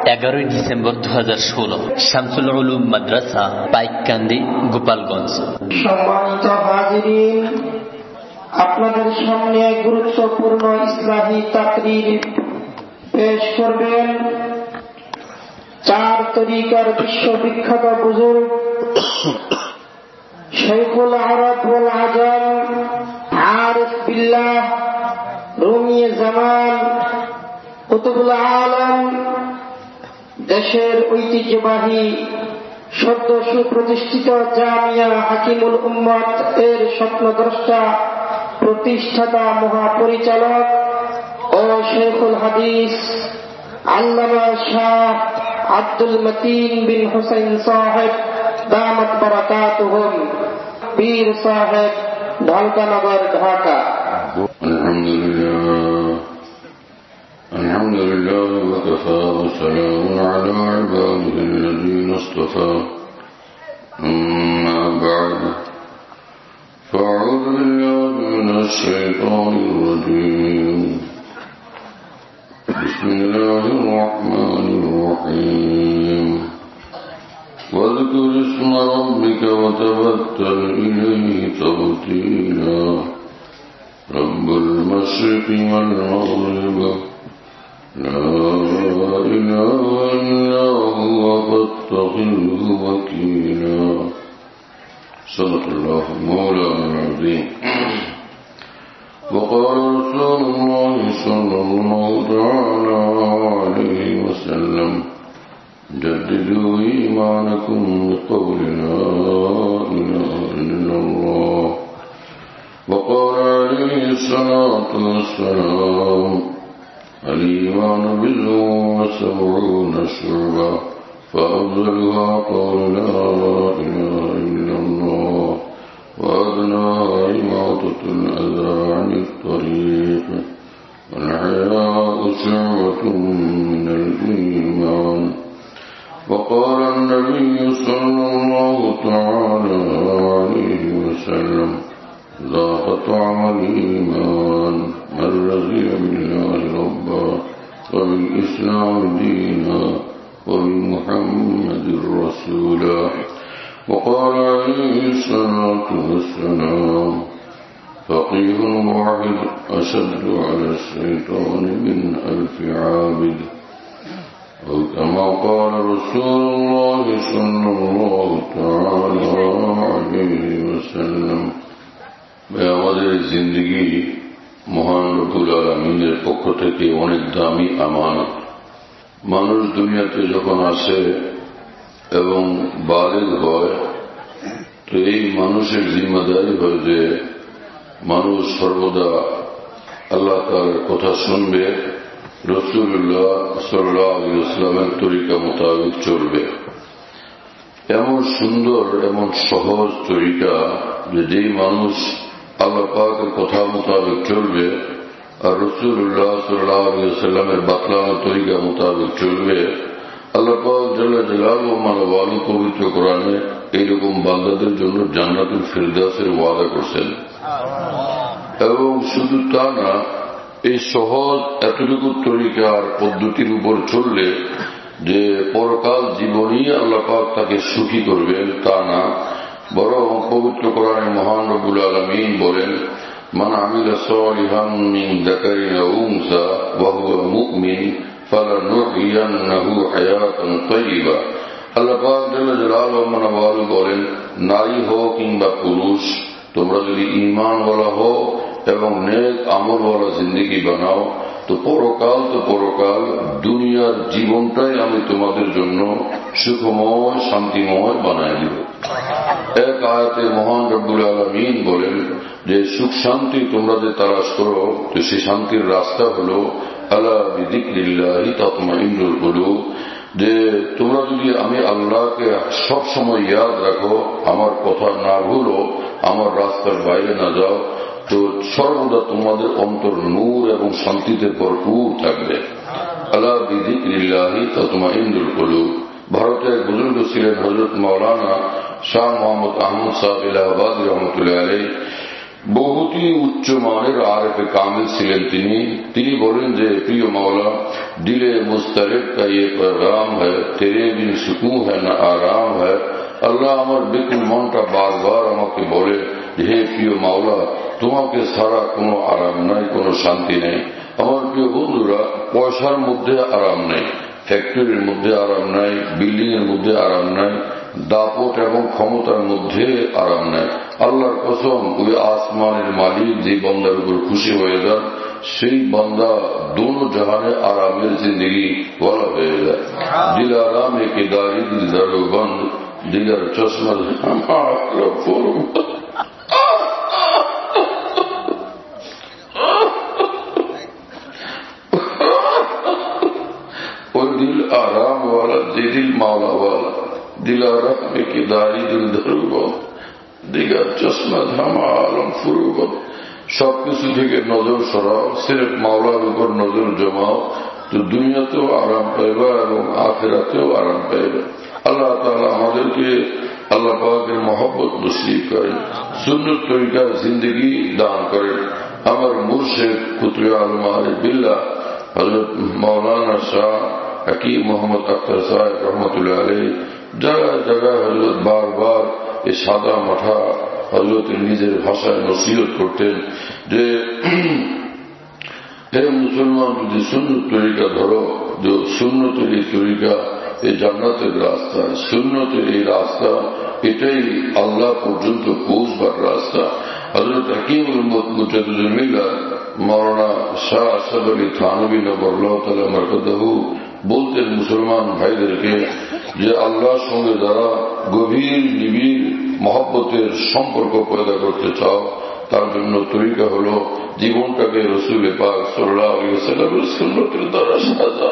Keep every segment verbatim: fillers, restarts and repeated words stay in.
এগারোই ডিসেম্বর দু হাজার ষোলো শামসুল উলুম মাদ্রাসা, পাইককান্দি, গোপালগঞ্জ। সম্মানিত হাজিরিন, আপনাদের সামনে গুরুত্বপূর্ণ ইসলামী তাকরীর পেশ করবেন চার তরিকার বিশ্ববিখ্যাত বুজুর্গ শাইখুল আরব ওয়াল আজম আরিফ বিল্লাহ রুমি জামান কুতুবুল আলম, দেশের ঐতিহ্যবাহী সদ্য সুপ্রতিষ্ঠিত জামিয়া হাকিমুল উম্মত এর স্বপ্নদ্রষ্টা, প্রতিষ্ঠাতা, মহাপরিচালক ও শেখুল হাদিস আল্লামা শাহ আব্দুল মতিন বিন হুসাইন সাহেব দামাত বারাকাতুহুম, পীর সাহেব, ঢালকানগর, ঢাকা। الحمد لله وكفى وسلام على عباده الذين اصطفى أما بعد فأعوذ بالله من الشيطان الرجيم بسم الله الرحمن الرحيم واذكر اسم ربك وتبتل إليه تبتيلا رب المشرق والمغرب لا إله إلا هو فاتخذه وكيلا صدق الله مولانا العظيم. وقال رسول الله صلى الله تعالى عليه وسلم جددوا إيمانكم بقول لا إله إلا الله. وقال عليه الصلاة والسلام الإيمان بضع وسبعون شعبة فأفضلها قول لا إله إلا الله وأدناها إماطة الأذى عن الطريق والحياء شعبة من الإيمان. وقال النبي صلى الله تعالى عليه وسلم ذاق طعم الإيمان من رضي بالله ربا وبالإسلام دينا وبمحمد رسولا. وقال عليه الصلاة والسلام فقيه واحد أشد على الشيطان من ألف عابد. أو كما قال رسول الله صلى الله تعالى عليه وسلم. আমাদের জিন্দেগি মহান রব্বুল আলামিনের পক্ষ থেকে অনেক দামি আমানত। মানুষ দুনিয়াতে যখন আসে এবং বালিগ হয়, তো এই মানুষের জিম্মাদারি হয় যে মানুষ সর্বদা আল্লাহ তাআলার কথা শুনবে, রাসূলুল্লাহ সাল্লাল্লাহু আলাইহি ওয়াসাল্লামের তরিকা মোতাবেক চলবে। এমন সুন্দর, এমন সহজ তরিকা যে যেই মানুষ আল্লাহ পাকের কথা মোতাবেক চলবে আর রাসূলুল্লাহ সাল্লাল্লাহু আলাইহি ওয়াসাল্লামের বাতলানো তরিকা মোতাবেক চলবে, আল্লাহ পাক জাল্লা জালালুহু মানওয়ালু পবিত্র কোরআনে এইরকম বান্দাদের জন্য জান্নাতুল ফিরদাউসের ওয়াদা করছেন। এবং শুধু তা না, এই সহজ এতটুকু তরিকার পদ্ধতির উপর চললে যে পরকাল জীবনই আল্লাহ পাক তাকে সুখী করবেন তা না, বরং পবিত্র কোরআনে মহান রব্বুল আলামিন বলেন মান আমিলা সালিহান মিন যাকারিন আও উনসা ওয়া হুয়া মুমিন ফালানুহইয়ান্নাহু হায়াতান তাইয়্যিবা। আল্লাহ পাক জাল্লা জালালুহু মানওয়ালু বলেন, নারী হোক কিংবা পুরুষ, তোমরা যদি ঈমানওয়ালা হও এবং নেক আমলওয়ালা জিন্দেগি বানাও তো পরকাল তো পরকাল দুনিয়ার জীবনটাই আমি তোমাদের জন্য সুখময় শান্তিময় বানায় দিব। এক আয়াতে মহান রব্বুল আলামিন বলেন যে সুখ শান্তি তোমরা যে তালাশ করো, তো সেই শান্তির রাস্তা হলো আলা বিযিকরিল্লাহি তাতমাইন্নুল কুলুব, যে তোমরা যদি আমি আল্লাহকে সব সময় ইয়াদ রাখো, আমার কথা না ভুলো, আমার রাস্তার বাইরে না যাও, তো সর্বদা তোমাদের অন্তর নূর এবং শান্তিতে ভরপুর থাকবে। আলা বিযিকরিল্লাহি তাতমাইন্নুল কুলুব। ভারতের এক বুজুর্গ ছিলেন হযরত মাওলানা শাহ মোহাম্মদ আহমদ সাহেব ইলাহাবাদী রহমতুল্লাহ আলাইহি। बहुत ही उच्च मानेर आरिफ कामिल ছিলেন তিনি তিনি বলেন যে প্রিয় মাওলা दिले मुस्तरिब का ये पैगाम है तेरे बिन सुकून है न आराम है আল্লাহ আমার বিকুল মনটা বারবার আমাকে বলে হে প্রিয় মাওলা তোমাকে ছাড়া কোনো আরাম নাই কোনো শান্তি নেই আমার প্রিয় বন্ধুরা পয়সার মধ্যে আরাম নেই ফ্যাক্টরির মধ্যে আরাম নাই বিল্ডিং এর মধ্যে আরাম নাই দাপট এবং ক্ষমতার মধ্যে আরাম নাই আল্লাহর কসম ওই আসমানের মালিক যে বান্দার উপর খুশি হয়ে যান সেই বান্দা दोनों जहाने आरामेर जिंदगी वाला হয়ে যায় दिल आराम के दारी दिल दारो बंद दिलर चश्मा और दिल आराम वाला जे दिल मौला वाला दिल आराम के दारी दिल दारो बंद दिगर चश्मा धामा आलम फुरू बंद সবকিছু থেকে নজর সরাও সিরেফ মাওলার উপর নজর জমাও তো দুনিয়াতেও আরাম পাইবা এবং আখিরাতেও আরাম পাইবা আল্লাহ তাআলা আমাদেরকে আল্লাহ পাকের মহব্বত নসিব করেন সুন্নত তরিকার জিন্দগি দান করেন আমার মুর্শিদ কুতুবে আলম আরিফ বিল্লাহ হযরত মাওলানা শাহ হাকিম মোহাম্মদ আখতার সাহেব রহমতুল্লাহ আলাইহি জায়গায় জায়গায় হযরত বারবার এই সাদা মাথা হযরত নিজের ভাষায় নসিহত করতেন যে হে মুসলমান যদি সুন্নত তরিকা ধরো যে সুন্নতের এই তরিকা এই জান্নাতের রাস্তা সুন্নতের এই রাস্তা এটাই আল্লাহ পর্যন্ত পৌঁছবার রাস্তা হযরত হাকিমুল মুজাদ্দিদ মিল্লাত মাওলানা শাহ আশরাফ আলী থানভী নবরুল্লাহ তাআলা মারকাদাহু বলতেন মুসলমান ভাইদেরকে যে আল্লাহর সঙ্গে যারা গভীর নিবিড় মহব্বতের সম্পর্ক পয়দা করতে চাও তার জন্য তরিকা হলো জীবনটাকে রাসূল পাক সাল্লাল্লাহু আলাইহি ওয়াসাল্লামের সুন্নতের দ্বারা সাজা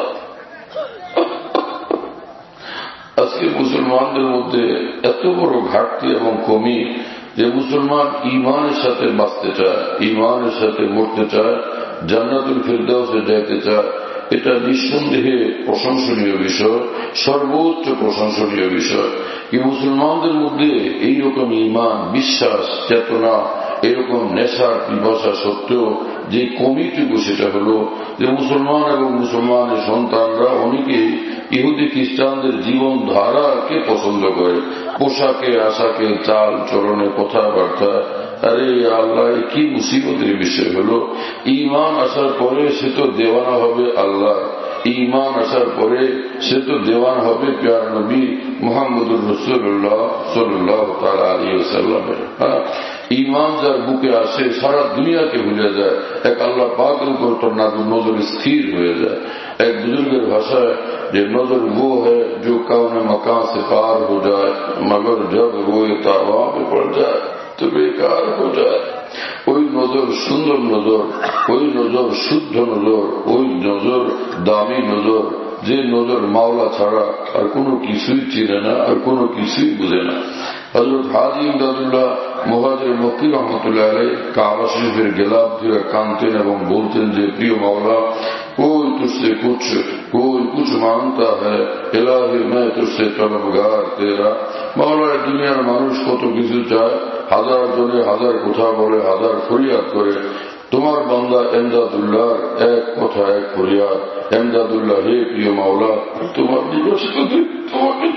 আজকে মুসলমানদের মধ্যে এত বড় ঘাটতি এবং কমি যে মুসলমান ঈমানের সাথে বাঁচতে চায় ঈমানের সাথে মরতে চায় জান্নাতুল ফিরদাউসে যেতে চায় এটা নিঃসন্দেহে প্রশংসনীয় বিষয় সর্বোচ্চ প্রশংসনীয় বিষয় কি মুসলমানদের মধ্যে এইরকম ঈমান বিশ্বাস চেতনা এরকম নেশার পিপাসা সত্ত্বেও যে কমিটুকু সেটা হলো যে মুসলমান এবং মুসলমানের সন্তানরা অনেকে ইহুদি খ্রিস্টানদের জীবন ধারাকে পছন্দ করে পোশাকে আশাকে চাল চলনে কথাবার্তা আরে আল্লাহ কি মুসিবতের বিষয় হলো ঈমান আসার পরে সে তো দেওয়ানা হবে আল্লাহ ঈমান আসার পরে সে তো দেওয়ান হবে প্যার নবী মুহাম্মদুর রাসূলুল্লাহ সাল্লাল্লাহু তাআলা আলাইহি ওয়াসাল্লামের ঈমান যার বুকে আসে সারা দুনিয়াকে ভুলে যায় এক আল্লাহ পাকের উপর তো নজর স্থির হয়ে যায় এক বুজুর্গের ভাষায় যে নজর वो है जो कौन मकान से पार हो जाए मगर जब वो तावा पे पड़ जाए तो बेकार हो जाए ওই নজর সুন্দর নজর ওই নজর শুদ্ধ নজর ওই নজর দামি নজর যে নজর মাওলা ছাড়া আর কোনো কিছুই চিনে না আর কোনো কিছুই বুঝে না হযরত হাজী ইমদাদুল্লাহ মুহাজির মক্কি রহমতুল্লাহ আলাইহি কাবা শরীফের গেলাপ ধরে কাঁদতেন এবং বলতেন যে প্রিয় মাওলা कोई तुझसे कुछ कोई कुछ मांगता है इलाही मैं तुझसे तलबगार तेरा মাওলা দুনিয়ার মানুষ কত কিছু চায় হাজার জনে হাজার কথা বলে হাজার ফরিয়াদ করে তোমার বান্দা এমদাদুল্লাহ এক কথা এক ফরিয়াদ এমদাদুল্লাহ হে প্রিয় মাওলা তোমার নিকট শুধু তোমাকে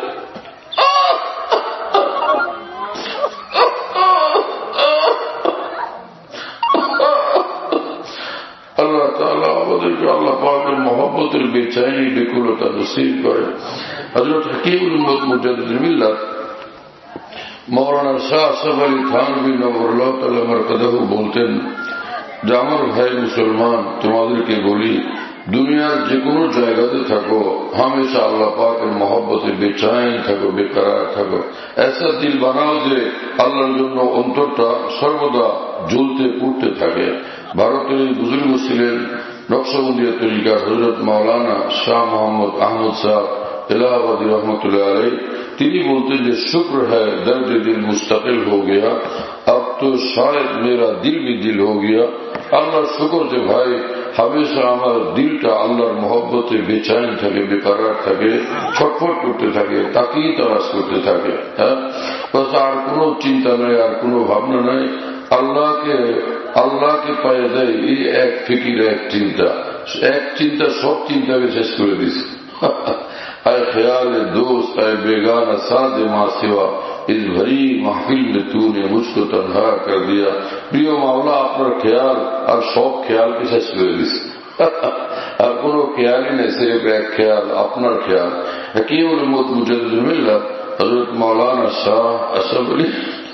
আল্লাহ তাআলা আমাদেরকে আল্লাহ পাকের মহব্বতের বেচাইনি বেকুলতা নসিব করে হযরত হাকিমুল মুজাদ্দিদ মিল্লাত মাওলানা শাহ আশরাফ আলী থানভী নবরুল্লাহ তাআলা মারকাদাহু বলতেন যে আমার ভাই মুসলমান তোমাদেরকে বলি দুনিয়ার যে কোনো জায়গাতে থাকো হামেশা আল্লাহ পাকের মহব্বতে বেচাইন থাকো বেকরার থাকো এসা দিল বানাও যে আল্লাহর জন্য অন্তরটা সর্বদা জ্বলতে পুড়তে থাকে ভারতের এই বুজুর্গ ছিলেন নকশবন্দিয়া তরিকার হযরত মাওলানা শাহ মোহাম্মদ আহমদ সাহেব इलाहाबादी रहमतुल्लाह अलैह তিনি বলতেন যে शुक्र है दर्द दिल मुस्तकिल हो गया अब तो शायद मेरा दिल भी दिल हो गया আল্লাহর শুকর যে ভাই হামেশা আমার দিলটা আল্লাহর মহব্বতে বেচাইন থাকে বেকরার থাকে ছটফট করতে থাকে তাকেই তালাশ করতে থাকে হ্যাঁ আর কোনো চিন্তা নাই আর কোনো ভাবনা নাই আল্লাহকে আল্লাহকে পায়ে দেয় এই এক ফিকির, এক চিন্তা, এক চিন্তা সব চিন্তাকে শেষ করে দিছে। আয় ख्याल दोस्त आए बेगाना सादे मां सिवा इस भरी महफिल में तूने मुझको तन्हा कर दिया। প্রিয় মাওলা, আপনার খেয়াল আর সব খেয়ালকে শেষ করে দিছে। আর কোনো খেয়ালই নেই, সির্ফ এক খেয়াল, আপনার খেয়াল। হাকিমুল উম্মত মুজাদ্দিদুল মিল্লাত হযরত মাওলানা শাহ আশরাফ আলী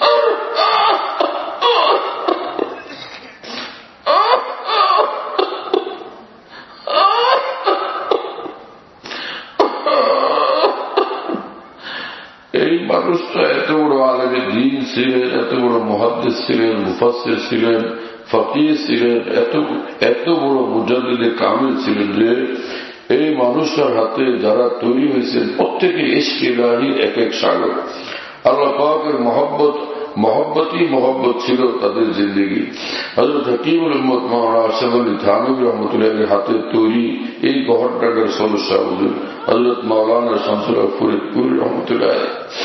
এই মানুষটা এত বড় আলেমে দ্বীন ছিলেন, এত বড় মুহাদ্দিস ছিলেন, মুফাসসির ছিলেন, ফকিহ ছিলেন, এত এত বড় মুজাদ্দিদে কামিল ছিলেন যে এই মানুষটার হাতে যারা তৈরি হয়েছেন প্রত্যেকে ইশক ইলাহির এক এক সাগর। আল্লাহ পাকের মহব্বত মহব্বতই মহব্বত ছিল তাদের জিন্দেগি। হযরত হাকিমুল উম্মত মাওলানা আশরাফ আলী থানভী রহমতুল্লাহের হাতে তৈরি এই গহরডাঙ্গার সদস্য হুজুর হযরত মাওলানা শামসুল হক ফরিদপুরি রহমতুল্লাহ,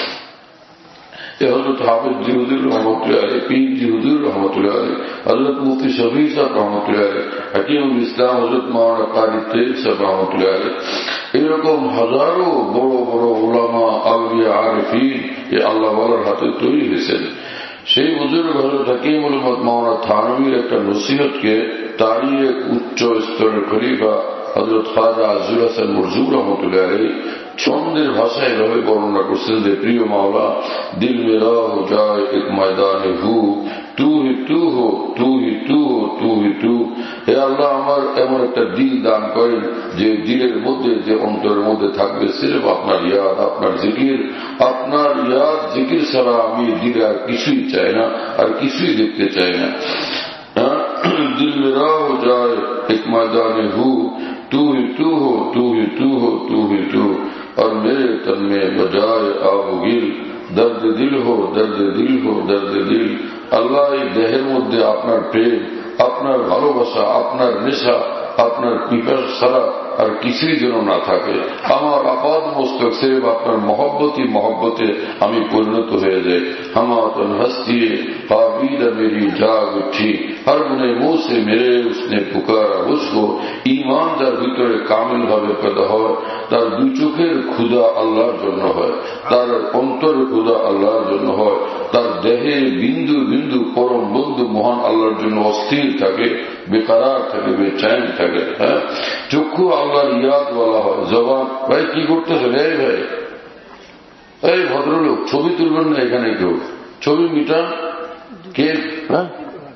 হযরত হাফিজ জি হুজুর রহমতুল্লাহ, পীর জি হুজুর রহমতুল্লাহ, হযরত মুফতি শফি সাহেব রহমতুল্লাহ, হাকিমুল ইসলাম হযরত মাওলানা কারি তৈয়ব সাহেব রহমতুল্লাহ, এরকম হাজারো বড় বড় উলামা, আউলিয়া, আরিফিন এ আল্লাহ ওয়ালার হাতে তৈরি হয়েছেন। সেই বুজুর্গ হযরত হাকিমুল উম্মত মাওলানা থানভীর একটা নসিহতকে তারই এক উচ্চ স্তরের খলিফা হযরত খাজা আজজুল হাসান মরজুর রহমতুল্লাহ আলাইহি ছন্দের ভাষায় এভাবে বর্ণনা করছেন যে, প্রিয় মাওলা, দিল মেরা হো যায় এক ময়দানে হু, তু হি তু হো, তু হি তু হো, তু হি তু। হে আল্লাহ, আমার এমন একটা দিল দান করেন যে দিলের মধ্যে, যে অন্তরের মধ্যে থাকবে সির্ফ আপনার ইয়াদ, আপনার জিকির। আপনার ইয়াদ জিকির ছাড়া আমি দিলে আর কিছুই চাই না, আর কিছুই দেখতে চাই না। दिल मेरा हो जाए एक मैदान हूँ, तू ही तू हो, तू ही तू हो, तू ही तू। और मेरे तन में बजाए आब गिल, दर्द दिल हो, दर्द दिल हो, दर्द दिल। আল্লাহ, এই দেহের মধ্যে আপনার প্রেম, আপনার ভালোবাসা, আপনার নেশা, আপনার পিপাস ছাড়া আর কিছুই যেন না থাকে। আমার আপাদ মস্তক সির্ফ আপনার মহব্বতই মহব্বতে আমি পরিণত হয়ে যাই। হামাতন হস্তি কাবিলা মেরি জাগ উঠি, हर मुने मुंह से मेरे उसने पुकारा उसको। ईमान যার ভিতরে কামিল ভাবে পেদা হয়, তার দুই চোখের ক্ষুধা আল্লাহর জন্য হয়, তার অন্তরের ক্ষুধা আল্লাহর জন্য হয়, তার দেহে বিন্দু বিন্দু পরম বন্ধু মহান আল্লাহর জন্য অস্থির থাকে, বেকারার থাকে, বেচैन থাকে। হ্যাঁ, চক্ষু আল্লাহর ইয়াদ বলা হয়। জবান, ভাই কি করতেছেন? এই ভাই, এই ভদ্রলোক ছবি তুলবেন না এখানে, কেউ ছবি মিটান কে? হ্যাঁ,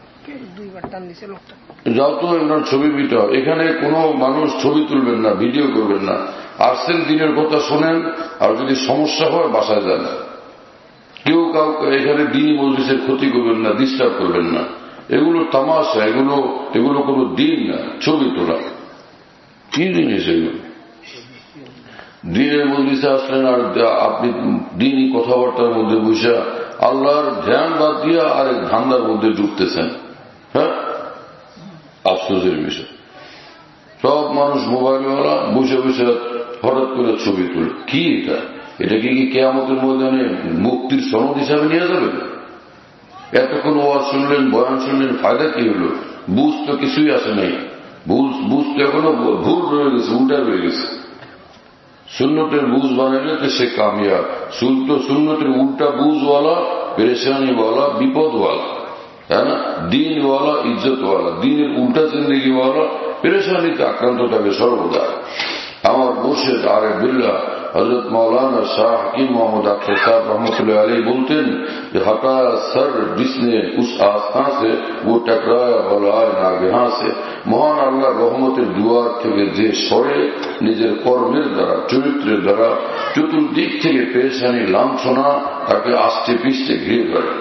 যাও তো এনার ছবি মিটাও। এখানে কোনো মানুষ ছবি তুলবেন না, ভিডিও করবেন না। আসছেন দিনের কথা শোনেন, আর যদি সমস্যা হয় বাসায় যান। কেউ কাউকে এখানে দিনই মজলিসের ক্ষতি করবেন না, ডিস্টার্ব করবেন না। এগুলো তামাশা, এগুলো এগুলো কোনো দিন না। ছবি তোলা কি জিনিস এগুলো? দিনের মজলিসে আসলেন আর আপনি দিনই কথাবার্তার মধ্যে বসে আল্লাহর ধ্যান বাদ দিয়া আরেক ধান্দার মধ্যে ডুবতেছেন। হ্যাঁ, আফসোসের বিষয়। সব মানুষ মোবাইলওয়ালা বসে বসে হঠাৎ করে ছবি তুলে। কি এটা? এটাকে কি কিয়ামতের ময়দানে মুক্তির সনদ হিসাবে নিয়ে যাবেন? এতক্ষণ ওয়াজ শুনলেন, বয়ান শুনলেন, ফায়দা কি হলো? বুঝ তো কিছুই আসে নাই। বুঝ বুঝ তো এখনো ভুল রয়ে গেছে, উল্টা রয়ে গেছে। সুন্নতের বুঝ বানাইলে তো সে কামিয়াব। তো সুন্নতের উল্টা বুঝওয়ালা, পেরেশানিওয়ালা, বিপদওয়ালা, তাই না? দিনওয়ালা, ইজ্জতওয়ালা। দিনের উল্টা জিন্দগিওয়ালা পেরেশানিতে আক্রান্ত থাকে সর্বদা। আমার মুর্শিদ আরিফ বিল্লাহ হযরত মাওলানা শাহ হাকিম মোহাম্মদ আখতার সাহেব रहमतुल्लाह अलैह बोलते हैं कि हटाया सर जिसने उस आस्था से वो टकराया बलाय नागहा से। মহান আল্লাহর রহমতের দুয়ার থেকে যে সরে নিজের কর্মের দ্বারা, চরিত্রের দ্বারা চতুর্দিক থেকে পেরেশানি লাঞ্ছনা তাকে আষ্টে পিষ্টে ঘিরে ধরে।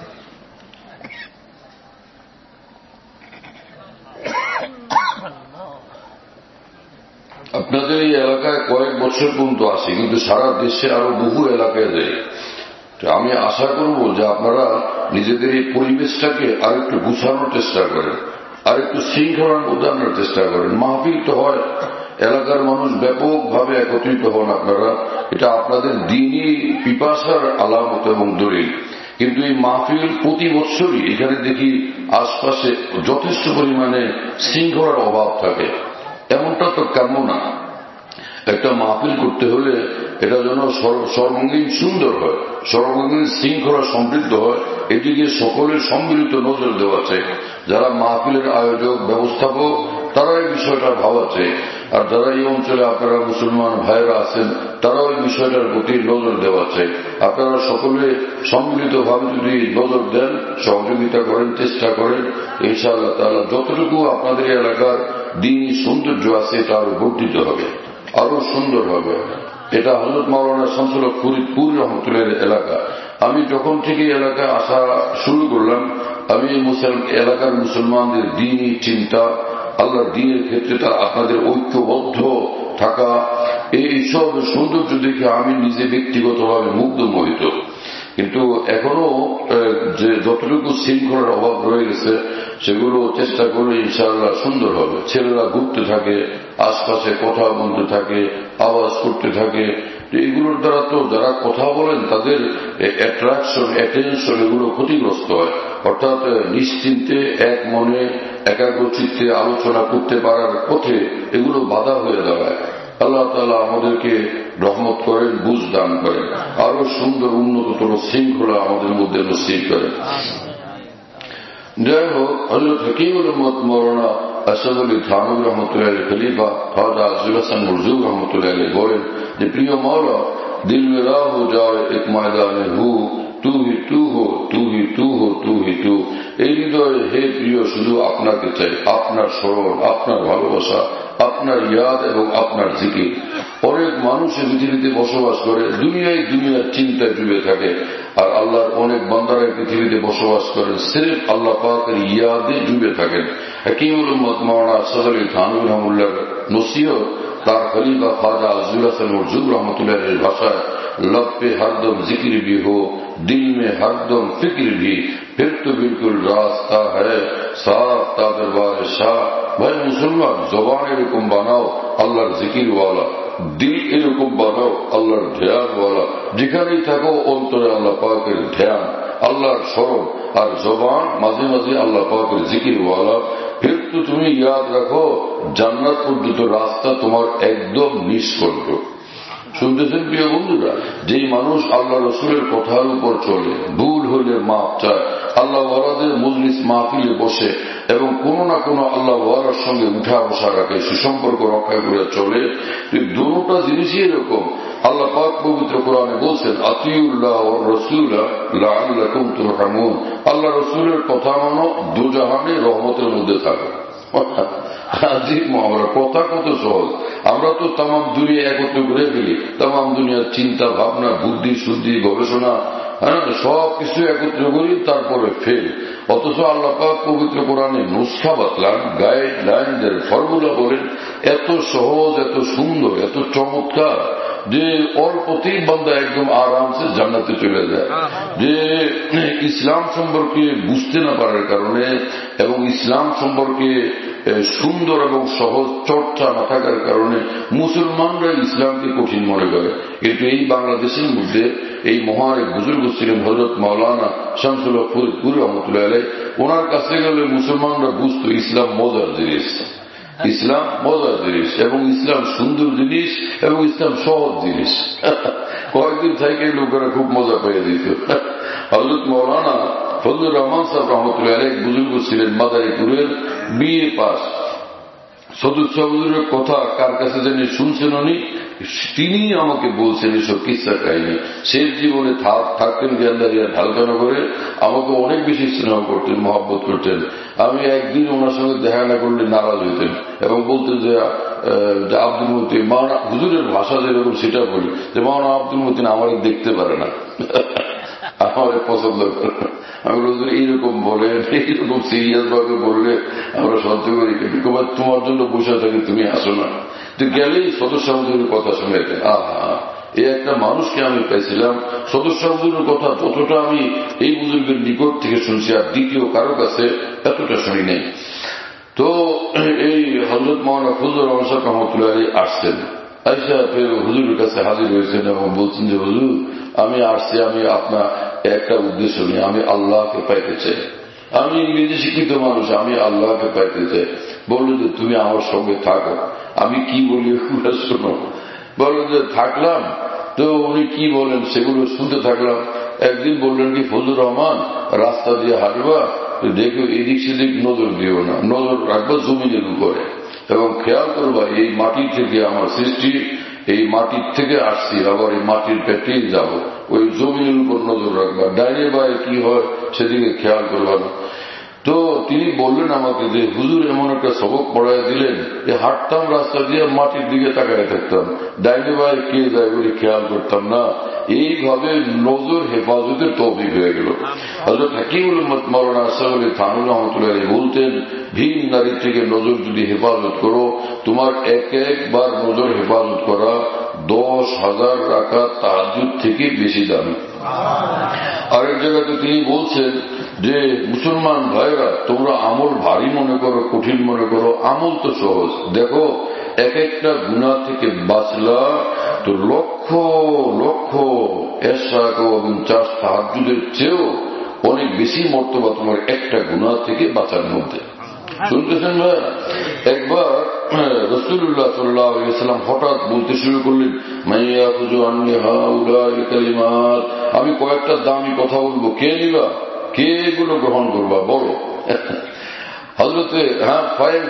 আপনাদের এই এলাকায় কয়েক বছর পর্যন্ত আসি, কিন্তু সারা দেশে আরো বহু এলাকায় যাই। আমি আশা করব যে আপনারা নিজেদের এই পরিবেশটাকে আরেকটু গুছানোর চেষ্টা করেন, আরেকটু শৃঙ্খলার মধ্যে আনার চেষ্টা করেন। মাহফিল তো হয়, এলাকার মানুষ ব্যাপকভাবে একত্রিত হন আপনারা, এটা আপনাদের দিনই পিপাসার আলামত এবং দলিল। কিন্তু এই মাহফিল প্রতি বছরই এখানে দেখি আশপাশে যথেষ্ট পরিমাণে শৃঙ্খলার অভাব থাকে। এমনটা তো কাম্য না। একটা মাহফিল করতে হলে এটা যেন সর্বাঙ্গীন সুন্দর হয়, সর্বাঙ্গীন শৃঙ্খলা সমৃদ্ধ হয়, এদিকে সকলের সম্মিলিত নজর দেওয়া চাই। যারা মাহফিলের আয়োজক ব্যবস্থাপক তারা এই বিষয়টা ভাবা চাই, আর যারা এই অঞ্চলে আপনারা মুসলমান ভাইরা আছেন তারাও এই বিষয়টার প্রতি নজর দেওয়া চাই। আপনারা সকলে সম্মিলিতভাবে যদি নজর দেন, সহযোগিতা করেন, চেষ্টা করেন, ইনশাআল্লাহ তাআলা যতটুকু আপনাদের এলাকার দ্বীনি সৌন্দর্য আছে তা আরো বর্ধিত হবে, আরো সুন্দর হবে। এটা হযরত মাওলানা শামসুল হক ফরিদপুর রহমতুল্লাহের এলাকা। আমি যখন থেকে এলাকায় আসা শুরু করলাম, আমি এলাকার মুসলমানদের দ্বীনি চিন্তা, আল্লাহর দ্বীনের ক্ষেত্রে তার আপনাদের ঐক্যবদ্ধ থাকা, এইসব সৌন্দর্য দেখে আমি নিজে ব্যক্তিগতভাবে মুগ্ধ মোহিত। কিন্তু এখনো যে যতটুকু শৃঙ্খলার অভাব রয়ে গেছে সেগুলো চেষ্টা করলে ইনশাআল্লাহ সুন্দর হবে। ছেলেরা ঘুরতে থাকে, আশপাশে কথা বলতে থাকে, আওয়াজ করতে থাকে, এগুলোর দ্বারা তো যারা কথা বলেন তাদের অ্যাট্রাকশন, অ্যাটেনশন এগুলো ক্ষতিগ্রস্ত হয়। অর্থাৎ নিশ্চিন্তে এক মনে একাগ্রচিত্তে আলোচনা করতে পারার পথে এগুলো বাধা হয়ে দাঁড়ায়। আল্লাহ তাআলা আমাদেরকে রহমত করেন, বুঝ দান করেন, আরো সুন্দর উন্নততর শৃঙ্খলা আমাদের মধ্যে নসিব করেন। যাই হোক, হযরত হাকিমুল উম্মত মাওলানা আশরাফ আলী থানভী রহমতুল্লাহ খলিফা খাজা আজল হাসান মুরজু রহমতুল্লাহ বলেন যে, প্রিয় মাওলা, দিল মেরা হো যায় এক ময়দানে হু, তু হি তু হো, তু হি তু হো, তু হি তু। এই হৃদয়ে হে প্রিয় শুধু আপনাকে চাই, আপনার স্মরণ, আপনার ভালোবাসা, আপনার ইয়াদ এবং আপনার জিকির। অনেক মানুষ পৃথিবীতে বসবাস করে, দুনিয়ায় দুনিয়ার চিন্তায় ডুবে থাকে, আর আল্লাহর অনেক বান্দারা পৃথিবীতে বসবাস করেন সির্ফ আল্লাহ পাকের ইয়াদে ডুবে থাকেন। হাকিমুল উম্মত মাওলানা আশরাফ আলী থানভী রহমতুল্লাহর নসিহত তার খলিফা খাজা আজল হাসান মুরজু রহমতুল্লাহের ভাষায়, लब पे हरदम जिक्र भी हो, दिल में हरदम फिक्र भी, फिर तो बिल्कुल रास्ता है साफ ता दरबार शाह। भाई मुसलमान, জবান এরকম বানাও আল্লাহর জিকির ওয়ালা, দিল এরকম বানাও আল্লাহর ধ্যান ওয়ালা। যেখানেই থাকো অন্তরে আল্লাহ পাকের ধ্যান, আল্লাহর স্মরণ, আর জবান মাঝে মাঝে আল্লাহ পাকের জিকির ওয়ালা। ফির তো তুমি ইয়াদ রাখো জান্নাত পর্যন্ত রাস্তা তোমার একদম নিষ্কণ্ঠ। শুনতেছেন প্রিয় বন্ধুরা, যেই মানুষ আল্লাহ রসুলের কথার উপর চলে, ভুল হলে মাপ চায়, আল্লাহ ওয়ালাদের মজলিস মাহফিলে বসে এবং কোনো না কোনো আল্লাহ ওয়ালার সঙ্গে উঠা বসা রাখে, সুসম্পর্ক রক্ষা করে চলে, দুটোটা জিনিসই এরকম। আল্লাহ পাক পবিত্র কোরআনে বলছেন, আতিউল্লাহ ওয়ার রাসূলা লাআল্লাকুম তুরহামুন। আল্লাহ রসুলের কথা মানো, দুজাহানে রহমতের মধ্যে থাকো। আজিব মহাবরা, কথা কত সহজ। আমরা তো তামাম দুনিয়া একত্র করে ফেলি, তামাম দুনিয়ার চিন্তা ভাবনা, বুদ্ধি শুদ্ধি গবেষণা, হ্যাঁ, সব কিছু একত্র করি, তারপরে ফেল। অথচ আল্লাহ পাক পবিত্র কোরআনে নুসখা বাতলান, গাইডলাইনদের ফর্মুলা বলেন, এত সহজ, এত সুন্দর, এত চমৎকার যে অল্পতেই বান্দা একদম আরামসে জান্নাতে চলে যায়। যে ইসলাম সম্পর্কে বুঝতে না পারার কারণে এবং ইসলাম সম্পর্কে সুন্দর এবং সহজ চর্চা না থাকার কারণে মুসলমানরা ইসলামকে কঠিন মনে করে। কিন্তু এই বাংলাদেশের মধ্যে এই মহান এক বুজুর্গ ছিলেন হযরত মাওলানা শামসুল হক ফরিদপুর রহমতুল্লাহ আলাইহি। ওনার কাছে গেলে মুসলমানরা বুঝতো ইসলাম মজার জিনিস, ইসলাম মজার জিনিস এবং ইসলাম সুন্দর জিনিস এবং ইসলাম সহজ জিনিস। কয়েকদিন থেকে লোকেরা খুব মজা পেয়ে দিত। হযরত মাওলানা ফজলুর রহমান সাহেব রহমতুল্লাহ আলাইহি বুজুর্গ ছিলেন, মাদারীপুরের, বিএ পাস। সদস্য হুজুরের কথা কার কাছে জানি শুনছেন উনি, তিনি আমাকে বলছেন এসব কিচ্ছা কাহিনী। শেষ জীবনে থাকতেন জ্ঞানদারিয়া ঢালকানগরে, আমাকে অনেক বেশি স্নেহ করতেন, মহব্বত করতেন। আমি একদিন ওনার সঙ্গে দেখা না করলে নারাজ হইতেন এবং বলতেন যে আব্দুল মতিন, মাওলানা হুজুরের ভাষা যেরকম সেটা বলি, যে মাওলানা আব্দুল মতিন আমার দেখতে পারে না, আমার পছন্দ করে না। আমি হুজুর এইরকম বলেন, এইরকম সিরিয়াস ভাবে বললে আমরা সহ্য করি, তোমার জন্য বসে থাকি, তুমি আসো না। তো গেলেই সদস্য হুজুরের কথা শুনে, আহা, এই একটা মানুষকে আমি পেয়েছিলাম। সদস্য হুজুরের কথা যতটা আমি এই বুজুর্গের নিকট থেকে শুনছি, আর দ্বিতীয় কারো কাছে এতটা শুনি নাই। তো এই হযরত মাওলানা ফজলুর রহমান সাহেব রহমতুল্লাহ আলাইহি আসছেন আইসা ফের হুজুরের কাছে হাজির হয়েছেন এবং বলছেন যে হুজুর আমি আসছি, আমি আপনার একটা উদ্দেশ্য নিয়ে, আমি আল্লাহকে পাইতে চাই, আমি ইংরেজি শিক্ষিত মানুষ, আমি আল্লাহকে পাইতে চাই। বললো যে তুমি আমার সঙ্গে থাকো। আমি কি বলি শোনো। বললো যে থাকলাম। তো উনি কি বলেন সেগুলো শুনতে থাকলাম। একদিন বললেন কি ফজলুর রহমান রাস্তা দিয়ে হাঁটবা, দেখো এদিক সেদিক নজর দিও না, নজর রাখবা জমিনের উপরে এবং খেয়াল করবা এই মাটি থেকে আমার সৃষ্টি, এই মাটির থেকে আসছি, আবার এই মাটির পেটে যাব, ওই জমিনের উপর নজর রাখবা, ডাইনে বায়ে কি হয় সেদিকে খেয়াল করবা না। তো তিনি বললেন আমাকে যে হুজুর এমন একটা সবক পড়ায় দিলেন যে হাঁটতাম রাস্তা দিয়ে মাটির দিকে তাকায় থাকতাম, ডাইনে বায়ে কে যায় বলে খেয়াল করতাম না। এইভাবে নজর হেফাজতের তৌফিক হয়ে গেল। হযরত হাকিমুল উম্মত মাওলানা আশরাফ আলী থানভী রহমাতুল্লাহ আলাইহি বলতেন, ভিন নারী থেকে নজর যদি হেফাজত করো, তোমার এক একবার নজর হেফাজত করা দশ হাজার রাকাত তাহাজ্জুদ থেকে বেশি দামি। আরেক জায়গাতে তিনি বলছেন যে মুসলমান ভাইরা তোমরা আমল ভারী মনে করো, কঠিন মনে করো, আমল তো সহজ। দেখো এক একটা গুনাহ থেকে বাঁচলা তো লক্ষ লক্ষ এশরাক এবং চার তাহাজ্জুদের চেয়েও অনেক বেশি মর্তবা তোমার একটা গুনাহ থেকে বাঁচার মধ্যে। শুনতেছেন ভাই? একবার রাসূলুল্লাহ সাল্লাল্লাহু আলাইহি ওয়াসাল্লাম হঠাৎ বলতে শুরু করলেন, মাইয়া খুজু আন্নি হাউলাই কালিমাত, আমি কয়েকটা দামি কথা বলবো, কে নিবা, কে এগুলো গ্রহণ করবা বলো। হযরতে হ্যাঁ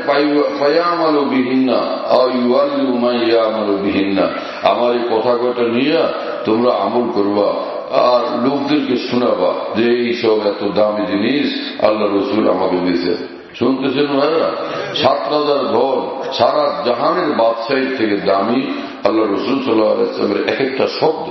ফায়ামালু বিহিন্না আও ইউআল্লিমু মাইয়ামালু বিহিন্না, আমার এই কথা কয়টা নিয়ে তোমরা আমল করবা আর লোকদেরকে শোনাবা যে এইসব এত দামি জিনিস আল্লাহ রাসূল আমাকে দিয়েছে। শুনতেছেন ভাইরা? সাত রাজার ঘর সারা জাহানের বাদশাহীর থেকে দামি আল্লাহ রাসূল সাল্লাল্লাহু আলাইহি ওয়াসাল্লামের এক একটা শব্দ,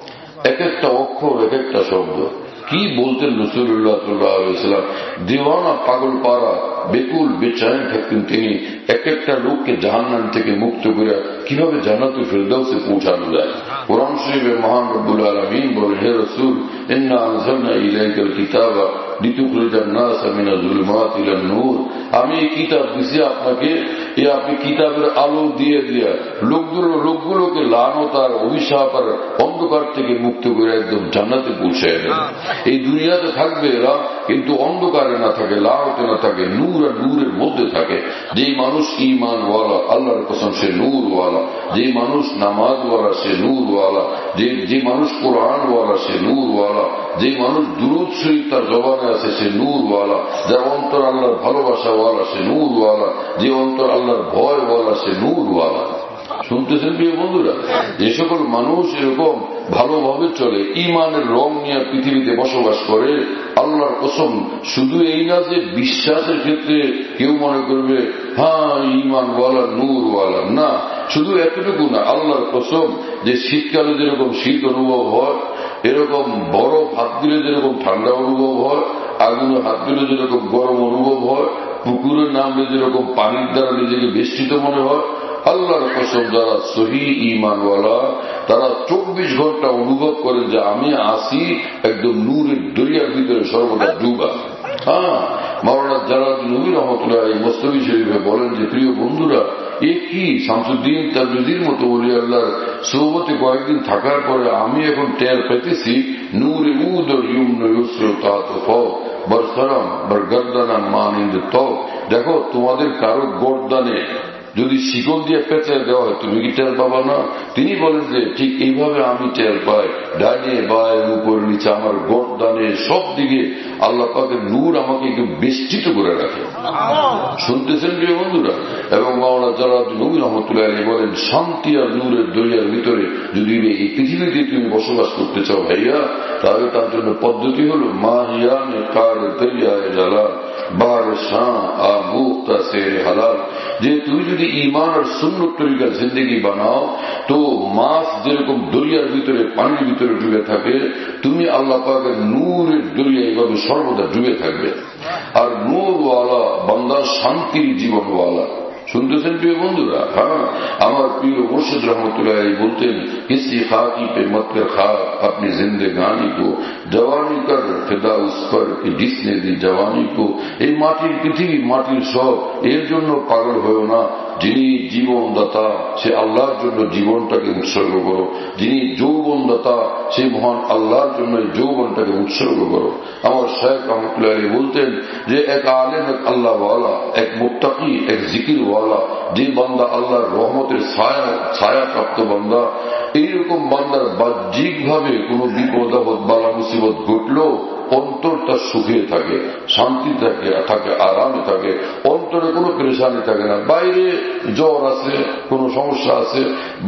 এক একটা অক্ষর, এক একটা শব্দ। কি বলতেন রাসূলুল্লাহ সাল্লাল্লাহু আলাইহি ওয়াসাল্লাম? দিওয়ানা পাগল পারা বেকুল বেচैन থাকতেন তিনি এক একটা লোককে জাহান্নাম থেকে মুক্ত করে কিভাবে জান্নাতুল ফিরদাউসে পৌঁছানো যায়। কোরআন শরীফে মহান রব্বুল আলামিন বলেন, হে রাসূল ইন্না আনজালনা ইলাইকাল কিতাবা লিতুখরিজান নাস মিনাজ যুলুমাতি ইলান নূর, আমি এই কিতাব দিয়েছি আপনাকে, এ আপনি কিতাবের আলো দিয়ে দিয়ে লোকগুলো লোকগুলোকে লানত আর অভিশাপ আর অন্ধকার থেকে মুক্ত করে একদম জান্নাতে পৌঁছায় দেন। এই দুনিয়াতে থাকবে এরা কিন্তু অন্ধকারে না থাকে, লানতে না থাকে, নূর আর নূরের মধ্যে থাকে। যেই মানুষ ঈমানওয়ালা, আল্লাহর কসম সে নূরওয়ালা, যে মানুষ নামাজওয়ালা সে নূরওয়ালা, যে যে মানুষ কোরআনওয়ালা সে নূরওয়ালা, যে মানুষ দুরূদ শরীফ তার জবানে আছে সে নূরওয়ালা, যার অন্তর আল্লাহর ভালোবাসাওয়ালা সে নূরওয়ালা, যে অন্তর আল্লাহর ভয়ওয়ালা সে নূরওয়ালা। শুনতেছেন প্রিয় বন্ধুরা? যে সকল মানুষ এরকম ভালোভাবে চলে, ইমানের রং নিয়ে পৃথিবীতে বসবাস করে, আল্লাহর কসম শুধু এই না যে বিশ্বাসের ক্ষেত্রে কেউ মনে করবে হ্যাঁ ইমানওয়ালা নূরওয়ালা, না, শুধু এতটুকু না, আল্লাহর কসম যে শীতকালে যেরকম শীত অনুভব হয়, এরকম বরফ হাত দিলে যেরকম ঠান্ডা অনুভব হয়, আগুনে হাত দিলে যেরকম গরম অনুভব হয়, পুকুরে নামলে যেরকম পানির দ্বারা নিজেকে বেষ্টিত মনে হয়, আল্লাহর কসম যারা সহি ঈমানওয়ালা তারা চব্বিশ ঘন্টা অনুভব করেন যে আমি আসি একদম নূরের দরিয়ার ভিতরে সর্বদা ডুবা। হ্যাঁ, মাওলানা জালালউদ্দিন রুমি রহমাতুল্লাহ আলাইহি মসনবী শরীফে বলেন যে প্রিয় বন্ধুরা, এ কি শামসুদ্দিন তাবরিজির মতো ওলি আল্লাহর সোহবতে কয়েকদিন থাকার পরে আমি এখন টের পেতেছি নূরে উদর ইউমন ইউসর তাতফ বরসরম বরগর্দানা মানিন্দ তো। দেখো তোমাদের কারো গর্দানে যদি শিকল দিয়ে পেঁচে দেওয়া হয় তুমি কি টের পাবা না? তিনি বলেন যে ঠিক এইভাবে আমি টের পাই, ডাইনে বায়ে উপর নিচে আমার গর্দানে সব দিকে আল্লাহ পাকের নূর আমাকে একটু বেষ্টিত করে রাখে। শুনতেছেন প্রিয় বন্ধুরা? এবং মাওলানা জালালউদ্দিন রুমি রহমাতুল্লাহ আলাইহি বলেন, শান্তি আর নূরের দরিয়ার ভিতরে যদি এই পৃথিবীতে তুমি বসবাস করতে চাও ভাইয়া, তাহলে তার জন্য পদ্ধতি হলো মাহিয়ানে কার দরিয়ায়ে জালাল বার শাহ আ মুক্তা সেরে হালাল। যে তুমি যদি ঈমান আর সুন্নত তরিকার জিন্দেগি বানাও তো মাছ যেরকম দরিয়ার ভিতরে পানির ভিতরে ডুবে থাকে, তুমি আল্লাহ পাকের নূরের দরিয়া এইভাবে সর্বদা ডুবে থাকবে। আর নূরওয়ালা বান্দা শান্তির জীবনওয়ালা। শুনতেছেন প্রিয় বন্ধুরা? হ্যাঁ, আমার প্রিয় মুর্শিদ রহমতুল্লাহ বলতেন, কিসি খাকি পে মত কর খাক अपनी जिंदगानी को जवानी कर फिदा उस पर कि जिसने दी जवानी को। এই মাটির পৃথিবী, মাটির সব, এর জন্য পাগল হয়েও না, যিনি জীবনদাতা সে আল্লাহর জন্য জীবনটাকে উৎসর্গ করো, যিনি যৌবনদাতা সে মহান আল্লাহর জন্য যৌবনটাকে উৎসর্গ করো। আমার শায়েখ রহমতুল্লাহ আলাইহি বলতেন যে এক আলেম, এক আল্লাহওয়ালা, এক মুত্তাকি, এক জিকিরওয়ালা, যে বান্দা আল্লাহর রহমতের ছায়া ছায়া প্রাপ্ত বান্দা, এইরকম বান্দার বাহ্যিক ভাবে কোন বিপদ আপদ বালা মুসিবত ঘটলো অন্তর তার সুখে থাকে, শান্তি থাকে, থাকে আরামে থাকে, অন্তরে কোনো পরেশানি থাকে না। বাইরে জ্বর আছে, কোন সমস্যা আছে,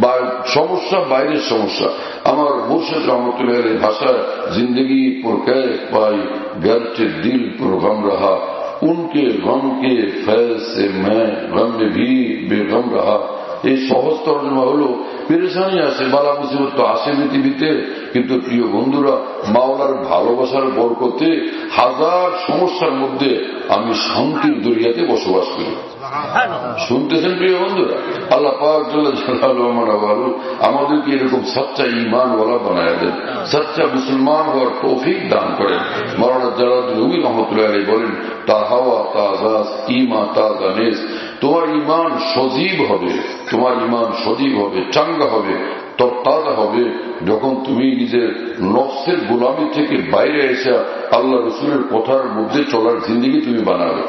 সমস্যা বাইরের সমস্যা। আমার মুর্শিদ রহমতুল্লাহ আলাইহির ভাষায় जिंदगी पर कैफ पाई गर्चे दिल पर गम रहा उनके गम के फैज से मैं गम में भी बेगम रहा। এই সহজ তর্জমা হলো পেরেশানি আসে, বালা মুসিবত তো আসে পৃথিবীতে, কিন্তু প্রিয় বন্ধুরা মাওলার ভালোবাসার বরকতে হাজার সমস্যার মধ্যে আমি শান্তির দুনিয়াতে বসবাস করি। শুনতেছেন প্রিয় বন্ধুরা? আল্লাহ পাক জাল্লা জালালুহু আমাদেরকে এরকম সচ্চা ঈমানওয়ালা বানায় দেন, সচ্চা মুসলমান হওয়ার তৌফিক দান করেন। মাওলানা জালালউদ্দিন রহমতুল্লাহ আলাইহি বলেন, তা হাওয়া তাজাস ঈমান তাজানেস, তোমার ঈমান সজীব হবে, তোমার ঈমান সজীব হবে, চাঙ্গা হবে, তরতাজা হবে যখন তুমি নিজের নফসের গোলামি থেকে বাইরে এসে আল্লাহ রসুলের কথার মধ্যে চলার জিন্দেগি তুমি বানাবে।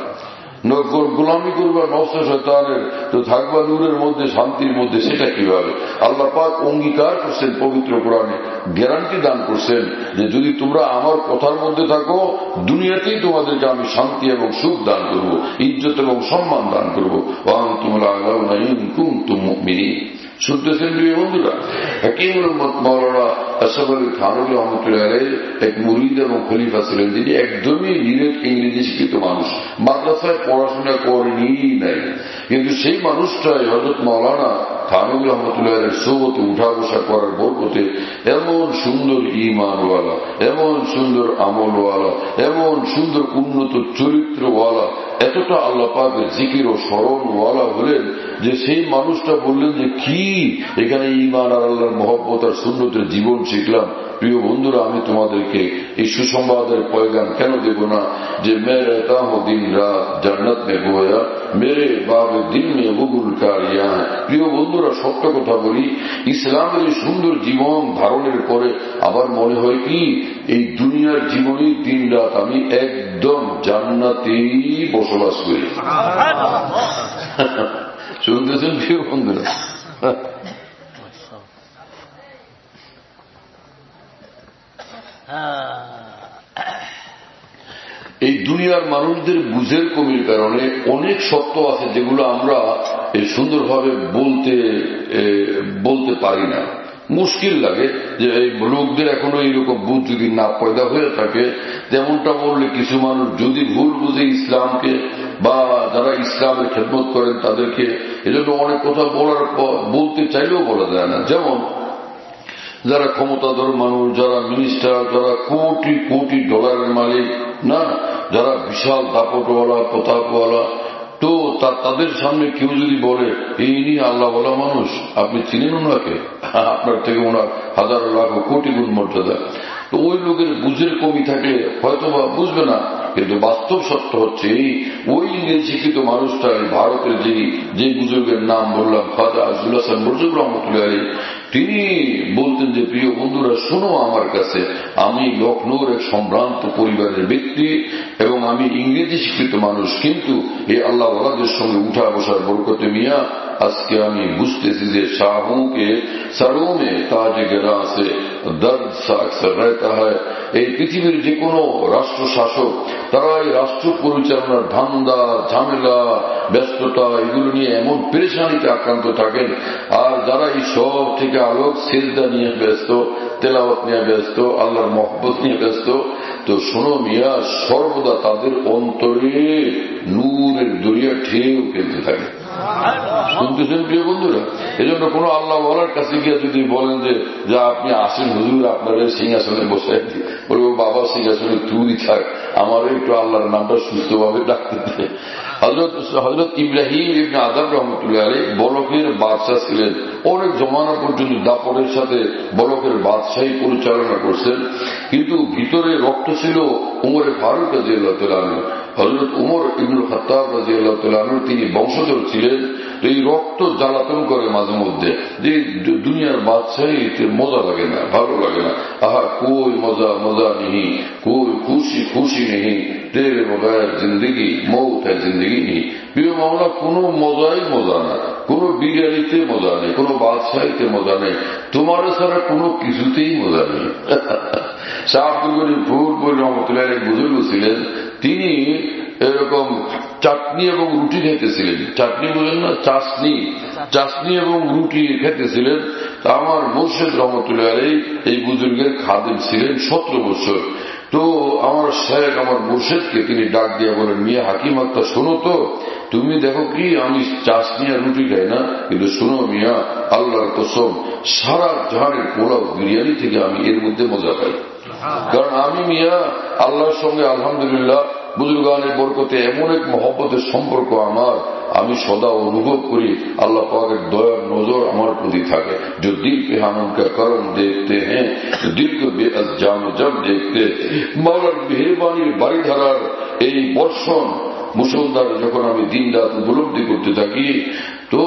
গোলামি করবা নফসে শয়তানের, তো থাকবা নূরের মধ্যে, শান্তির মধ্যে। সেটা কিভাবে? আল্লাহ পাক অঙ্গীকার করছেন পবিত্র কোরআনে, গ্যারান্টি দান করছেন যে যদি তোমরা আমার কথার মধ্যে থাকো দুনিয়াতেই তোমাদেরকে আমি শান্তি এবং সুখ দান করবো, ইজ্জত এবং সম্মান দান করবো। ওয়ান্তুমুল আ'লাউনা ইন কুনতুম মুমিনিন। শুনতেছেন প্রিয় বন্ধুরা? হাকিম মাওলানা আশরাফ আলী থানভী রহমতুল্লাহ আলাইহি এক মুরিদ এবং খলিফা ছিলেন, যিনি একদমই নিরেট ইংরেজি শিক্ষিত মানুষ, মাদ্রাসায় পড়াশোনা করেনি নাই, কিন্তু সেই মানুষটাই হযরত মাওলানা থানভী রহমতুল্লাহ আলাইহির সোহবতে উঠা বসা করার বরকতে এমন সুন্দর ঈমানওয়ালা, এমন সুন্দর আমলওয়ালা, এমন সুন্দর উন্নত চরিত্রওয়ালা, এতটা আল্লাহ পাকের জিকির ও স্মরণওয়ালা হলেন যে সেই মানুষটা বললেন যে কি এখানে ঈমান আর আল্লাহর মহব্বত আর সুন্নতের জীবন শিখলাম। প্রিয় বন্ধুরা, আমি তোমাদেরকে এই সুসংবাদের পয়গাম কেন দেব না যে মে রহতা হু দিন রাত জান্নাত মে গোয়া মেরে বাব দিল মে বুগুল কারিয়া। প্রিয় বন্ধুরা, সত্য কথা বলি, ইসলামের এই সুন্দর জীবন ধারণের পরে আবার মনে হয় কি এই দুনিয়ার জীবনে দিন রাত আমি একদম জান্নাতেই বসবাস করি। শুনতেছেন প্রিয় বন্ধুরা? এই দুনিয়ার মানুষদের বুঝের কমির কারণে অনেক সত্য আছে যেগুলো আমরা সুন্দরভাবে বলতে বলতে পারি না, মুশকিল লাগে। যে এই লোকদের এখনো এইরকম বুঝ যদি না পয়দা হয়ে থাকে, তেমনটা বললে কিছু মানুষ যদি ভুল বুঝে ইসলামকে বা যারা ইসলামের খেদমত করেন তাদেরকে, এজন্য অনেক কথা বলার বলতে চাইলেও বলা যায় না। যেমন যারা ক্ষমতাধর মানুষ, যারা মিনিস্টার, যারা কোটি কোটি ডলারের মালিক, না যারা বিশাল দাপটওয়ালা প্রতাপওয়ালা, তো তাদের সামনে কেউ যদি বলে এই নিয়ে আল্লাহ বলা মানুষ, আপনি চিনেন ওনাকে, আপনার থেকে ওনার হাজার লাখ কোটি গুণ মর্যাদা, তো ওই লোকের বুঝের কমি থাকলে হয়তো বা বুঝবে না। কিন্তু বাস্তব সত্য হচ্ছে এই ওই ইংরেজি শিক্ষিত মানুষটা ভারতের যে যে বুজুর্গের নাম বললাম খাজা আজুল হাসান বরজুর রহমতুল্লাহ আলাইহি, তিনি বলতেন যে প্রিয় বন্ধুরা শোনো আমার কাছে, আমি লখনৌর এক সম্ভ্রান্ত পরিবারের ব্যক্তি এবং আমি ইংরেজি শিক্ষিত মানুষ, কিন্তু এই আল্লাহ ওয়ালাদের সঙ্গে উঠা বসার বরকতে মিয়া আজকে আমি বুঝতেছি যে শাহকে সরোं में ताज गिरा से दर्द सा अक्सर रहता है। এই পৃথিবীর যে কোনো রাষ্ট্র শাসক তারা এই রাষ্ট্র পরিচালনার ধান্দা ঝামেলা ব্যস্ততা এগুলো নিয়ে এমন পেরেশানিতে আক্রান্ত থাকেন, আর যারা এই সব থেকে আলোক সিজদা নিয়ে ব্যস্ত, তেলাওয়াত নিয়ে ব্যস্ত, আল্লাহর মহব্বত নিয়ে ব্যস্ত, তো শোনো মিয়া সর্বদা তাদের অন্তরে নূরের দরিয়া ঢেউ খেলতে থাকে। শুনতেছেন প্রিয় বন্ধুরা? এই জন্য কোন আল্লাহ ওয়ালার কাছে গিয়ে যদি বলেন যে যা আপনি আসেন হুজুর আপনার সিংহাসনে বসে, বলবো বাবা সিংহাসনে তুই থাক, আমারও একটু আল্লাহর নামটা সুস্থভাবে ডাকতে দে। হযরত হযরত ইব্রাহিম ইবনে আদম রহমতুল্লাহ আলাইহি বলকের বাদশা ছিলেন, অনেক জমানা পর্যন্ত দাপটের সাথে বলকের বাদশাহী পরিচালনা করছেন, কিন্তু ভিতরে রক্ত ছিল উমরে ফারুক রাদিয়াল্লাহু তাআলা আনহু। হযরত উমর ইবনুল খাত্তাব রাদিয়াল্লাহু তাআলা আনহু তিনি বংশধর ছিলেন। এই রক্ত জ্বালাতন করে মাঝে মধ্যে যে দুনিয়ার বাদশাহীতে মজা লাগে না, ভালো লাগে না। আহা কোই মজা মজা নেই, কোই খুশি খুশি নেই, তেরে বগায় জিন্দগি মৌত হয় জিন্দগি নেই। প্রিয় মাওলা, কোনো মজাই মজা না, কোনো বিরিয়ানিতে মজা নেই, কোনো বাদশাহীতে মজা নেই, তোমার ছাড়া কোনো কিছুতেই মজা নেই। শাহ আব্দুল গনি ফুরপুর রহমতুল্লাহ এক বুজুর্গ ছিলেন, তিনি এরকম চাটনি এবং রুটি খেতেছিলেন। চাটনি বলেন না, চাশনি, চাশনি এবং রুটি খেতেছিলেন। আমার মুর্শিদ রহমতুল্লাহ আলাইহি এই বুজুর্গের খাদেম ছিলেন সতেরো বছর। তো আমার শেখ আমার মুর্শিদকে তিনি ডাক দিয়ে বলেন, মিয়া হাকিম আক্তার শোনো তো, তুমি দেখো কি আমি চাশনি আর রুটি খাই না, কিন্তু শোনো মিয়া, আল্লাহর কসম সারা জাহানের পোলাও বিরিয়ানি থেকে আমি এর মধ্যে মজা পাই। কারণ আমি মিয়া আল্লাহর সঙ্গে আলহামদুলিল্লাহ বুজুর্গানের বরকতে এমন এক মহব্বতের সম্পর্ক আমার, আমি সদা অনুভব করি আল্লাহ পাকের দয়ার নজর আমার প্রতি থাকে। जो दिल पे हम उनका करम देखते हैं, तो दिल को बेअजाम जब देखते, মওলার মেহেরবানির বাড়িধারার এই বর্ষণ মুসলধার যখন আমি দিন রাত উপলব্ধি করতে থাকি, তো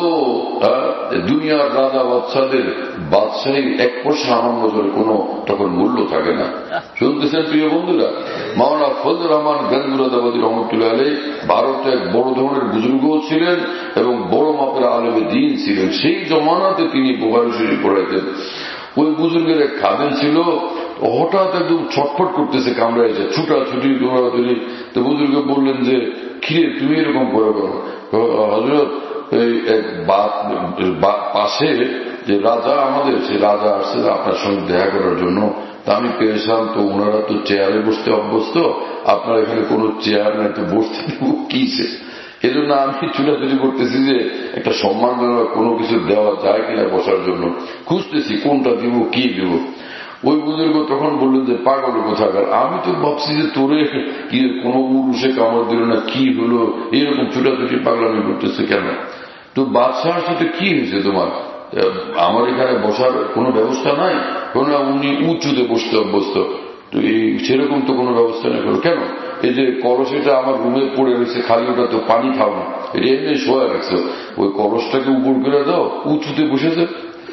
দুনিয়ার রাজা বাদশাদের বাদশাহীর এক পয়সা আমার নজরে কোনো তখন মূল্য থাকে না। শুনতেছেন প্রিয় বন্ধুরা, মাওলানা ফজলুর রহমান গঞ্জুরাদাবাদী রহমতুল্লাহ আলাইহি ভারতে এক বড় ধরনের বুজুর্গও ছিলেন এবং বড় মাপের আলেমে দ্বীন ছিলেন। সেই জমানাতে তিনি বুখারী শরীফ পড়াইতেন। ওই বুজুর্গের এক খাদেম ছিল, হঠাৎ একদম ছটফট করতেছে, কামড়াইছে, ছুটাছুটি দৌড়াদৌড়ি। তো বুজুর্গ বললেন যে, কিরে তুমি এরকম করে করো? হযরত এক পাশে যে রাজা আমাদের, সে রাজা আসছে আপনার সঙ্গে দেখা করার জন্য। তা আমি পেরেছিলাম, তো ওনারা তো চেয়ারে বসতে অভ্যস্ত, আপনার এখানে কোনো চেয়ার নাই, তো বসতে দেবো কিসে? এজন্য আমি ছুটাছুটি করতেছি যে একটা সম্মানজনক কোনো কিছু দেওয়া যায় কিনা বসার জন্য খুঁজতেছি, কোনটা দিব কি দিব। ওই বুজুর্গ তখন বললেন যে, পাগল কোথাকার, আমি তো ভাবছি যে তোরে কি কোনো উরুষে কামড় দিল না, কি হলো এরকম ছুটাছুটি পাগলামি করতেছে কেন? তো বাদশাহর সাথে কি হয়েছে তোমার? আমার এখানে বসার কোনো ব্যবস্থা নাই? কোন উনি উঁচুতে বসতে অভ্যস্ত, তো এই সেরকম তো কোনো ব্যবস্থা নেই। কেন? এই যে কলসিটা আমার রুমে পড়ে রয়েছে খালি, ওটা তো পানি খাও না, এটা এমনি শোয়া রাখছো, ওই কলসটাকে উপর করে দাও, উঁচুতে বসেছে।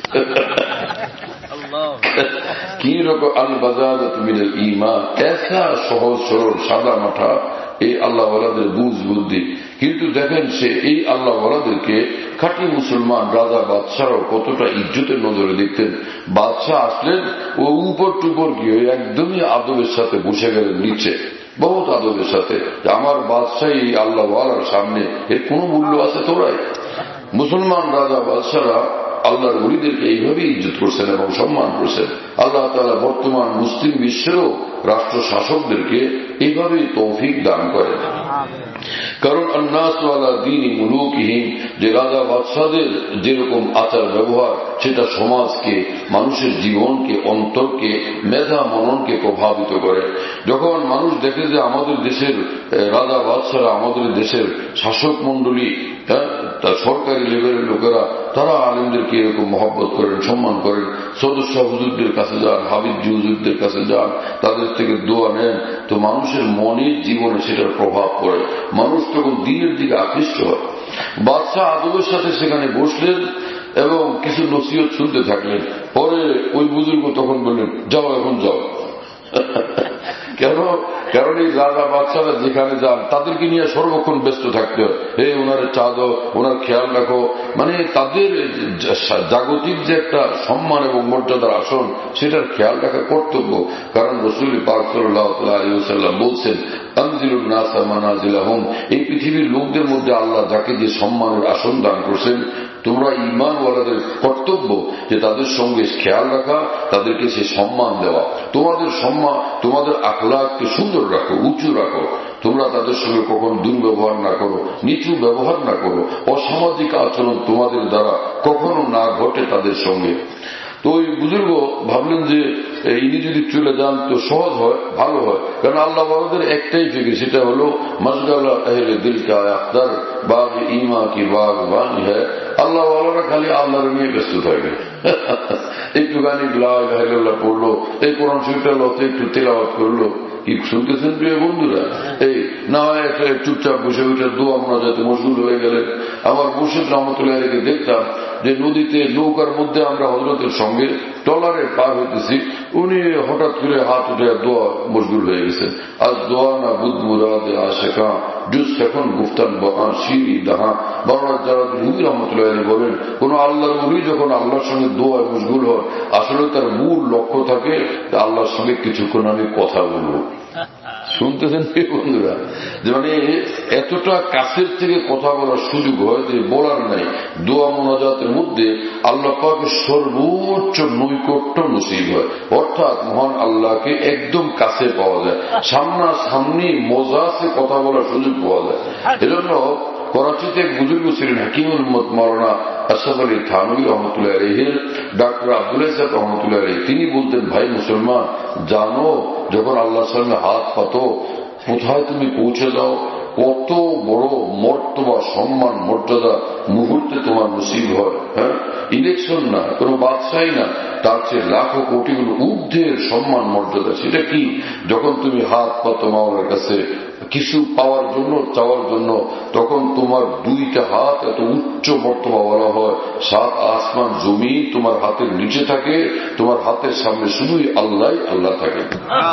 কি রকম আল বাজার মিনাল ঈমান, একা সহজ সরল সাদা মাথা এই আল্লাহওয়ালাদের বুঝ বুদ্ধি। কিন্তু দেখেন সে এই আল্লাহওয়ালাদেরকে খাঁটি মুসলমান রাজা বাদশাহরাও কতটা ইজ্জতের নজরে দেখতেন। বাদশাহ আসলেন, ও উপর টুপর গিয়ে একদমই আদবের সাথে বসে গেলেন নিচে, বহুত আদবের সাথে। আমার বাদশাহ এই আল্লাহওয়ালার সামনে এর কোন মূল্য আছে তোরাই? মুসলমান রাজা বাদশাহরা আল্লাহর ওলিদেরকে এইভাবে ইজ্জত করছেন এবং সম্মান করছেন। আল্লাহ তাআলা বর্তমান মুসলিম বিশ্বেরও রাষ্ট্র শাসকদেরকে এইভাবেই তৌফিক দান করেন। কারণ আন্নাস ওয়ালা দীনি মুলুকিহিম, যে রাজা বাদশাদের যেরকম আচার ব্যবহার সেটা সমাজকে, মানুষের জীবনকে, অন্তরকে, মেধা মননকে প্রভাবিত করে। যখন মানুষ দেখে যে আমাদের দেশের রাজা বাদশারা, আমাদের দেশের শাসক মন্ডলী, তার সরকারি লেভেলের লোকেরা, তারা আলেমদেরকে এরকম মহব্বত করেন, সম্মান করেন, সদস্য হুজুরদের কাছে যান, হাবিবজি হুজুরদের কাছে যান, তাদের থেকে দোয়া নেন, তো মানুষের মনের জীবনে সেটার প্রভাব পড়ে, মানুষ তখন দিনের দিকে আকৃষ্ট হয়। বাদশাহ আদবের সাথে সেখানে বসলেন এবং কিছু নসিহত শুনতে থাকলেন। পরে ওই বুজুর্গ তখন বললেন, যাও এখন যাও। কেন? কারণ এই রাজা বাদশারা যেখানে যান তাদেরকে নিয়ে সর্বক্ষণ ব্যস্ত থাকতে হয়। হে ওনার চা দাও, ওনার খেয়াল রাখো, মানে তাদের জাগতিক যে একটা সম্মান এবং মর্যাদার আসন, সেটার খেয়াল রাখা কর্তব্য। কারণ রাসূল পাক সাল্লাল্লাহু আলাইহি ওয়াসাল্লাম বলছেন, আনজিলুন নাসা মানাজিলাহুম, এই পৃথিবীর লোকদের মধ্যে আল্লাহ যাকে যে সম্মানের আসন দান করছেন, তোমরা ঈমানওয়ালাদের কর্তব্য যে তাদের সঙ্গে খেয়াল রাখা, তাদেরকে সে সম্মান দেওয়া। তোমাদের সম্মান, তোমাদের আখলাককে সুন্দর রাখো, উঁচু রাখো। তোমরা তাদের সঙ্গে কখনো দুর্ব্যবহার না করো, নিচু ব্যবহার না করো, অসামাজিক আচরণ তোমাদের দ্বারা কখনো না ঘটে তাদের সঙ্গে। তো ওই বুজুর্গ ভাবলেন যে ইনি যদি চলে যান তো সহজ হয়, ভালো হয়। কারণ আল্লাহ বাবাদের একটাই ফিকির, সেটা হলো মশগালা আহলে দিল কা আখতার বাগ ইমা কি বাগ বানি হ্যাঁ। আল্লাহ বাবারা খালি আল্লাহর নিয়ে ব্যস্ত থাকে। একটুখানি লা ইলাহা ইল্লাল্লাহ পড়লো, এই কোরআন শরীফটা লতে একটু তেলাওয়াত করলো, কি শুনতেছেন প্রিয় বন্ধুরা? এই না হয় একটা চুপচাপ বসে বসে দোয়া মোনাজাতে মশগুল হয়ে গেলেন। আমার মুর্শিদ রহমতুল্লাহ আলাইহি দেখতাম যে নদীতে নৌকার মধ্যে আমরা হযরতের সঙ্গে ট্রলারে পার হইতেছি, উনি হঠাৎ করে হাত উঠে দোয়া মশগুল হয়ে গেছেন। আজ দোয়া না বুধ মুরাদে আশেকা জুস এখন গুফতান বহান শিরি দাহা বাংলা যারা নবী রহমতুল্লাহ আলাইহি বলেন, কোন আল্লাহর ওলি যখন আল্লাহর সঙ্গে দোয়া মশগুল হয় আসলে তার মূল লক্ষ্য থাকে আল্লাহর সঙ্গে কিছুক্ষণ আমি কথা বলবো। শুনতেছেন বন্ধুরা? যে মানে এতটা কাছের থেকে কথা বলার সুযোগ হয় যে বলার নাই। দোয়া মোনাজাতের মধ্যে আল্লাহ পাকের সর্বোচ্চ নৈকট্য নসিব হয়, অর্থাৎ মহান আল্লাহকে একদম কাছে পাওয়া যায়, সামনাসামনি মজাসে কথা বলার সুযোগ পাওয়া যায়। এজন্য করাচিতে এক বুজুর্গ ছিলেন হাকিমুল উম্মত মাওলানা আশরাফ আলী থানভী রহমতুল্লাহ আলাইহির ডাক্তার আব্দুল্লাহ সাহেব রহমতুল্লাহ আলাইহি, তিনি বলতেন, ভাই মুসলমান, জানো যখন আল্লাহর সামনে হাত পাতো কোথায় তুমি পৌঁছে যাও, কত বড় মর্তবা সম্মান মর্যাদা মুহূর্তে তোমার নসিব হয়। হ্যাঁ, ইলেকশন না, কোনো বাদশাহী না, তার চেয়ে লাখো কোটি গুলো ঊর্ধ্বের সম্মান মর্যাদা। সেটা কি? যখন তুমি হাত পাতো মাওলার কাছে কিছু পাওয়ার জন্য, চাওয়ার জন্য, তখন তোমার দুইটা হাত এত উচ্চ মর্তবা বলা হয়, সাত আসমান জমি তোমার হাতের নিচে থাকে, তোমার হাতের সামনে শুধুই আল্লাহ আল্লাহ থাকে।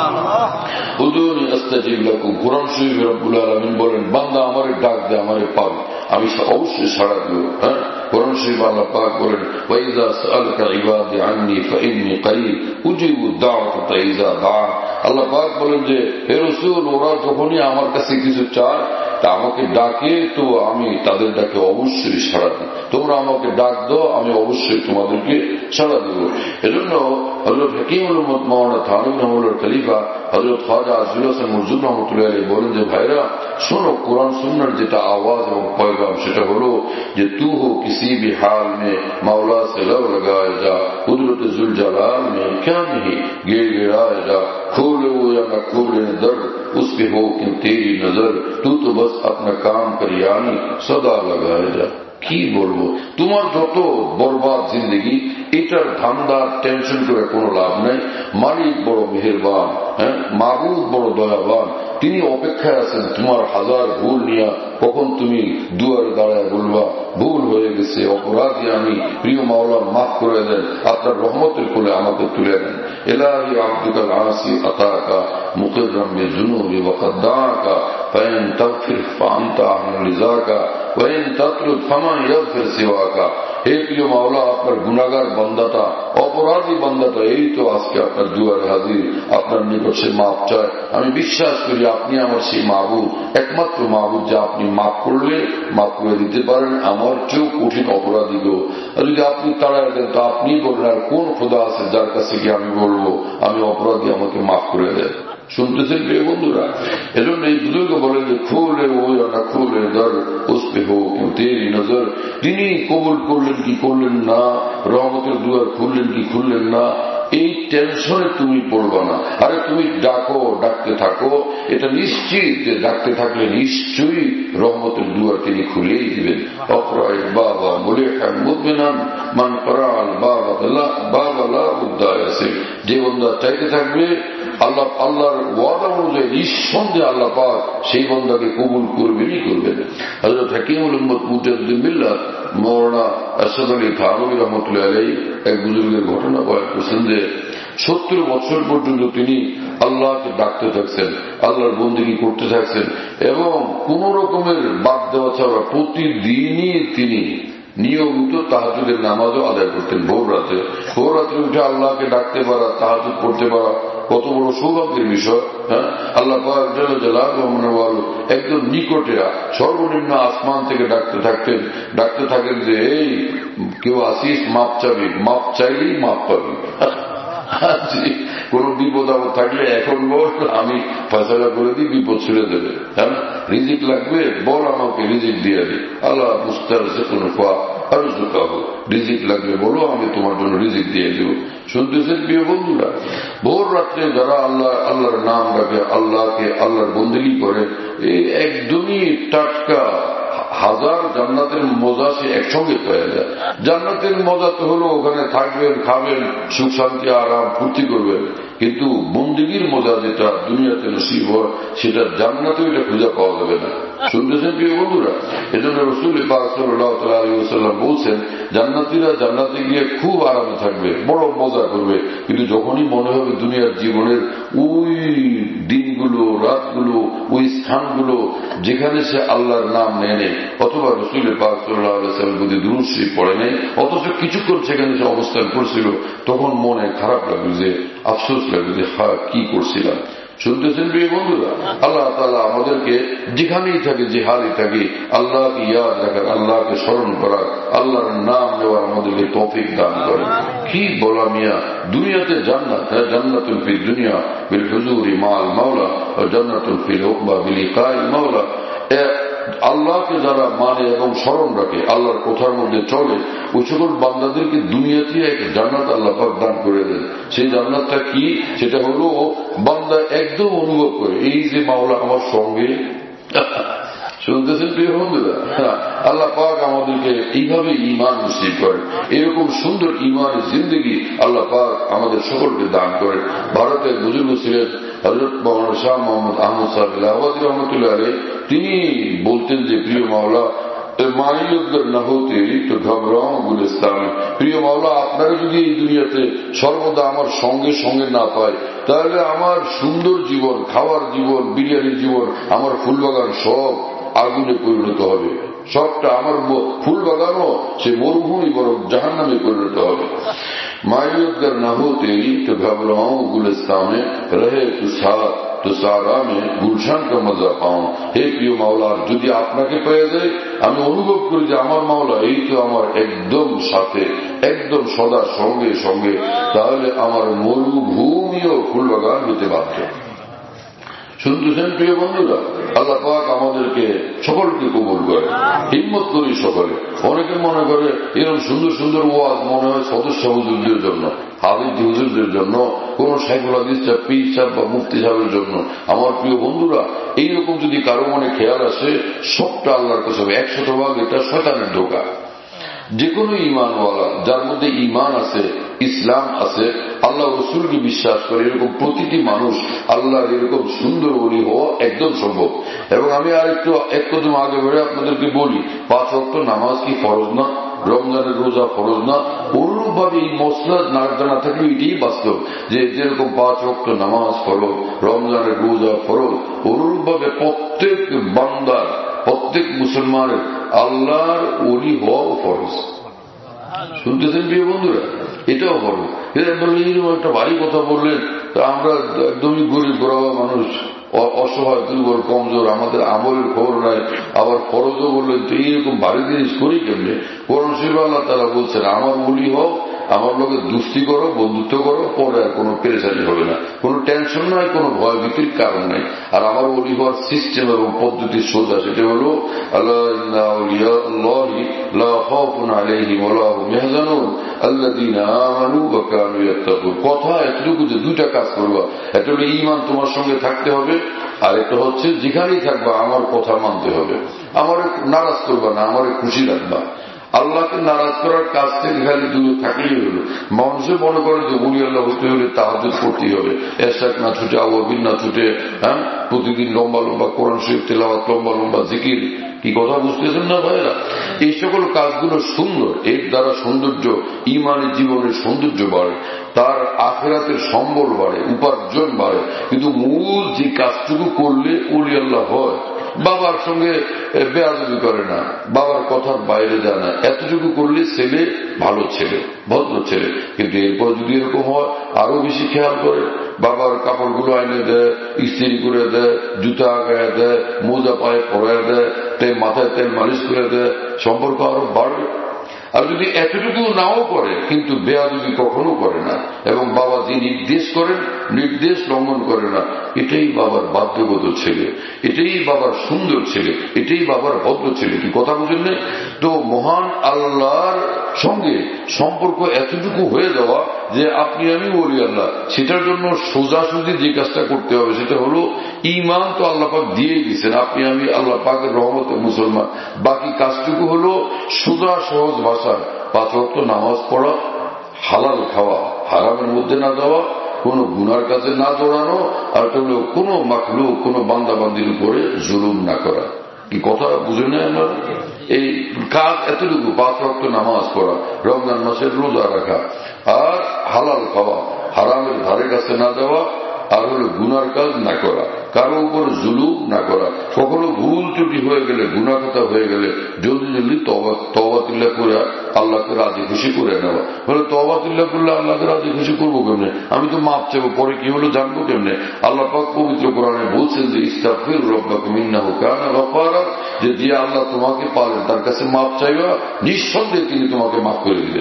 উদুনি আস্তাজিব লাকুম, কুরআন শরীফে রব্বুল আলামিন বলেন, বান্দা আমারে ডাক দে, আমারে পাক, আমি অবশ্যই সাড়া দেব। হ্যাঁ, কুরআন শরীফে আল্লাহ পাক বলেন, ওয়াইযা সাআলকা ইবাদি আন্নী ফাইন্নী করিব উজিবু দাওয়াতা ইযা দাআন। আল্লাহ পাক বলেন যে হে রাসূল, ওরা যখনই আমার কাছে কিছু চায় তা আমাকে ডাকে, তো আমি তাদের ডাকে অবশ্যই সাড়া দিই। তোমরা আমাকে ডাক দাও, আমি অবশ্যই তোমাদেরকে সাড়া দেব। এজন্য হযরত হাকিমুল উম্মত মাওলানা থানভী রহমাতুল্লাহ খলিফা হযরত খাজা আজিজুল হাসান মরজুদ রহমাতুল্লাহ আলাইহি বলেন যে ভাইরা শোনো, কোরআন সুন্নাহর যেটা আওয়াজ এবং পয়গাম সেটা হলো যে তু হো কিসি ভি হাল মে মাওলা সে লব লাগায়ে যা, কুদরত জুল জালাল মে ক্যা नहीं गिड़गिड़ाए जा, खोले हो या न खोले दर उस पे हो कि तेरी नजर, तू तो बस अपना काम कर यानी सदा लगाए जा। কি বলবো, তোমার যত বরবাদ জিন্দগি, এটার ধান্দার টেনশন করে কোনো লাভ নাই। মালিক বড় মেহেরবান, হ্যাঁ, মাবুদ বড় দয়াবান, তিনি অপেক্ষায় আছেন তোমার হাজার ভুল নিয়ে কখন তুমি দুয়ারে দাঁড়ায় বলবা ভুল হয়ে গেছে, অপরাধী আমি, প্রিয় মাওলা মাফ করে দেন, আপনার রহমতের কোলে আমাকে তুলে দেন। ইলাহি আব্দুকাল আসি আতাকা মুকিররাম বিজুনুবি ওয়া কদ্দাকা ফাইন তাগফির ফাআনতা আহলু লিজাকা ওয়া ইন তাতরুদ ফামান ইয়াগফির সিওয়াকা। হে প্রিয় মাওলা, আপনার গুনাহগার বান্দাটা, অপরাধী বান্দাটা এই তো আজকে আপনার দুয়ারে হাজির, আপনার নিকট সে মাফ চায়। আমি বিশ্বাস করি আপনি আমার সেই মাবুদ, একমাত্র মাবুদ, যে আপনি মাফ করলে মাফ করে দিতে পারেন আমার চেয়েও কঠিন অপরাধীকেও। আর যদি আপনি তাড়ায় দেন তো আপনি বললেন আর কোন খোদা আছে যার কাছে গিয়ে আমি বলবো আমি অপরাধী, আমাকে মাফ করে দেন। শুনতেছেন প্রিয় বন্ধুরা? এজন্য এই বুজুর্গ বলেন যে খুলে ও না খুলে দর উসপে হো তেরি নজর। তিনি কবুল করলেন কি করলেন না, রহমতের দুয়ার খুললেন কি খুললেন না, এই টেনশনে তুমি পড়বা না। আরে তুমি ডাকো, ডাকতে থাকো, এটা নিশ্চিত যে ডাকতে থাকলে নিশ্চয়ই রহমতের দুয়ার তিনি খুলেই দিবেন। অপরায় বাবা বলে মান করাল বাবা বাবা লাউদ্দায় আছে, যে বন্দা চাইতে থাকবে আল্লাহ আল্লাহর ওয়াদা অনুযায়ী নিঃসন্দেহে আল্লাহ পাক সেই বন্দাকে কবুল করবেনই করবেন। হযরত হাকিমুল উম্মত মুজাদ্দিদ মিল্লাত মাওলানা আশরাফ আলী থানভী রহমাতুল্লাহ আলাইহি এক বুজুর্গের ঘটনা বয়ান করছেন যে সত্তর বছর পর্যন্ত তিনি আল্লাহকে ডাকতে থাকছেন, আল্লাহর বন্দেগী করতে থাকছেন এবং কোন রকমের বাদ দেওয়া ছাড়া প্রতিদিনই তিনি নিয়মিত তাহাজ্জুদের নামাজও আদায় করতেন। ভোর রাতে ভোর রাত্রে উঠে আল্লাহকে ডাকতে পারা, তাহাজ্জুদ পড়তে পারা কত বড় সৌভাগ্যের বিষয়। হ্যাঁ, আল্লাহ পাক জাল্লা জালালুহু একদম নিকটে সর্বনিম্ন আসমান থেকে ডাকতে থাকতেন, ডাকতে থাকেন যে এই কেউ আসিস মাপ চাবি, মাপ চাইলেই মাপ পাবি। কোন বিপদ আপদ থাকলে এখন বল, আমি ফয়সালা করে দিই, বিপদ ছেড়ে দেবে। হ্যাঁ, রিজিক লাগবে বল, আমাকে রিজিক দিয়ে দিই। আল্লাহ মুস্তারজিকুন আরজুকাহ, রিজিক লাগবে বলো, আমি তোমার জন্য রিজিক দিয়ে দেব। শুনতেছেন প্রিয় বন্ধুরা? ভোর রাত্রে যারা আল্লাহ আল্লাহর নাম রাখে, আল্লাহকে আল্লাহর বন্দেগী করে, এই একদমই টাটকা হাজার জান্নাতের মজা সে একসঙ্গে পেয়ে যায়। জান্নাতের মজা তো হলো ওখানে থাকবেন, খাবেন, সুখ শান্তি আরাম ফুর্তি করবেন, কিন্তু বন্দেগীর মজা যেটা দুনিয়াতে নসিব হয় সেটা জান্নাতে এটা খুঁজে পাওয়া যাবে না। শুনতেছেন প্রিয় বন্ধুরা? এজন্য রাসূল পাক সাল্লাল্লাহু আলাইহি ওয়াসাল্লাম বলছেন, জান্নাতীরা জান্নাতে গিয়ে খুব আরামে থাকবে, বড় মজা করবে, কিন্তু যখনই মনে হবে দুনিয়ার জীবনের ওই দিনগুলো, রাতগুলো, ওই স্থানগুলো যেখানে সে আল্লাহর নাম নেয় নেই, অথবা রাসূল পাক সাল্লাল্লাহু আলাইহি ওয়াসাল্লাম প্রতি দুরূদ শরীফ পড়ে নেই, অথচ কিছুক্ষণ সেখানে সে অবস্থান করছিল, তখন মনে খারাপ লাগবে, যে আফসোস লাগবে যে হ্যাঁ কি করছিলাম। শুনতেছেন প্রিয় বন্ধুরা? আল্লাহ তাআলা আমাদেরকে যেখানেই থাকে, যে হালই থাকি, আল্লাহকে ইয়াদ রাখার, আল্লাহকে স্মরণ করার, আল্লাহর নাম নেওয়ার আমাদেরকে তৌফিক দান করে। কি বলা মিয়া, দুনিয়াতে জান্নাত, হ্যাঁ জান্নাতুল ফিদ দুনিয়া বিল হুজুরি মাল মাওলা ও জান্নাতুল ফিল উকবা বিল লিকাই মাওলা। আল্লাহকে যারা মানে এবং স্মরণ রাখে, আল্লাহর কথার মধ্যে চলে, ওই সকল বান্দাদেরকে দুনিয়াতে এক জান্নাত আল্লাহ পাক দান করে দেন। সেই জান্নাতটা কি? সেটা হলো বান্দা একদম অনুভব করে, এই যে মাওলা আমার সঙ্গে। শুনতেছেন প্রিয় বন্ধুরা? আল্লাহ পাক আমাদেরকে এইভাবে ঈমান নসিব করেন, এরকম সুন্দর ঈমানের জিন্দেগি আল্লাহ পাক আমাদের সকলকে দান করেন। ভারতের বুজুর্গ ছিলেন হযরত মাওলানা শাহ মোহাম্মদ আহমদ সাহেব ইলাহাবাদী রহমতুল্লাহ আলাইহি। তিনি বলতেন যে প্রিয় মাওলা মাইয়ুদ্দার না হতে তো ঘবরাও গুলিস্তান, প্রিয় মাওলা আপনারা যদি এই দুনিয়াতে সর্বদা আমার সঙ্গে সঙ্গে না পায়, তাহলে আমার সুন্দর জীবন, খাওয়ার জীবন, বিরিয়ানির জীবন, আমার ফুলবাগান সব আগুনে পরিণত হবে, সবটা আমার ফুল বাগানও সে মরুভূমি বরং জাহান্নামে পরিণত হবে। মাইয়ুদ্দার না হতে তো ঘবরাও গুলিস্তানে রহে তো সাথ তো সারা মে গুলশান কা মজা পাও। হে প্রিয় মাওলা, যদি আপনাকে পেয়ে যায়, আমি অনুভব করি যে আমার মাওলা এই তো আমার একদম সাথে, একদম সদা সঙ্গে সঙ্গে, তাহলে আমার মরুভূমিও ফুলবাগান হতে বাধ্য। শুনতেছেন প্রিয় বন্ধুরা? আল্লাহ পাক আমাদেরকে সকলকে কবুল করে, হিম্মত করি সকলে। অনেকে মনে করে এরকম সুন্দর সুন্দর ওয়াজ মনে হয় সদস্য হুজুরদের জন্য, হাদিস হুজুরদের জন্য, কোন শাইখুল হাদিস সাহেব, পীর সাহেব বা মুফতি সাহেবের জন্য। আমার প্রিয় বন্ধুরা, এইরকম যদি কারো মনে খেয়াল আসে, সবটা আল্লাহর কাছে হবে, একশত ভাগ এটা শয়তানের ধোঁকা। যে কোনো ঈমানওয়ালা যার মধ্যে ঈমান আছে, ইসলাম আছে, আল্লাহ রসুলকে বিশ্বাস করে, এরকম প্রতিটি মানুষ আল্লাহর এরকম সুন্দর ওলি হওয়া একদম সম্ভব। এবং আমি আর একটু এক কদম আগে বেড়ে আপনাদেরকে বলি, পাঁচ ওয়াক্ত নামাজ কি ফরজ না? রমজানের রোজা ফরজ না? অনুরূপ ভাবে এই মসলা না জানা থাকলে এটাই বাস্তব যে যেরকম পাঁচ ওয়াক্ত নামাজ ফরজ, রমজানের রোজা ফরজ, অনুরূপ ভাবে প্রত্যেক বান্দার, প্রত্যেক মুসলমানের আল্লাহর ওলি হওয়াও ফরজ। শুনতেছেন প্রিয় বন্ধুরা? এটাও ফরজ। এরকম একটা ভারী কথা বললেন, আমরা একদমই গরিব গোড়াবা মানুষ, অসহায়, দুর্বল, কমজোর, আমাদের আমলের খবর নাই, আবার ফরজও বললেন, তো এইরকম ভারী জিনিস করি কেমনে? কোরআন শরীফে আল্লাহ তাআলা বলছেন, আমার ওলি হও, আমার লোকের দুস্তি করো, বন্ধুত্ব করো, পরে আর কোনো পেরেশানি হবে না, কোনো টেনশন নাই, কোনো ভয় ভীতির কারণ নাই। আর আমার ওলি হওয়ার সিস্টেম এবং পদ্ধতি সোজা, সেটা হলো কথা এতটুকু যে দুইটা কাজ করবা, একটা হলো ঈমান তোমার সঙ্গে থাকতে হবে, আর একটা হচ্ছে যেখানেই থাকবা আমার কথা মানতে হবে, আমার নারাজ করবা না, আমার খুশি রাখবা। আল্লাহকে নারাজ করার কাজ থেকে খালি দূরে থাকলেই হলো। মানুষে মনে করে যে উলি আল্লাহ হতে হলে তাহাজ্জুদ করতেই হবে, এশরাক না ছুটে, আওয়াবিন না ছুটে, হ্যাঁ প্রতিদিন লম্বা লম্বা কোরআন শরীফ তেলাওয়াত, লম্বা লম্বা জিকির। কি কথা বুঝতেছেন না ভাইরা? এই সকল কাজগুলো সুন্দর, এর দ্বারা সৌন্দর্য, ইমানের জীবনের সৌন্দর্য বাড়ে, তার আখিরাতের সম্বল বাড়ে, উপার্জন বাড়ে। কিন্তু মূল যে কাজটুকু করলে ওলি আল্লাহ হয়, বাবার সঙ্গে বেয়াদবি করে না, বাবার কথার বাইরে যায় না, এতটুকু করলে ছেলে ভালো ছেলে, ভদ্র ছেলে। কিন্তু এরপর যদি এরকম হয়, আরো বেশি খেয়াল করে, বাবার কাপড়গুলো আইনে দেয়, ইস্ত্রি করে দেয়, জুতা আগায় দেয়, মোজা পায়ে পরায় দেয়, মাথায় তেল মালিশ করে দেয়, সম্পর্ক আরো বাড়বে। আর যদি এতটুকু নাও করে কিন্তু বেয়াদবি কখনো করে না, এবং বাবা যে নির্দেশ করেন নির্দেশ লঙ্ঘন করে না, এটাই বাবার বাধ্যগত ছেলে, এটাই বাবার সুন্দর ছেলে, এটাই বাবার ভদ্র ছেলে। কি কথা বুঝেন না? তো মহান আল্লাহর সঙ্গে সম্পর্ক এতটুকু হয়ে যাওয়া যে আপনি আমি বলি আল্লাহ, সেটার জন্য সোজাসুজি যে কাজটা করতে হবে সেটা হলো ঈমান তো আল্লাহ পাক দিয়েই দিচ্ছেন, আপনি আমি আল্লাহ পাকের রহমতে মুসলমান। বাকি কাজটুকু হলো সোজা সহজ ভাষায় পাঁচ ওয়াক্ত নামাজ পড়া, হালাল খাওয়া, হারামের মধ্যে না যাওয়া, কোন গুনার কাছে না জড়ানো, আর এটা হলো কোনো মাখলুক কোনো বান্দাবান্দির উপরে জুলুম না করা। কি কথা বুঝে নেয় আমার? এই কাজ এতটুকু, পাঁচ ওয়াক্ত নামাজ পড়া, রমজান মাসের রোজা রাখা, আর হালাল খাওয়া, হারামের ধারে কাছে না যাওয়া, আর হলো গুনার কাজ না করা, কারো উপর জুলুম না করা। কখনো ভুল ত্রুটি হয়ে গেলে, গুনা কথা হয়ে গেলে জলদি জলদি তওবাতুল্লাহ করে আল্লাহকে রাজি খুশি করে নেওয়া। বলে তওবাতুল্লাহ করলে আল্লাহকে রাজি খুশি করবো কেমনে? আমি তো মাপ চাইবো, পরে কি হলো জানবো কেমনে? আল্লাহ পাক পবিত্র কোরআনে বলছেন যে ইস্তাগফির রাব্বাকুম ইন্নাহু কানা গফফারা, যে যে আল্লাহ তোমাকে পালেন তার কাছে মাপ চাইবা, নিঃসন্দেহে তিনি তোমাকে মাফ করে দিবেন।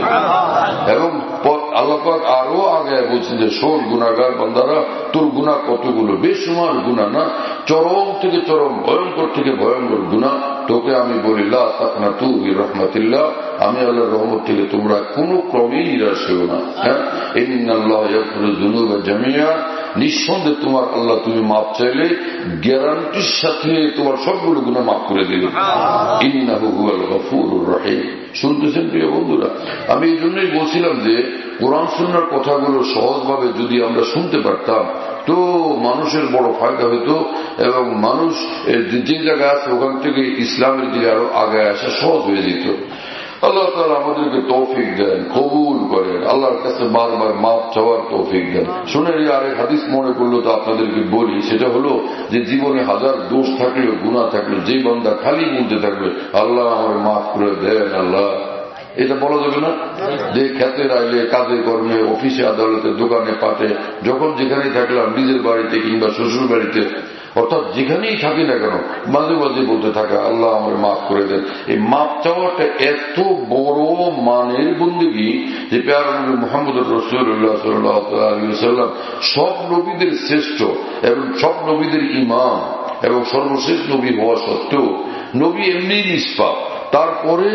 এবং আল্লাহ পাক আরো আগে বলছেন যে শোন গুনাহগার বান্দারা, তোর গুনাহ কতগুলো, বেশুমার গুনাহ না, চরম থেকে চরম, ভয়ঙ্কর থেকে ভয়ঙ্কর গুনাহ। তোকে আমি বলি লা তাকনাতু মির রাহমাতিল্লাহ, আমি আল্লাহর রহমত থেকে তোমরা কোনো ক্রমেই নিরাশ হও না। হ্যাঁ, ইন্নাল্লাহ ইয়াগফিরু যুনুবা জামিআ, নিঃসন্দেহে তোমার আল্লাহ তুমি মাপ চাইলে গ্যারান্টির সাথে তোমার সবগুলো গুনাহ মাফ করে দিবেন। ইন্নাহু হুয়াল গফুরুর রহিম। শুনতেছেন প্রিয় বন্ধুরা? আমি এই জন্যই বলছিলাম যে কোরআন সুন্নাহর কথাগুলো সহজভাবে যদি আমরা শুনতে পারতাম তো মানুষের বড় ফায়দা হইত, এবং মানুষ যে জায়গায় আছে ওখান থেকে ইসলামের দিকে আরো আগে আসা সহজ হয়ে যেত। আল্লাহ তাআলা আমাদেরকে তৌফিক দেন, কবুল করেন, আল্লাহর কাছে বারবার মাফ চাওয়ার তৌফিক দেন। শুনে আরেক হাদিস মনে করলো তো আপনাদেরকে বলি, সেটা হলো যে জীবনে হাজার দোষ থাকলেও গুনাহ থাকলেও যে বান্দা খালি বলতে থাকবে আল্লাহ আমার মাফ করে দেন আল্লাহ, এটা বলা যাবে না? যে খেতে আইলে, কাজে কর্মে, অফিসে, আদালতে, দোকানে, পাটে, যখন যেখানেই থাকলাম, নিজের বাড়িতে কিংবা শ্বশুর বাড়িতে, অর্থাৎ যেখানেই থাকি না কেন মাঝে মাঝে বলতে থাকা আল্লাহ আমার মাফ করে দেন। এই মাফ চাওয়াটা এত বড় মানের বন্দেগী যে প্যারা নবী মুহাম্মদ রাসূলুল্লাহ সাল্লাল্লাহু আলাইহি ওয়াসাল্লাম সব নবীদের শ্রেষ্ঠ এবং সব নবীদের ইমাম এবং সর্বশেষ নবী হওয়া সত্ত্বেও নবী এমনি নিষ্পাপ, তারপরে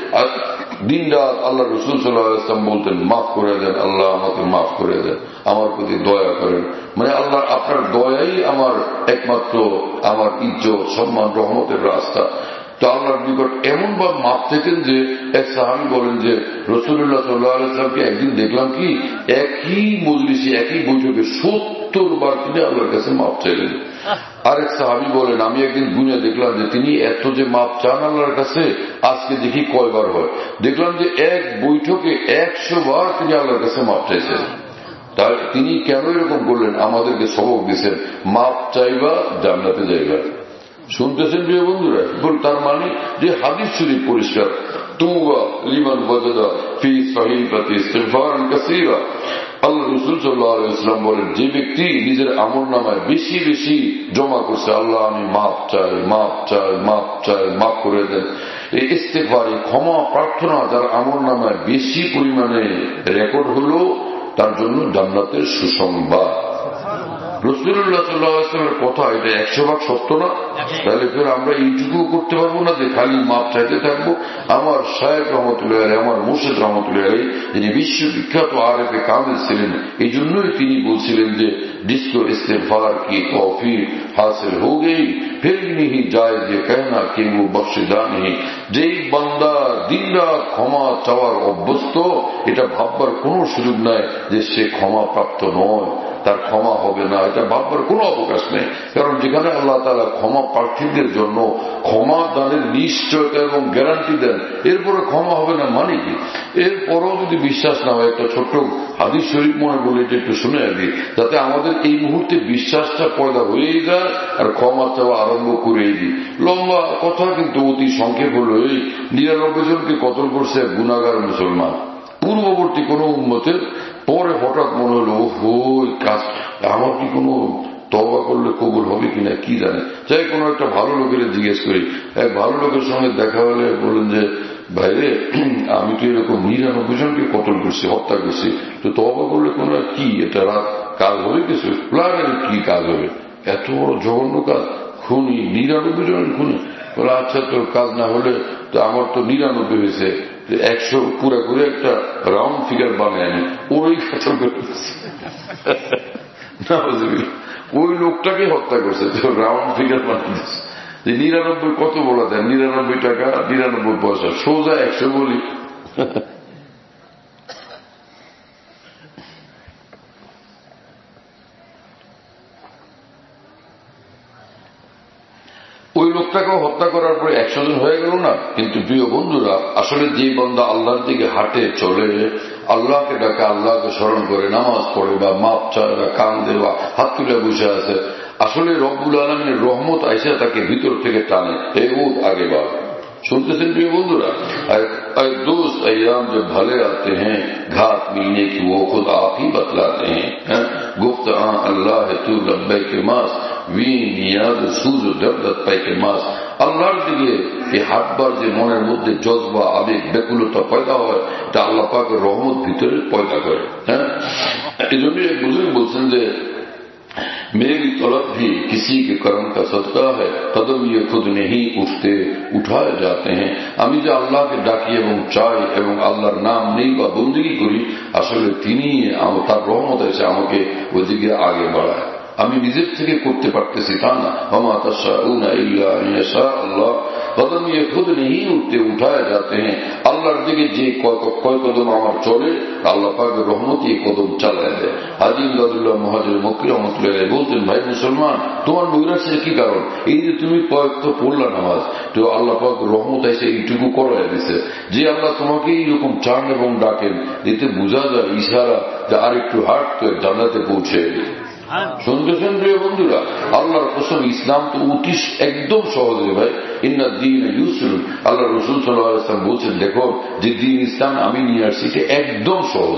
দিন রাত আল্লাহ রাসূল সাল্লাল্লাহু আলাইহি ওয়াসাল্লাম বলতেন মাফ করে দেন আল্লাহ, আমাকে মাফ করে দেন, আমার প্রতি দয়া করেন। মানে আল্লাহ আপনার দয়াই আমার একমাত্র আমার ইজ্জত, সম্মান, রহমতের রাস্তা। তো আল্লাহর নিকট এমন ভাবে মাপ চাইতেন যে এক সাহাবী বলেন যে রাসূলুল্লাহ সাল্লাল্লাহু আলাইহি ওয়াসাল্লামকে একদিন দেখলাম কি একই মজলিসে একই বৈঠকে সত্তর বার তিনি আল্লাহর কাছে মাপ চাইলেন। আরেক সাহাবী বলেন আমি একদিন গুনে দেখলাম যে তিনি এত যে মাপ চান আল্লাহর কাছে, আজকে দেখি কয়বার হয়, দেখলাম যে এক বৈঠকে একশো বার তিনি আল্লাহর কাছে মাপ চাইছেন। তাই তিনি কেন এরকম করলেন? আমাদেরকে সবক দিচ্ছেন মাপ চাইবা জান্নাতে যাইবা। শুনতেছেন প্রিয় বন্ধুরা? তার মানে যে হাদিস শরীফ পরিষ্কার, তুবা লিমান ওয়াজাদা ফি সাহিফাতি ইস্তিগফারান কাসীরা। আল্লাহ রাসূল সাল্লাল্লাহু আলাইহি ওয়াসাল্লাম বলেন যে ব্যক্তি নিজের আমলনামায় বেশি বেশি জমা করছে আল্লাহ আমি মাফ চাই, মাফ চাই, মাফ চাই, মাফ করে দেন, এই ইস্তিগফার, ক্ষমা প্রার্থনা যার আমলনামায় বেশি পরিমাণে রেকর্ড হলো তার জন্য জান্নাতের সুসংবাদ। রাসূলুল্লাহ সাল্লাল্লাহু আলাইহি ওয়াসাল্লামের কথা এটা একশো ভাগ সত্য না? তাহলে ফের আমরা এইটুকু করতে পারবো না যে খালি মাপ চাইতে থাকবো? আমার শায়েখ রহমতুল্লাহ আলাইহি, আমার মুর্শিদ রহমতুল্লাহ আলাইহি, যিনি বিশ্ববিখ্যাত আরেফে কামিল ছিলেন, এই জন্যই তিনি বলছিলেন যে जिसको इस्तिगफार की तौफीक हासिल हो गई फिर नहीं जाए ये कहना कि वो बख्शिदा नहीं। যেই বান্দা দিন রাত ক্ষমা চাওয়ার অভ্যস্ত, এটা ভাববার কোনো সুযোগ নাই যে সে ক্ষমা প্রাপ্ত নয়, তার ক্ষমা হবে না, এটা ভাববার কোনো অবকাশ নেই। কারণ যেখানে আল্লাহ তাআলা ক্ষমা প্রার্থীদের জন্য ক্ষমা দানের নিশ্চয়তা এবং গ্যারান্টি দেন, এরপরে ক্ষমা হবে না মানে কি? এরপরও যদি বিশ্বাস না হয়, একটা ছোট্ট হাদিস শরীফ মনে করলে এটা একটু শুনে দিই, যাতে আমাদের এই মুহূর্তে বিশ্বাসটা পয়দা হয়েই যায় আর ক্ষমা চাওয়া আরম্ভ করেই দিই। লম্বা কথা কিন্তু অতি সংক্ষেপ হলো এই নিরানব্বই জনকে কতল করছে গুনাহগার মুসলমান, পূর্ববর্তী কোন উম্মতের। পরে হঠাৎ মনে হলো ও কাজ আমার কি কোনো তওবা করলে কবুল হবে কিনা কি জানে। চাই কোনো একটা ভালো লোকের জিজ্ঞেস করি, এক ভালো লোকের সঙ্গে দেখা হলে বলেন যে ভাইরে আমি তো এরকম নিরানব্বই জনকে কতল করছি, হত্যা করছি, তো তওবা করলে কোনো কি এটা রাত কাজ হবে কিছু? প্লানের কি কাজ হবে? এত বড় জঘন্য কাজ, খুনি নিরানব্বই জনের খুনি। বলে আচ্ছা তোর কাজ না হলে তো আমার তো নিরানব্বই হয়েছে, একশো পুরা করে একটা রাউন্ড ফিগার বানায় আমি ওই কথা করতেছি। ওই লোকটাকে হত্যা করছে, তো রাউন্ড ফিগার বানাইতেছে যে নিরানব্বই কত বলা দেয়, নিরানব্বই টাকা নিরানব্বই পয়সা, সোজা একশো বলি। ওই লোকটাকেও হত্যা করার পরে একশো জন হয়ে গেল না। কিন্তু প্রিয় বন্ধুরা, আসলে যে বান্দা আল্লাহর দিকে হাঁটে চলে, আল্লাহকে ডাকে, আল্লাহকে স্মরণ করে, নামাজ পড়ে বা মাপ চায় বা কান্দে বা হাত তুলে বসে আছে, আসলে রব্বুল আলামিনের রহমত আইসা তাকে ভিতর থেকে টানে, এই উঠ আগে বা। सुनते प्रिय बंधुरा, अरे दोस्त अय्याम जब भले आते हैं, घात मिलने की वो खुद आप ही बतलाते हैं। गुफ्त आ अल्लाह है तू लब्बै के मास, वी नियाज सूज दर्दत पाई के मास। আল্লাহর দিকে এই হাতবার যে মনের মধ্যে জজবা, আবেগ, ব্যাকুলতা পয়দা হয়, এটা আল্লাহ পাকের রহমত ভিতরে পয়দা করে। হ্যাঁ, এই জন্য এক বুজুর্গ বলছেন যে मेरी तलब भी किसी के कर्म का सदका है, कदम ये खुद नहीं उठते उठाए जाते हैं। আমি যে আল্লাহকে ডাকি এবং চাই এবং আল্লাহর নাম নেই বা বন্দেগী করি, আসলে তিনি তার রহমত এসে আমাকে ওইদিকে আগে বাড়ায়। আমি নিজের থেকে করতে পারতেছি তা না। ওমা তাশাউনা ইল্লা আন ইয়াশা আল্লাহ, কদম ये खुद नहीं उठते उठाए जाते हैं। আল্লাহর দিকে যে কয় কদম আমার চলে, আল্লাহ পাকের রহমতই এই কদম চালায় দেয়। হাজী ইমদাদুল্লাহ মুহাজির মক্কি রহমতুল্লাহ বলতেন, ভাই মুসলমান, তোমার নৈরাশ্যের কি কারণ? এই যে তুমি কয়েক তো পড়লা নামাজ, তো আল্লাহ পাক রহমত এসে এইটুকু করায় দিছে। যে আল্লাহ তোমাকে এইরকম চান এবং ডাকেন, এতে বোঝা যায় ইশারা যে আর একটু হাঁট তো জান্নাতে পৌঁছে। শুনতেছেন প্রিয় বন্ধুরা, আল্লাহর কসম, ইসলাম তো অতি একদম সহজ রে ভাই। ইন্না দ্বীন ইউসর, আল্লাহ রাসূল সাল্লাল্লাহু আলাইহি ওয়াসাল্লাম বলছেন, দেখো যে দ্বীন ইসলাম আমি নিয়ে আসছি এটা একদম সহজ,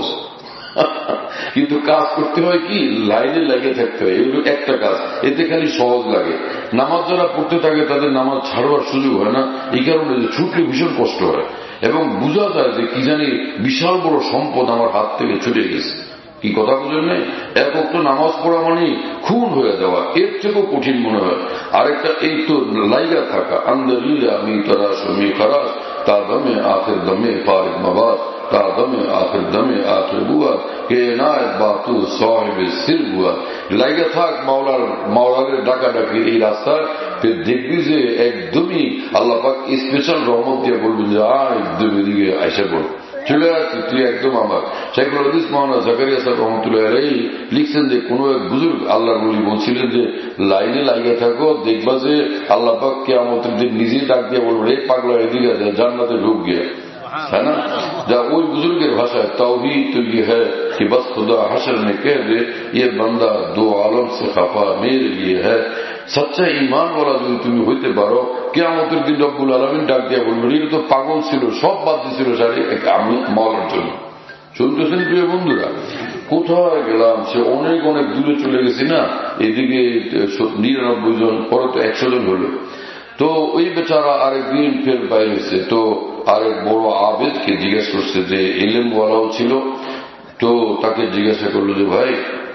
কিন্তু কাজ করতে হয় কি, লাইনে লেগে থাকতে হয়। এগুলো একটা কাজ, এতে খালি সহজ লাগে। নামাজ যারা পড়তে থাকে তাদের নামাজ ছাড়বার সুযোগ হয় না, এই কারণে ছুটলে ভীষণ কষ্ট হয় এবং বোঝা যায় যে কি জানি বিশাল বড় সম্পদ আমার হাত থেকে ছুটে গেছে। কি কথা বুঝেন নেই? এক অক্ত নামাজ পড়া মানে খুন হয়ে যাওয়া, এর থেকেও কঠিন মনে হয়। আরেকটা এই তো লাইগা থাকা, আন্দরিয়া আমি তারা সমি খারাস, তার দমে আখের দমে ফারিক মাবাস, তার দমে আখের দমে আখের বুয়া কে নায়ক বাতু সাহেব সির বুয়া। লাইগা থাক মাওলার মাওলাদের ডাকা ডাকি এই রাস্তায়, ফের দেখবি যে একদমই আল্লাহ পাক স্পেশাল রহমত দিয়ে বলবেন যে আ একদম এদিকে আইসা পড়ো, চলে আসছি তুই একদম আমার। শাইখুল হাদিস মাওলানা জাকারিয়া সাহেব রহমতুল্লাহ আলাইহি লিখছেন যে কোন এক বুজুর্গ আল্লাহর ওলি বলছিলেন যে লাইনে লাগিয়ে থাকো, দেখবা যে আল্লাহ পাক কিয়ামতের দিন নিজেই ডাক দিয়ে বলবো, রে পাগলা এদিকে যা, জান্নাতে ঢুক গিয়া। है ना, जा ওই বুজুর্গের ভাষায় তাওহীদ तो ये है कि बस खुदा हशर में कह दे ये बंदा दो आलम से खफा मेरे लिए है। সচ্চা ইমান বলা যদি তুমি হইতে পারো, কিয়ামতের দিন রব্বুল আলামিন ডাক দিয়া বলবেন, এটা তো পাগল ছিল, সব বাদ দিয়েছিল সারি আমি মাওলার জন্য। শুনতেছেন প্রিয় বন্ধুরা, কোথায় গেলাম, সে অনেক অনেক দূরে চলে গেছি না, এদিকে নিরানব্বই জন, পরে তো একশো জন হলো। তো ওই বেচারা আরেকদিন ফের বাইরে হয়েছে, তো আরেক বড় আবেদকে জিজ্ঞেস করছে যে ইলম ওয়ালাও ছিল, তো তাকে জিজ্ঞাসা করলো যে ভাই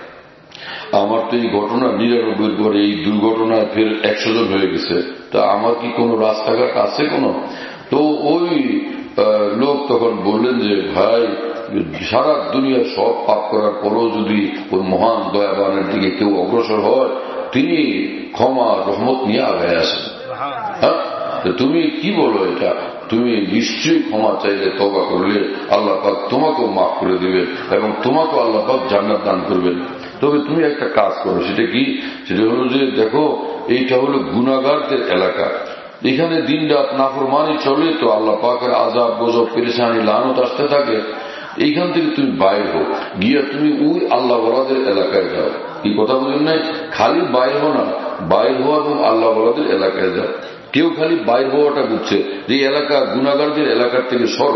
আমার তো এই ঘটনা নিরানব্বই পরে এই দুর্ঘটনায় ফের একশো জন হয়ে গেছে, তা আমার কি কোনো রাস্তাঘাট আছে কোনো? তো ওই লোক তখন বললেন যে ভাই সারা দুনিয়ার সব পাপ করার পরও যদি ওই মহান দয়াবানের দিকে কেউ অগ্রসর হয়, তিনি ক্ষমা রহমত নিয়ে আগায় আসেন। হ্যাঁ, তুমি কি বলো এটা? তুমি নিশ্চয়ই ক্ষমা চাইলে, তওবা করলে আল্লাহ পাক তোমাকেও মাফ করে দিবেন এবং তোমাকেও আল্লাহ পাক জান্নাত দান করবেন। তবে তুমি একটা কাজ করো, সেটা কি? সেটা হলো যে দেখো এইটা হলো গুনাহগারদের এলাকা, এখানে দিন রাত নাফরমানি চলে, তো আল্লাহ পাকের আযাব, গজব, পেরেশানি, লানত আসতে থাকে। এইখান থেকে তুমি বাইর হো, গিয়া তুমি ওই আল্লাহ ওয়ালাদের এলাকায় যাও। কি কথা বলেন নাই? খালি বাইর হো না, বাইর হওয়া এবং আল্লাহ ওয়ালাদের এলাকায় যাও। কেউ খালি বাইর হওয়াটা বুঝছে যে এলাকা গুনাহগারদের এলাকার থেকে সরো,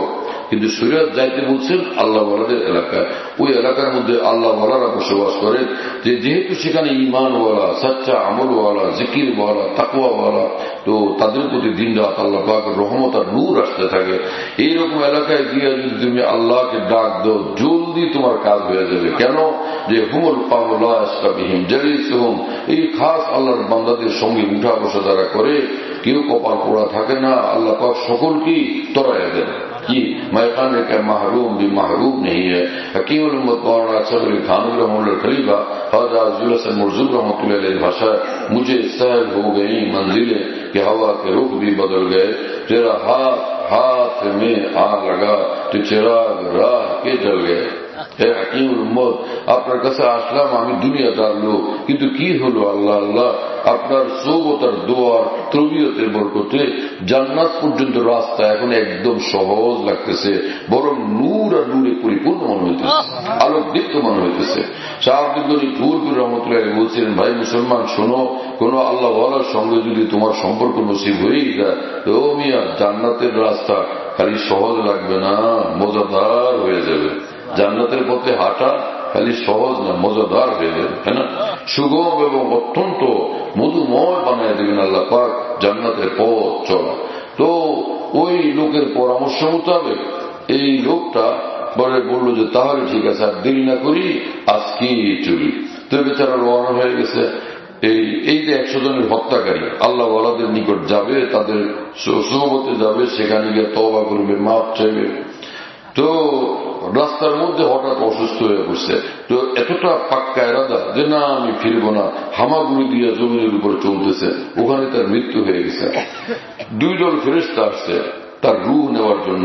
কিন্তু শরীয়ত যাইতে বলছেন আল্লাহ ওয়ালাদের এলাকায়। ওই এলাকার মধ্যে আল্লাহ ওয়ালারা বসবাস করেন, যে যেহেতু সেখানে ইমানওয়ালা, সচ্চা আমলওয়ালা, জিকিরওয়ালা, তাকওয়াওয়ালা, তো তাদের প্রতি দিন রাত আল্লাহ পাকের রহমত আর নূর আসতে থাকে। এইরকম এলাকায় গিয়ে যদি তুমি আল্লাহকে ডাক দাও, জলদি তোমার কাজ হয়ে যাবে। কেন? যে হুমুল কাউলা আসকাবিহীন জালিসুহুম, এই খাস আল্লাহর বান্দাদের সঙ্গে উঠা বসা যারা করে, কেউ কপাল পোড়া থাকে না, আল্লাহ পাক সকলকেই তরাইয়া দেন। कि मैं खाने का महरूम भी महरूम नहीं है। हकीम उम्मत मौलाना सदर थानवी रहमतुल्लाह खलीफा ख्वाजा अज़ीज़ मुर्ज़ुक रहमतुल्लाह अलैह भाषा, मुझे सहल हो गई मंजिलें कि हवा के रुख भी बदल गए, तेरा हाथ हाथ में आ लगा तो चिराग राह के जल गए। হে হাকিম উম্মত, আপনার কাছে আসলাম, আমি দুনিয়াদার লোক, কিন্তু কি হলো আল্লাহ আল্লাহ, আপনার সৌবতার দোয়ার তরবিয়তের বরকতে জান্নাত পর্যন্ত রাস্তা এখন একদম সহজ লাগতেছে, বরং নূর আর নূরে পরিপূর্ণ মনে হইতেছে, আলোকদীপ্ত মনে হইতেছে। শাহাবুদ্দিন ফুরপুর রহমতুল্লাহ বলছিলেন, ভাই মুসলমান শোনো, কোন আল্লাহ ওয়ালার সঙ্গে যদি তোমার সম্পর্ক নসিব হয়েই যায়, তো মিয়া জান্নাতের রাস্তা খালি সহজ লাগবে না, মজাদার হয়ে যাবে। জান্নাতের পথে হাঁটা খালি সহজ না, মজাদার হয়ে যাবে, তাই না? সুগম এবং অত্যন্ত মধুময় বানায় দেবেন আল্লাহ পাক জান্নাতের পথ চলা। তো ওই লোকের পরামর্শ মোতাবেক এই লোকটা বলে বললো যে তাহলে ঠিক আছে, আর দেরি না করি, আজকে চলি। তো বেচারা রওনা হয়ে গেছে। এই এই যে একশো জনের হত্যাকারী আল্লাহ ওয়ালাদের নিকট যাবে, তাদের সোহবতে যাবে, সেখানে গিয়ে তওবা করবে, মাপ চাইবে। তো রাস্তার মধ্যে হঠাৎ অসুস্থ হয়ে পড়ছে। তো এতটা পাক্কা এরাদা যে না আমি ফিরব না, হামাগুড়ি দিয়ে জমিনের উপর চলতেছে, ওখানে তার মৃত্যু হয়ে গেছে। দুই দল ফেরেশতা আসছে তার রূহ নেওয়ার জন্য,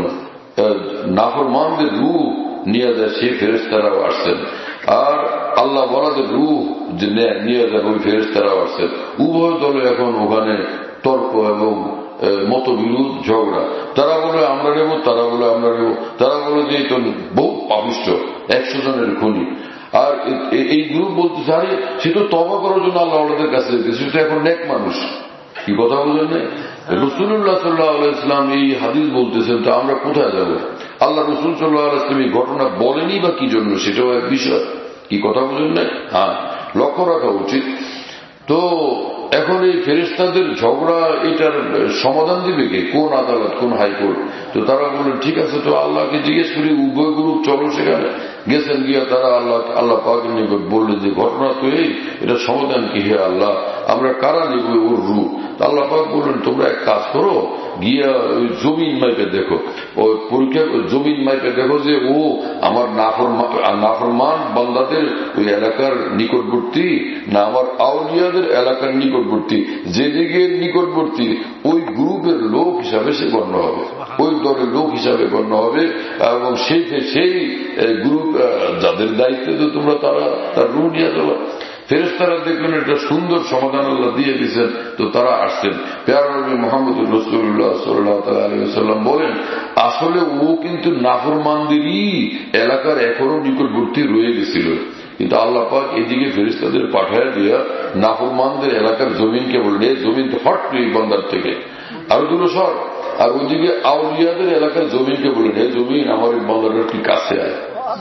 নাফরমানদের রূহ নিয়ে যায় সেই ফেরেশতারাও আসছেন, আর আল্লাহ ওয়ালাদের রূহ যে নিয়ে যায় ওই ফেরেশতারাও আসছেন। উভয় দলে এখন ওখানে তর্ক এবং মতবিরোধ, ঝগড়া। তারা বলে আমরা নেব, তারা বলে আমরা নেব, তারা বলে যে তো বহু পাপিষ্ঠ, একশো জনের খুনি। আর এই গ্রুপ বলতেছে আরে সে তো তওবা করার জন্য আল্লাহ ওদের কাছে সে তো এখন নেক মানুষ। কি কথা বলেন না? রাসূলুল্লাহ সাল্লাল্লাহু আলাইহি ওয়াসাল্লাম এই হাদিস বলতেছেন, তো আমরা কোথায় যাব? আল্লাহ রাসূল সাল্লাল্লাহু আলাইহি ওয়াসাল্লাম এই ঘটনা বলেনি বা কি জন্য, সেটাও এক বিষয়। কি কথা বলেন না? হ্যাঁ, লক্ষ্য রাখা উচিত। তো এখন এই ফেরেশতাদের ঝগড়া, এটার সমাধান দিবে কে? কোন আদালত, কোন হাইকোর্ট? তো তারা বললেন ঠিক আছে, তো আল্লাহকে জিজ্ঞেস করি, উভয় গ্রুপ চলো সেখানে। গেছেন, গিয়া তারা আল্লাহ আল্লাহ পাকের নিকট বললেন যে ঘটনা তো এই, এটা সমাধান কি? হে আল্লাহ, আমরা কারা নিব ওর রূপ? আল্লাহ পাক বললেন তোমরা এক কাজ করো, গিয়া ওই জমিন মাইপে দেখো, ওই পরীক্ষা জমিন মাইপে দেখো যে ও আমার নাফরমান বান্দাদের ওই এলাকার নিকটবর্তী না আমার আউলিয়াদের এলাকার নিকটবর্তী। যেদিকে নিকটবর্তী ওই গ্রুপের লোক হিসাবে সে গণ্য হবে, ওই দলের লোক হিসাবে গণ্য হবে, এবং সেই সেই গ্রুপ যাদের দায়িত্বে তো তোমরা তারা তার রূহ নিয়ে যাওয়া। ফেরেশতারা দেখলেন একটা সুন্দর সমাধান আল্লাহ দিয়ে দিচ্ছেন, তো তারা আসছেন। প্যারা নবী মুহাম্মদ রাসূলুল্লাহ সাল্লাল্লাহু আলাইহি ওয়াসাল্লাম বলেন, আসলে ও কিন্তু নাফরমানদেরই এলাকার এখনো নিকটবর্তী রয়ে গেছিল, কিন্তু আল্লাহ পাক এদিকে ফেরেশতাদের পাঠায় দিয়া নাফরমানদের এলাকার জমিনকে বললেন জমিন হট এই বান্দার থেকে আরো দূরে সর, আর ওদিকে আউলিয়াদের এলাকার জমিনকে বললেন হে জমিন আমার এই বান্দাটার কি কাছে আয়।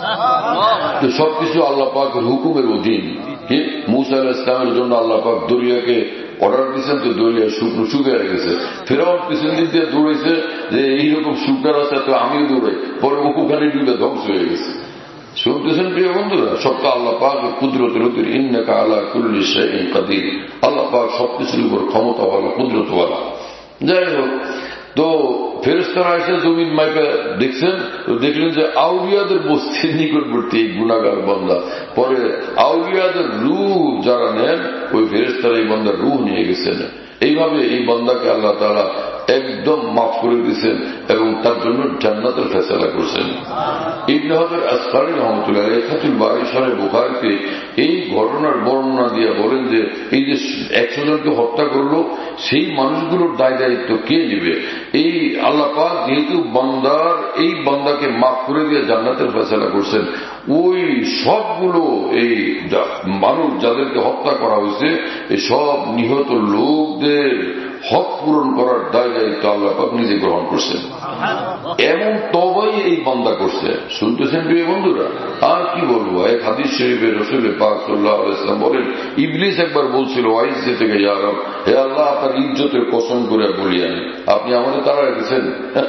তো সবকিছু আল্লাহ পাকের হুকুমের অধীন। মূসা আলাইহিস সালামের জন্য আল্লাহ পাক দরিয়াকে অর্ডার দিয়েছেন, তো দরিয়া শুকনো শুকিয়ে গেছে। ফেরাউন পিছন দিক দিয়ে দৌড়েছে যে এইরকম শুকনা রাস্তা তো আমিও দৌড়াই, পরে ওখানে ডুবে ধ্বংস হয়ে গেছে। শুনতেছেন প্রিয় বন্ধুরা, সবটা আল্লাহ পাক কুদরতের অধীন। ইন্নাকা আলা কুল্লি শাইইন কাদির, আল্লাহ পাক সবকিছুর উপর ক্ষমতাওয়ালা, কুদরতওয়ালা। যাই হোক, তো ফেরেশতারা এসে জমিন মাইপে দেখছেন, দেখলেন যে আউলিয়াদের বস্তির নিকটবর্তী এই গুনাহগার বান্দা। পরে আউলিয়াদের রূহ যারা নেন ওই ফেরেশতারা এই বান্দার রূহ নিয়ে গেছেন। এইভাবে এই বান্দাকে আল্লাহ তাআলা একদম মাফ করে দিয়েছেন এবং তার জন্য জান্নাতের ফয়সালা করছেন। ইবনে হাজার আসকারী রাহমাতুল্লাহ আলাইহি ফাতুল বারী শরহে বুখারীতে এই ঘটনার বর্ণনা দিয়ে বলেন যে এই যে একশো জনকে হত্যা করলো সেই মানুষগুলোর দায় দায়িত্ব কে নেবে? এই আল্লাহ পাক যেহেতু বান্দার এই বান্দাকে মাফ করে দিয়ে জান্নাতের ফয়সালা করছেন, ওই সবগুলো এই মানুষ যাদেরকে হত্যা করা হয়েছে এই সব নিহত লোকদের হক পূরণ করার দায় দায়িত্ব আল্লাহ পাক নিজে গ্রহণ করছেন। এমন তবাই এই বান্দা করছে। শুনতেছেন প্রিয় বন্ধুরা? আর কি বলবো, এক হাদিস শরীফে রাসূল পাক সাল্লাল্লাহু আলাইহি ওয়াসাল্লাম বলেন, ইবলিস একবার বলছিল ওয়াইজে থেকে, ইয়া রব, হে আল্লাহ, আপনার ইজ্জতের কসম করে বলি আমি, আপনি আমাদের তাড়া রেখেছেন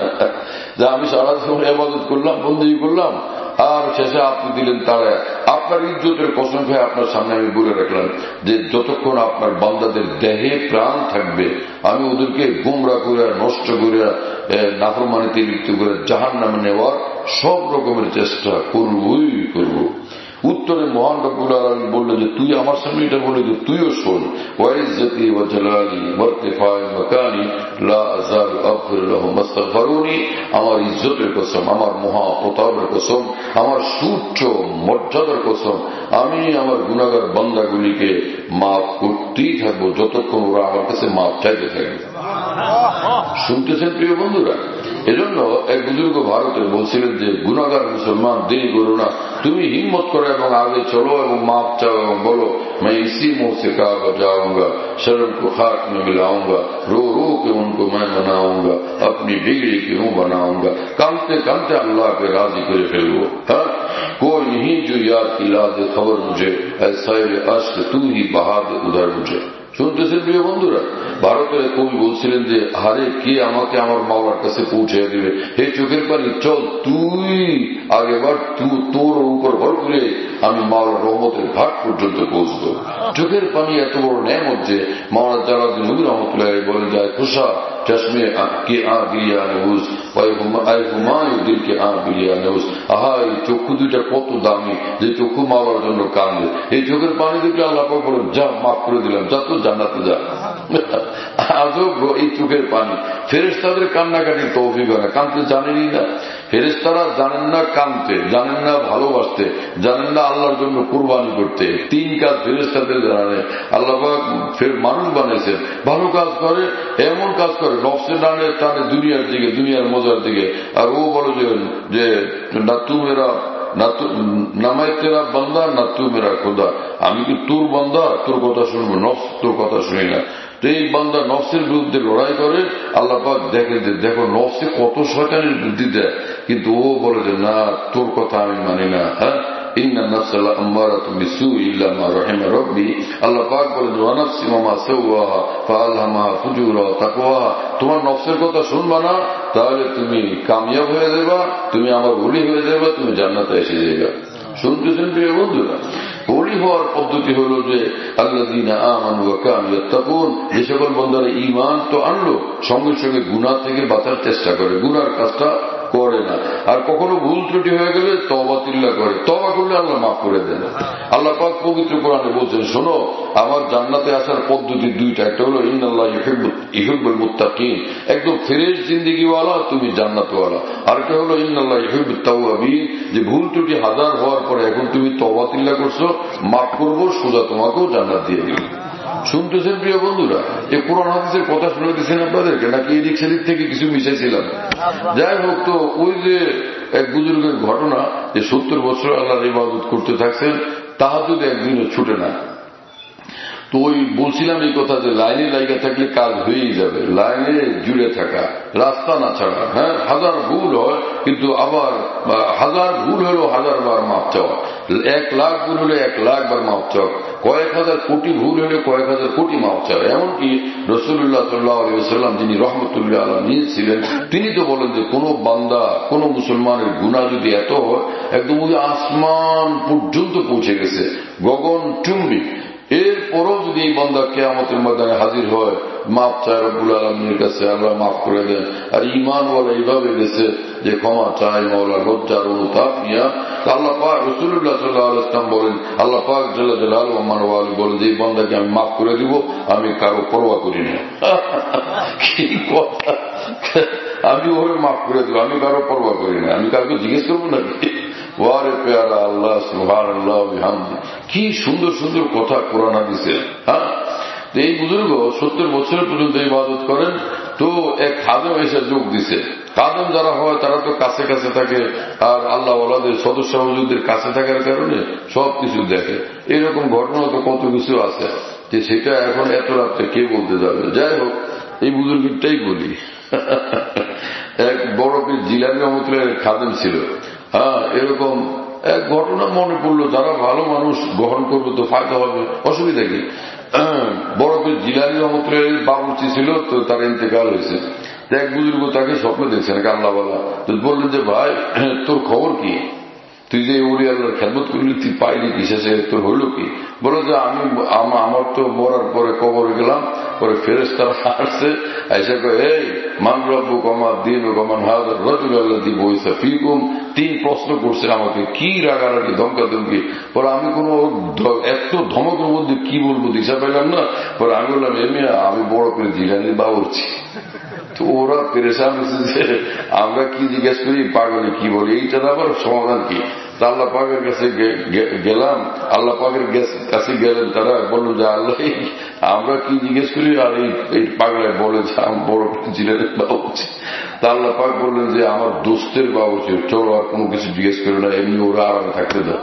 যে আমি সারা জীবন ইবাদত করলাম, বন্দেগী করলাম, আর শেষে আপনি দিলেন তারা। আপনার ইজ্জতের কসম খেয়ে আপনার সামনে আমি বলে রাখলাম যে যতক্ষণ আপনার বান্দাদের দেহে প্রাণ থাকবে আমি ওদেরকে গোমরা করে, নষ্ট করে, নাফরমানিতে লিপ্ত করে জাহান্নামে নেওয়ার সব রকমের চেষ্টা করবই করব। উত্তরে মহান রব্বুল আলামিন বললেন যে তুই আমার সামনে এটা বলে যে তুইও শোন, ওয়াইজ্জতি ওয়া জালালি ওয়ারতিফা'i মাকানি লা আযালু আগফিরু লাহুম মাস্তাগফিরুনি, আমার ইজ্জতের কসম, আমার মহা প্রতাপের কসম, আমার সুউচ্চ মর্যাদার কসম, আমি আমার গুনাহগার বান্দাগুলিকে মাফ করতেই থাকবো যতক্ষণ ওরা আমার কাছে মাফ চাইতে থাকবে। শুনতেছেন প্রিয় বন্ধুরা? এজন্য এক বুজুর্গ ভারতে বলছিলেন যে গুনাহগার মুসলমান দেরি করো না, তুমি হিম্মত করো এবং আগে চলো এবং মাফ চাও এবং বলো मैं इसी मुंह से काबा जाऊंगा, शर्म को खाक में मिलाऊंगा, रो रो के उनको मैं मनाऊंगा, अपनी बिगड़ी क्यों बनाऊंगा, कांते कांते अल्लाह के राजी करे फेलवो। हाँ, कोई नहीं जो याद की ला दे खबर मुझे, ऐसा अश्क तू ही बहा दे उधर मुझे। শুনতেছেন প্রিয় বন্ধুরা? ভারতের কবি বলছিলেন যে হারে কে আমাকে আমার মাওলার কাছে পৌঁছে দিবে, হে চোখের পানি চল তুই আগে বার, তোর উপর ভর করে আমি মাওলার রহমতের ঘাট পর্যন্ত পৌঁছবো। চোখের পানি এত বড় নেয়ামত যে মাওলানা জালালউদ্দিন নবী রহমতুল্লাহ বলে যায়, খুশা চশমে কে আ বিলিয়া নেউজ হুমায়ু দিল কে আ বিলিয়া নেউজ। আহা, এই চক্ষু দুইটা কত দামি যে চক্ষু মাওলার জন্য কান্দে। এই চোখের পানি দেখে আল্লাহ পাক বলেন যা মাফ করে দিলাম, যা তো জান্নাতে যা। আজব এই চোখের পানি। ফেরেশতাদের কান্নাকাটি তৌফিক হয় না, কাঁদতে জানেনই না। ফেরেশতারা জানেন না কাঁদতে, জানেন না ভালোবাসতে, জানেন না আল্লাহর জন্য কুরবানি করতে। তিন কাজ ফেরেশতাদের জানে। আল্লাহ পাক ফের মানুষ বানিয়েছেন, ভালো কাজ করে, এমন কাজ করে নফসের টানে টানে দুনিয়ার দিকে, দুনিয়ার মজার দিকে। আর ও বলে যে না তু মেরা না মাই তেরা বান্দা না তু মেরা খোদা, আমি কি তোর বান্দা, তোর কথা শুনবো, নফস তোর কথা শুনি না। তো এই বান্দা নফসের বিরুদ্ধে লড়াই করে, আল্লাহ পাক দেখে যে দেখো নফসে কত শয়তানের বুদ্ধি দেয়, কিন্তু ও বলে যে না তোর কথা আমি মানি না। হ্যাঁ, ইন্না নাফসা লাআম্মারাতুম বিসূই ইল্লা মা রাহিমা রাব্বি। আল্লাহ পাক বলেন ওয়া নাফসি মা সাওয়াহা ফাআলহামাহা ফুজুরা ওয়া তাকওয়াহা। তোমার নফসের কথা শুনবা না, তাহলে তুমি কামিয়াব হয়ে যাবে, তুমি আমার ওলি হয়ে যাবে, তুমি জান্নাতে এসে যাবে। শুনতেছেন প্রিয় বন্ধুরা? ওলি হওয়ার পদ্ধতি হলো যে আল্লাযীনা আমানু ওয়া কানু ইয়াত্তাকুন, যে সকল বান্দারা ঈমান তো আনলো, সঙ্গে সঙ্গে গুনাহ থেকে বাঁচার চেষ্টা করে, গুনার কাজটা করে না। আর কখনো ভুল ত্রুটি হয়ে গেলে তওবা তিল্লা করে, তওবা করলে আল্লাহ মাফ করে দেন। আল্লাহ পাক পবিত্র কোরআনে বলছেন, শোনো আমার জান্নাতে আসার পদ্ধতি দুইটা, একটা হলো ইন্নাল্লাহ ইউহিব্বুল মুত্তাকিন, একদম ফ্রেশ জিন্দেগিওয়ালা তুমি জান্নাতওয়ালা। আর একটা হলো ইন্নাল্লাহ ইউহিব্বুত তাওয়াবিন, যে ভুল ত্রুটি হাজার হওয়ার পরে এখন তুমি তওবা তিল্লা করছো, মাফ করবো, সোজা তোমাকেও জান্নাত দিয়ে দিবে। শুনতেছেন প্রিয় বন্ধুরা? এই কোরআন হাদিসের কথা শুনে দিচ্ছেন আপনাদেরকে, নাকি এদিক সেদিক থেকে কিছু মিশাইছিলাম? যাই হোক, তো ওই যে এক বুজুর্গের ঘটনা যে সত্তর বছর আল্লাহর ইবাদত করতে থাকছেন, তাহাজ্জুদ একদিনও ছুটে না। তো ওই বলছিলাম এই কথা যে লাইনে লাইগা থাকলে কাজ হয়েই যাবে, লাইনে জুড়ে থাকা, রাস্তা না ছাড়া। হ্যাঁ, হাজার ভুল হয়, কিন্তু আবার হাজার ভুল হলেও হাজার বার মাপ চাওয়া, এক লাখ ভুল হলে এক লাখ বার মাপ চাওয়া, কয়েক হাজার কোটি ভুল হলে কয়েক হাজার কোটি মাপ চাওয়া। এমনকি রাসূলুল্লাহ সাল্লাল্লাহু আলাইহি ওয়াসাল্লাম যিনি রহমতুল্লাহ আলাইহি ছিলেন, তিনি তো বলেন যে কোন বান্দা, কোন মুসলমানের গুনাহ যদি এত হয় একদম ওই আসমান পর্যন্ত পৌঁছে গেছে, গগন চুম্বি, এরপরও যদি এই বান্দা কিয়ামতের ময়দানে হাজির হয়, মাফ চায় রব্বুল আলামিনের কাছে, আল্লাহ মাফ করে দেন। আর ঈমানওয়ালা এইভাবে গেছে যে ক্ষমা চায় মাওলা, লজ্জার অনুতাপ নিয়া। আল্লাহ পাক রাসূলুল্লাহ সাল্লাল্লাহু আলাইহি ওয়াসাল্লাম বলেন, আল্লাহ পাক জাল্লা জালালুহু ওয়া মানওয়ালি বলেন যে এই বান্দাকে আমি মাফ করে দিব, আমি কারো পরোয়া করি না। কি কথা! আমি ওরে মাফ করে দিব, আমি কারো পরোয়া করি না, আমি কাউকে জিজ্ঞেস করবো নাকি? ওয়ারে পেয়ারা আল্লাহ, সুবহানাল্লাহ বিহামদি, কি সুন্দর সুন্দর কথা কোরআন হাদিসে। হ্যাঁ, এই বুজুর্গ সত্তর বছর পর্যন্ত ইবাদত করেন, তো তো এক খাদেম এসে যোগ দিছে। খাদেম যারা হয় তারা তো কাছে কাছে থাকে, আর আল্লাহ ওয়ালাদের সদস্য মজুদের কাছে থাকার কারণে সবকিছু দেখে। এরকম ঘটনা তো কত কিছু আছে, যে সেটা এখন এত রাত্রে কে বলতে যাবে। যাই হোক, এই বুজুর্গটাই বলি। এক বড় পীর জিলানী রহমতুল্লাহ খাদেম ছিল। হ্যাঁ, এরকম এক ঘটনা মনে পড়লো, যারা ভালো মানুষ গ্রহণ করবে তো ফায়দা হবে, অসুবিধা কি। বড় পীর জিলানী রহমতুল্লাহ বাবুর্চি ছিল, তো তার ইন্তেকাল হয়েছে। এক বুজুর্গ তাকে স্বপ্ন দেখছেন আল্লাহওয়ালা, তো বললেন যে ভাই তোর খবর কি, তুই যে ওলি আল্লাহর খেদমত করলি তুই পাইলি কি, শেষে তোর হইল কি? বলো যে আমি আমার তো মরার পরে কবরে গেলাম, পরে ফেরেশতারা আসছে, এসে কয় এই মান রব্বুক ওয়া মা দীনুক ওয়া মান হাযা রাজুল আল্লাযী বুইসা ফীকুম। তিন প্রশ্ন করছে আমাকে, কি রাগারাগি ধমকাধমকি। পরে আমি কোন এত ধমকের মধ্যে কি বলবো দিশা পেলাম না। পরে আমি বললাম এমনি আমি বড় করে জিলানির বাবুর্চি। তো ওরা পেরেশান হচ্ছে যে আমরা কি জিজ্ঞেস করি, পাগলে কি বলি, এইটার আবার সমাধান কি। তা আল্লাহ পাকের কাছে গেলাম, আল্লাহ পাকের কাছে গেলেন, তারা বলল যে আল্লাহ আমরা কি জিজ্ঞেস করি, আর এই পাগলে বলে যে আমি বড় জিলানির বাবুর্চি। তা আল্লাহ পাক বললেন যে আমার দোস্তের বাবুর্চি, চলো আর কোনো কিছু জিজ্ঞেস করি না, এমনি ওরা আরামে থাকতে দেয়।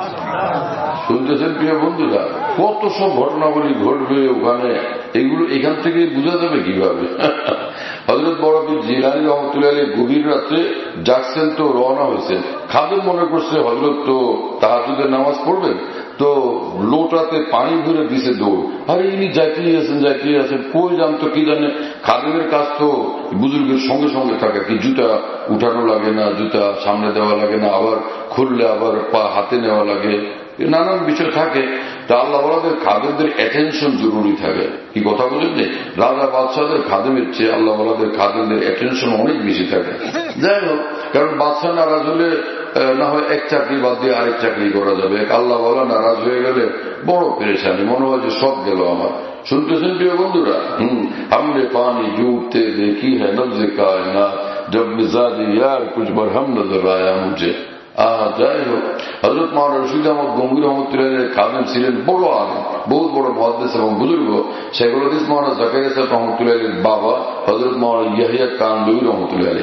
শুনতেছেন প্রিয় বন্ধুরা, কত সব ঘটনাবলী ঘটবে ওখানে, এগুলো এখান থেকে বোঝা যাবে কিভাবে। হযরত বড় পীর জিলানী রহমতুল্লাহ গভীর রাত্রে জাগছেন, তো রওনা হয়েছেন। খাদেম মনে করছে হযরত তো তাহাজ্জুদের নামাজ পড়বেন, তো লোটাতে পানি ভরে দিছে দৌড়। আরে ইনি যাইতেই আছেন যাইতেই আছেন, কই জানতো কি জানে। খাদেমের কাজ তো বুজুর্গের সঙ্গে সঙ্গে থাকে, কি জুতা উঠানো লাগে না, জুতা সামনে দেওয়া লাগে না, আবার খুললে আবার পা হাতে নেওয়া লাগে, নানান বিষয় থাকে। তা আল্লাহ ওয়ালাদের খাদেমদের অ্যাটেনশন জরুরি থাকে। কি কথা বলেন, রাজা বাদশাদের খাদেমের চেয়ে আল্লাহ ওয়ালাদের খাদেমদের অ্যাটেনশন অনেক বেশি থাকে। যাই হোক, কারণ বাদশাহ নারাজ হলে না হয় এক চাকরি বাদ দিয়ে আরেক চাকরি করা যাবে, এক আল্লাহ ওয়ালা নারাজ হয়ে গেলে বড় পেরেশানি, মনে হয় যে সব গেল আমার। শুনতেছেন প্রিয় বন্ধুরা, হম हमने पानी डूबते देखी है नब्ज कायनात जब मिजाज यार कुछ बरहम नजर आया मुझे। আহ যাই হোক, হযরত মাওলানা রশিদ আহমদ গঙ্গুর রহমতুল্লাহ খাদেম ছিলেন বড় আলেম, বহুত বড় মুহাদ্দিস এবং বুজুর্গ। শেখুল হাদিস মাওলানা জাকারিয়া সাহেব রহমতুল্লাহ বাবা হযরত মাওলানা ইয়াহিয়া কানদুই রহমতুল্লাহ।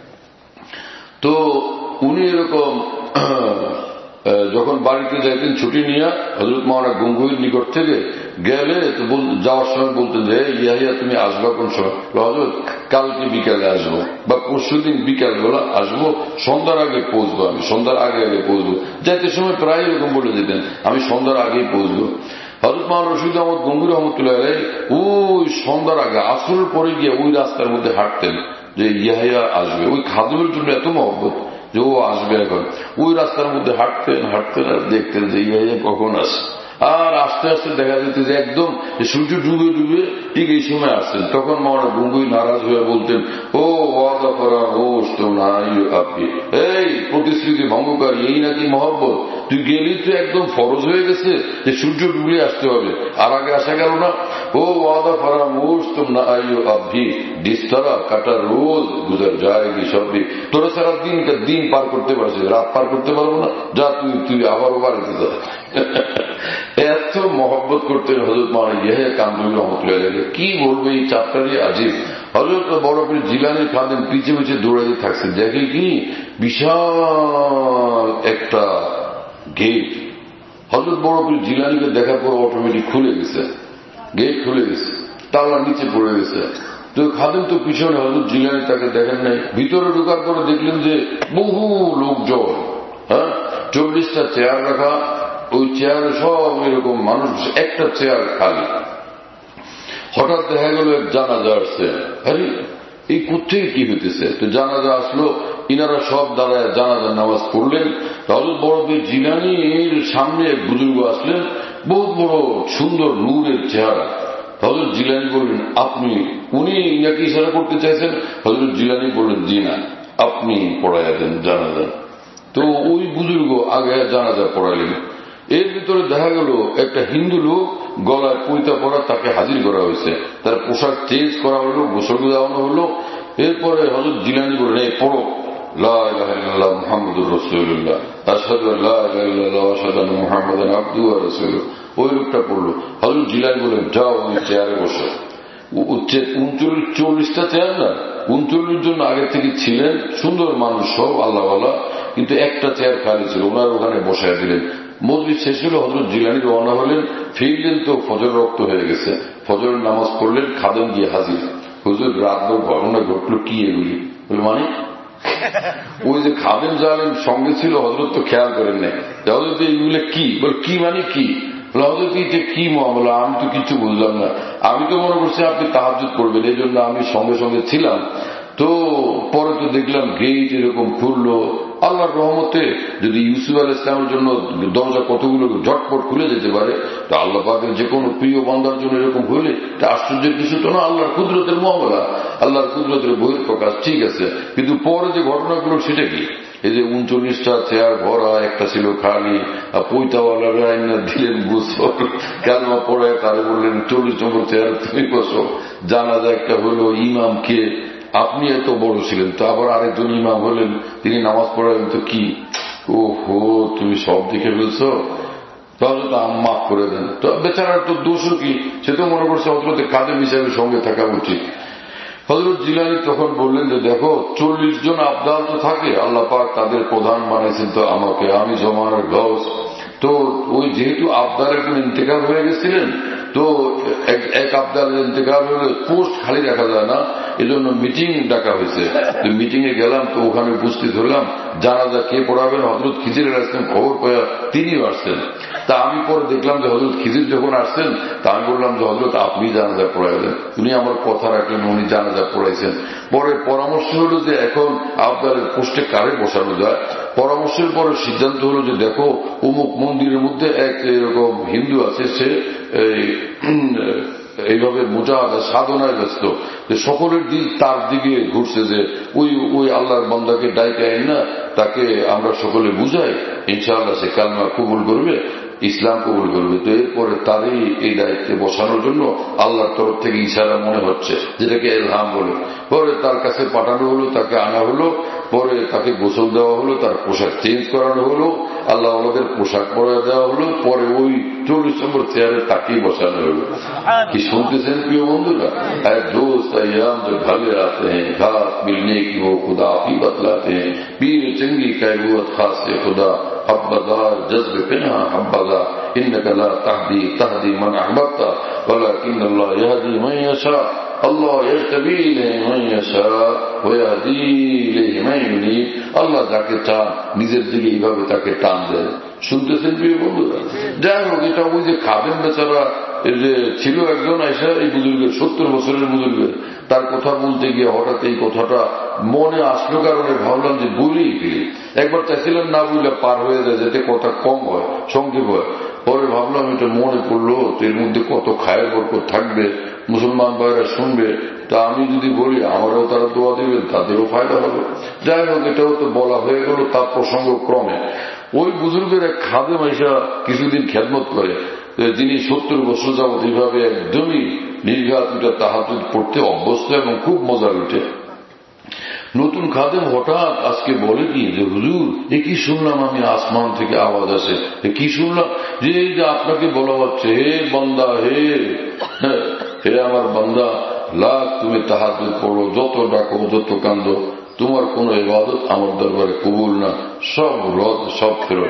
তো উনি এরকম যখন বাড়িতে যাইতেন ছুটি নিয়ে হযরত মাওলানা গঙ্গুইর নিকট থেকে গেলে, তো যাওয়ার সময় বলতেন যে ইয়াহিয়া তুমি আসবা কোন সময়? হযরত কালকে বিকালে আসবো, বা পরশু দিন বিকাল বেলা আসবো, সন্ধ্যার আগে পৌঁছবো, আমি সন্ধ্যার আগে আগে পৌঁছবো। যাইতে সময় প্রায় এরকম বলে যেতেন আমি সন্ধ্যার আগেই পৌঁছবো। হযরত মাওলানা রশিদ আহমদ গঙ্গুর রহমতুল্লাহ ওই সন্ধ্যার আগে আসরের পরে গিয়ে ওই রাস্তার মধ্যে হাঁটতেন, যে ইয়াহিয়া আসবে। ওই খাদেমের জন্য এত মহব্বত যে ও আসবে এখন। ওই রাস্তার মধ্যে হাঁটতেন হাঁটতেন আর দেখতেন যে ইয়াহিয়া কখন আসে। আর আস্তে আস্তে দেখা যেত যে একদম সূর্য ডুবে ডুবে ঠিক এই সময় আসছেন। তখন মাওলানা গঙ্গুই নারাজ হয়ে বলতেন, ও ওয়াদা করা হোস তো নাই আপনি, এই প্রতিশ্রুতি ভঙ্গকারী, এই নাকি মহব্বত? তুই গেলি তো একদম ফরজ হয়ে গেছে যে সূর্য ডুবে আসতে হবে, আর আগে আসা গেল না। ও ওয়াদা করা হোস তো না আইও আপনি, ডিস্তারা কাটা রোজ গুজর যায়গি সবই। তোরা সারা দিন দিন পার করতে পারছিস, রাত পার করতে পারবো না, যা তুই তুই আবারও বাড়িতে যা। এত মহব্বত করতেন হযরত মাওলানা ইয়াহিয়া কানদুই রহমতুল্লাহ। কি বলবো, এই চাপটারই আজিব। হযরত বড় পীর জিলানীর খাদেম পিছে পিছে দৌড়াতে থাকছে, দেখে কি বিশাল একটা গেট। হযরত বড় পীর জিলানীকে দেখার পর অটোমেটিক খুলে গেছে, গেট খুলে গেছে, তালা নিচে পড়ে গেছে। তো খাদেম তো পিছনে, হযরত জিলানী তাকে দেখেন নাই। ভিতরে ঢোকার পরে দেখলেন যে বহু লোকজন, হ্যাঁ চল্লিশটা চেয়ার রাখা, ওই চেয়ারে সব এরকম মানুষ, একটা চেয়ার খালি। হঠাৎ দেখা গেল এক জানাজা আসছে। আরে এই কোথেকে কি হইতেছে? তো জানাজা আসলো, ইনারা সব দাঁড়ায় জানাজার নামাজ পড়লেন। হযরত বড় পীর জিলানীর সামনে এক বুজুর্গ আসলেন, বহুত বড় সুন্দর নূরের চেহারা। হযরত জিলানী বললেন আপনি? উনি নাকি ইশারা করতে চাইছেন। হযরত জিলানী বললেন জি না, আপনি পড়াইয়া দেন জানাজা। তো ওই বুজুর্গ আগে জানাজা পড়াইলেন। এর ভিতরে দেখা গেল একটা হিন্দু লোক গলায় পৈতা পরা, তাকে হাজির করা হয়েছে, তার পোশাক চেঞ্জ করা হলো, গোসল দেওয়ানো হলো। এরপরে হযরত জিলানী বললেন এই পড়ো লা ইলাহা ইল্লাল্লাহ মুহাম্মাদুর রাসূলুল্লাহ আশহাদু আল্লা ইলাহা ইল্লাল্লাহ ওয়া আশহাদু আন্না মুহাম্মাদান আবদুহু ওয়া রাসূলুহু। ওই লোকটা পড়লো। হযরত জিলানী বললেন যাও ওই চেয়ারে বসো। উনচল্লিশ চল্লিশটা চেয়ার না, উনচল্লিশ জন আগে থেকে ছিলেন, সুন্দর মানুষ সব আল্লাহওয়ালা, কিন্তু একটা চেয়ার খালি ছিল, ওনার ওখানে বসায় দিলেন। মজলিস শেষ হলো, হযরত জিলানী রওনা হলেন, ফিরলেন তো ফজর রক্ত হয়ে গেছে, ফজরের নামাজ পড়লেন, খাদেম গিয়ে হাজির। হুজুর রাতভর ঘটনা ঘটলো, কি এগুলি? মানে ওই যে খাদেম জালেম সঙ্গে ছিল, হযরত তো খেয়াল করেন নাই, হযরত এইগুলো কি বল, কি মানে কি হযরত, এটা কি মামলা? আমি তো কিছু বুঝলাম না, আমি তো মনে করছি আপনি তাহাজ্জুদ করবেন, এই জন্য আমি সঙ্গে সঙ্গে ছিলাম। তো পরে তো দেখলাম গেট এরকম খুললো, আল্লাহর রহমতে যদি ইউসুফ আলাইহিস সালামের জন্য দরজা কতগুলো ঝটপট খুলে যেতে পারে, তো আল্লাহ পাকের যে কোনো প্রিয় বান্দার জন্য এরকম হইলে এটা আশ্চর্যের কিছু তো না, আল্লাহর কুদরতের মামলা, আল্লাহর কুদরতের বহির প্রকাশ, ঠিক আছে। কিন্তু পরে যে ঘটনাগুলো সেটা কি? এই যে উনচল্লিশটা চেয়ার ভরা, একটা ছিল খালি, পৈতাওয়ালারা দিলেন গোসল, কালমা পড়ায় তারা বললেন চল্লিশ নম্বর চেয়ার তুমি বসো। জানাজা একটা হলো, ইমামকে আপনি এত বড় ছিলেন, তো আবার আরেকজন ইমাম হলেন, তিনি নামাজ পড়াবেন, তো কি ও হো, তুমি সব দেখে ফেলছো, তাহলে তো মাফ করে দেন। তো বেচারার তো দোষও কি, সে তো মনে করছে হযরত কাদের হিসাবে সঙ্গে থাকা উচিত। হযরত জিলানী তখন বললেন যে দেখো, চল্লিশ জন আবদাল তো থাকে, আল্লাহ পাক তাদের প্রধান বানাইছেন তো আমাকে, আমি জমানার গাউস। তো ওই যেহেতু আবদাল একজন ইন্তেকাল হয়ে গেছিলেন, তো এক আবদালের ইন্তেকাল হলে পোস্ট খালি রাখা যায় না, এই জন্য মিটিং ডাকা হয়েছে। তো মিটিং এ গেলাম, তো ওখানে উপস্থিত হলাম, জানাজা কে পড়াবেন, হযরত খিজির আলাইহিস সালাম খবর পেয়ে তিনিও আসছেন। তা আমি পরে দেখলাম যে হযরত খিজির যখন আসছেন, তা আমি বললাম যে হযরত আপনি জানাজা পড়াইলেন, উনি আমার কথা রাখলেন, উনি জানাজা পড়াইছেন। পরে পরামর্শ হলো যে এখন আবদালের পোস্টে কারে বসানো যায়। পরামর্শের পরে সিদ্ধান্ত হলো যে দেখো, অমুক মন্দিরের মধ্যে এক এরকম হিন্দু আছে, সে এইভাবে মুজাহাদা সাধনায় ব্যস্ত, যে সকলের দিক তার দিকে ঘুরছে, যে ওই ওই আল্লাহর বান্দাকে ডাইকে আইন না, তাকে আমরা সকলে বুঝাই, ইনশাআল্লাহ সে কালমা কবুল করবে, ইসলাম কবুল করবে। তো এরপরে তারই এই দায়িত্বে বসানোর জন্য আল্লাহর তরফ থেকে ইশারা মনে হচ্ছে, যেটাকে এলহাম বলে। পরে তার কাছে পাঠানো হলো, তাকে আনা হলো, পরে তাকে গোসল দেওয়া হলো, তার পোশাক চেঞ্জ করানো হলো, আল্লাহ আমাদের পোশাক পরে দেওয়া হলো, পরে ওই চল্লিশ নম্বর চেয়ারে তাকেই বসানো হলো। কি শুনতেছেন প্রিয় বন্ধুরা? দোস্ত আয়াম जो ढले आते हैं, घास मिलने की वो खुदा ही बतलाते हैं, पीर चंगी कैबुअत खास से खुदा हब्बदार जज्ब पिना हब्बदा इन्नका ला तहदी तहदी मन अहबब्ता वलाकिन अल्लाह यहदी मन यशा अल्लाह यजतबी इलैहि मन यशा व यहदी इलैहि मन युनीब। আল্লাহ যাকে চান নিজের দিকে এইভাবে তাকে টান দেয়। শুনতেছেন প্রিয় বন্ধুরা? যাই হোক, এটা ওই যে খাদেম বেচারা যে ছিল একজন আয়সা, এই বুজুর্গের সত্তর বছরের বুজুর্গের, তার কথা বলতে গিয়ে হঠাৎ এই কথাটা মনে আসলো, কারণে ভাবলাম যে বলেই ফিরি। একবার চাইছিলাম না বললে পার হয়ে যায়, যাতে কথা কম হয়, সংক্ষেপ হয়। পরে ভাবলাম এটা মনে পড়লো, তো এর মধ্যে কত খায়ের বরকত থাকবে, মুসলমান ভাইরা শুনবে, তা আমি যদি বলি আমারও তারা দোয়া দেবেন, তাদেরও ফায়দা হবে। যাই হোক, এটাও তো বলা হয়ে গেল তার প্রসঙ্গ ক্রমে। ওই বুজুর্গের এক খাদেম আইসা কিছুদিন খেদমত করে, যিনি সত্তর বছর যাবত এইভাবে একদমই নির্ঘাত তাহাজ্জুদ পড়তে অভ্যস্ত এবং খুব মজা উঠে। নতুন খাদেম হঠাৎ আজকে বলে কি যে হুজুর, এ কি শুনলাম আমি, আসমান থেকে আওয়াজ আসে, কি শুনলাম যে এই যে আপনাকে বলা হচ্ছে, হে বান্দা, হে হে আমার বান্দা, লাখ তুমি তাহাজ্জুদ পড়ো, যত ডাকো, যত কান্দো, তোমার কোন ইবাদত আমার দরবারে কবুল না, সব রদ, সব ফেরত।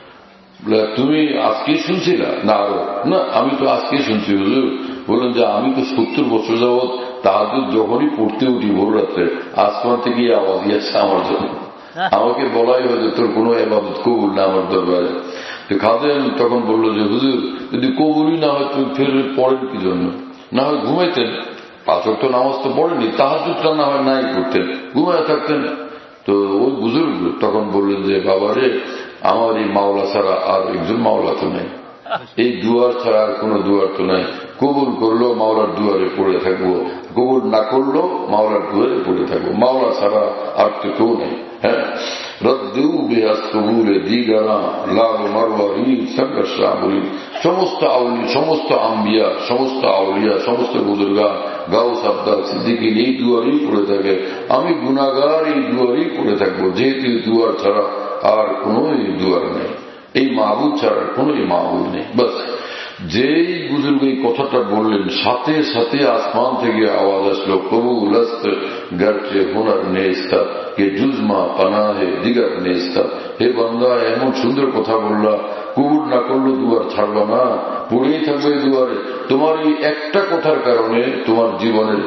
তুমি আজকে শুনছিলা না? আরো না, আমি তো আজকে শুনছি হুজুর। বললেন যে আমি তো সত্তর বছর যাবৎ তাহাজ্জুদ যখনই পড়তে উঠি ভোর রাত্রে, আসমান থেকে আওয়াজ আসছে আমার জন্য, আমাকে বলাই হয় যে তোর কোনো ইবাদত কবুল না আমার দরবারে। তো খাদেম তখন বললো যে হুজুর, যদি কবুলই না হয় তুমি ফের পড়েন কি জন্য? না হয় ঘুমাইতেন, পাঁচ ওয়াক্ত নামাজ তো পড়েনি, তাহাজ্জুদটা না হয় নাই করতেন, ঘুমায় থাকতেন। তো ওই বুজুর্গ তখন বললেন যে বাবারে, আমার এই মাওলা ছাড়া আর একজন মাওলা তো নাই, এই দুয়ার ছাড়া আর কোন দুয়ার তো নাই। কবুল করলো মাওলার দুয়ারে পড়ে থাকবো, কবুল না করলো মাওলার দুয়ারে পড়ে থাকবো, মাওলা ছাড়া আর তো কেউ নেই। হ্যাঁ, রদ্দু বেহাস কবুলে দিগারা লাল মারওয়ারি সংঘর্ষাবলী। সমস্ত আউলি, সমস্ত আম্বিয়া, সমস্ত আউলিয়া, সমস্ত বুজুর্গা, গাউস আব্দাল সিদ্দিকীন এই দুয়ারেই পড়ে থাকে। আমি গুনাহগার, এই দুয়ারেই পড়ে থাকবো, যেহেতু দুয়ার ছাড়া আর কোন দুয়ার নেই, এই মাহবুদ ছাড়া কোন মাহবুদ নেই। বাস যেই বুজুর্গ এই কথাটা বললেন সাথে সাথে আসমান থেকে আওয়াজ আসলো কবুল আস্ত গরচে হুনার নেস্তা কে জুজমা পানা হে দিগার নেস্তা। হে বান্দা, এমন সুন্দর কথা বললা, কবুল না করলো দুয়ার ছাড়বা না, পড়েই থাকবে দুয়ারে। তোমার এই একটা কথার কারণে তোমার জীবনের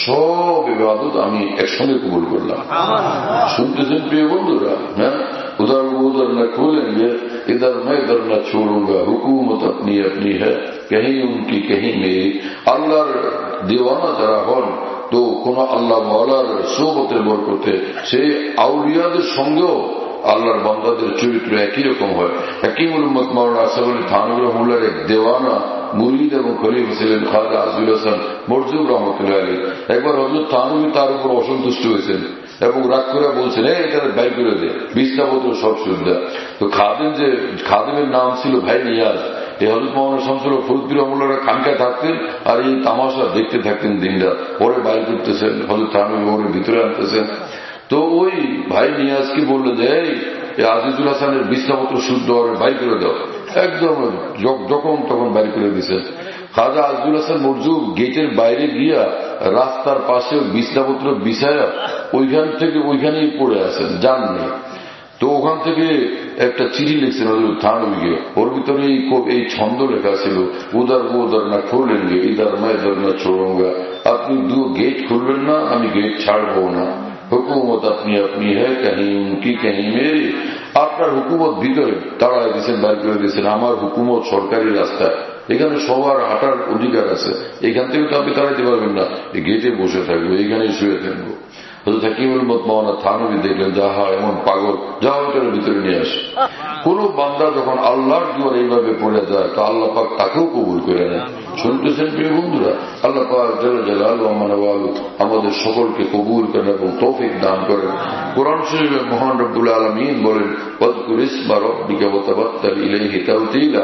সব ইবাদত আমি একসঙ্গে কবুল করলাম। শুনতেছেন প্রিয় বন্ধুরা? হ্যাঁ, उधर वो उधर न खोलेंगे, इधर मैं इधर न छोड़ूंगा, हुकूमत अपनी अपनी है, कहीं उनकी कहीं मेरी। আল্লাহর দিওয়ানা যারা হন তো কোন আল্লাহ মাওলার সোহবতের বরকতে সে আউলিয়াদের সঙ্গেও আল্লাহর বান্দাদের চরিত্র একই রকম হয়। হাকিমুল উম্মত মাওলানা আশরাফ আলী থানভী রাহিমাহুল্লাহর এক দেওয়ানা মুরিদ এবং খলিফা ছিলেন খাজা আজিজুল হাসান মরজুব রহমতুল্লাহ আলাইহি। একবার হযরত থানভী তার উপর অসন্তুষ্ট হয়েছেন এবং রাগ করে বলছেন, এই এখানে বাইর করে দে, বিছনাপত্র সব সুবিধা। তো খাদেম, যে খাদেমের নাম ছিল ভাই নিয়াজ, এই হযরত মাওলানা শামসুল হক ফরিদপুর রহমতুল্লাহ খানকায় থাকতেন আর এই তামাশা দেখতে থাকতেন দিনরাত। পরে বাইর করতেছেন, হযরত থানভী ওর ভিতরে আনতেছেন। তো ওই ভাই নিয়াজকে বললো যে এই আজিজুল হাসানের বিছনাপত্র শুদ্ধ হবে, বাইর করে দাও। একদম যখন তখন বাইর করে দিয়েছেন। খাজা আজিজুল হাসান মরজুব গেটের বাইরে গিয়া রাস্তার পাশে বিছনাপত্র বিছায়া ওইখান থেকে ওইখানেই পড়ে আছেন, যাননি। তো ওখান থেকে একটা চিঠি লিখছেন হযরত থানভীকে, ওর ভিতরে এই ছন্দ লেখা ছিল, উদার উদার না খুললেনগে, ইদার মা ইদার না ছোড়ুঙ্গা। আপনি দু গেট খুলবেন না, আমি গেট ছাড়বো না। হুকুমত আপনি আপনি হ্যাঁ, কাহি উনকি কাহি মেরি। আপনার হুকুমত ভিতরে তাড়াই দিয়েছেন, বাইর করে দিয়েছেন। আমার হুকুমত সরকারি রাস্তায়, এখানে সবার হাঁটার অধিকার আছে, এখান থেকে তো আপনি তাড়াইতে পারবেন না। গেটে বসে থাকবো, এখানেই শুয়ে থাকবো। হযরত হাকিমুল উম্মত মাওলানা থানভী দেখলেন, যাহা এমন পাগল, যাহা এটার ভিতরে নিয়ে আসে। কোন বান্দা যখন আল্লাহর দুয়ারে এইভাবে পড়ে যায় তো আল্লাহ পাক তাকেও কবুল করে নেন। শুনতেছেন প্রিয় বন্ধুরা? আল্লাহ পাক জাল্লা জালালুহু ওয়া মানওয়ালু আমাদের সকলকে কবুল করেন এবং তৌফিক দান করেন। কোরআন শরীফে মহান রব্বুল আলামিন বলেন, ওয়াজকুর ইসমা রাব্বিকা ওয়া তাওয়াক্কাল ইলাইহি তাওতীলা।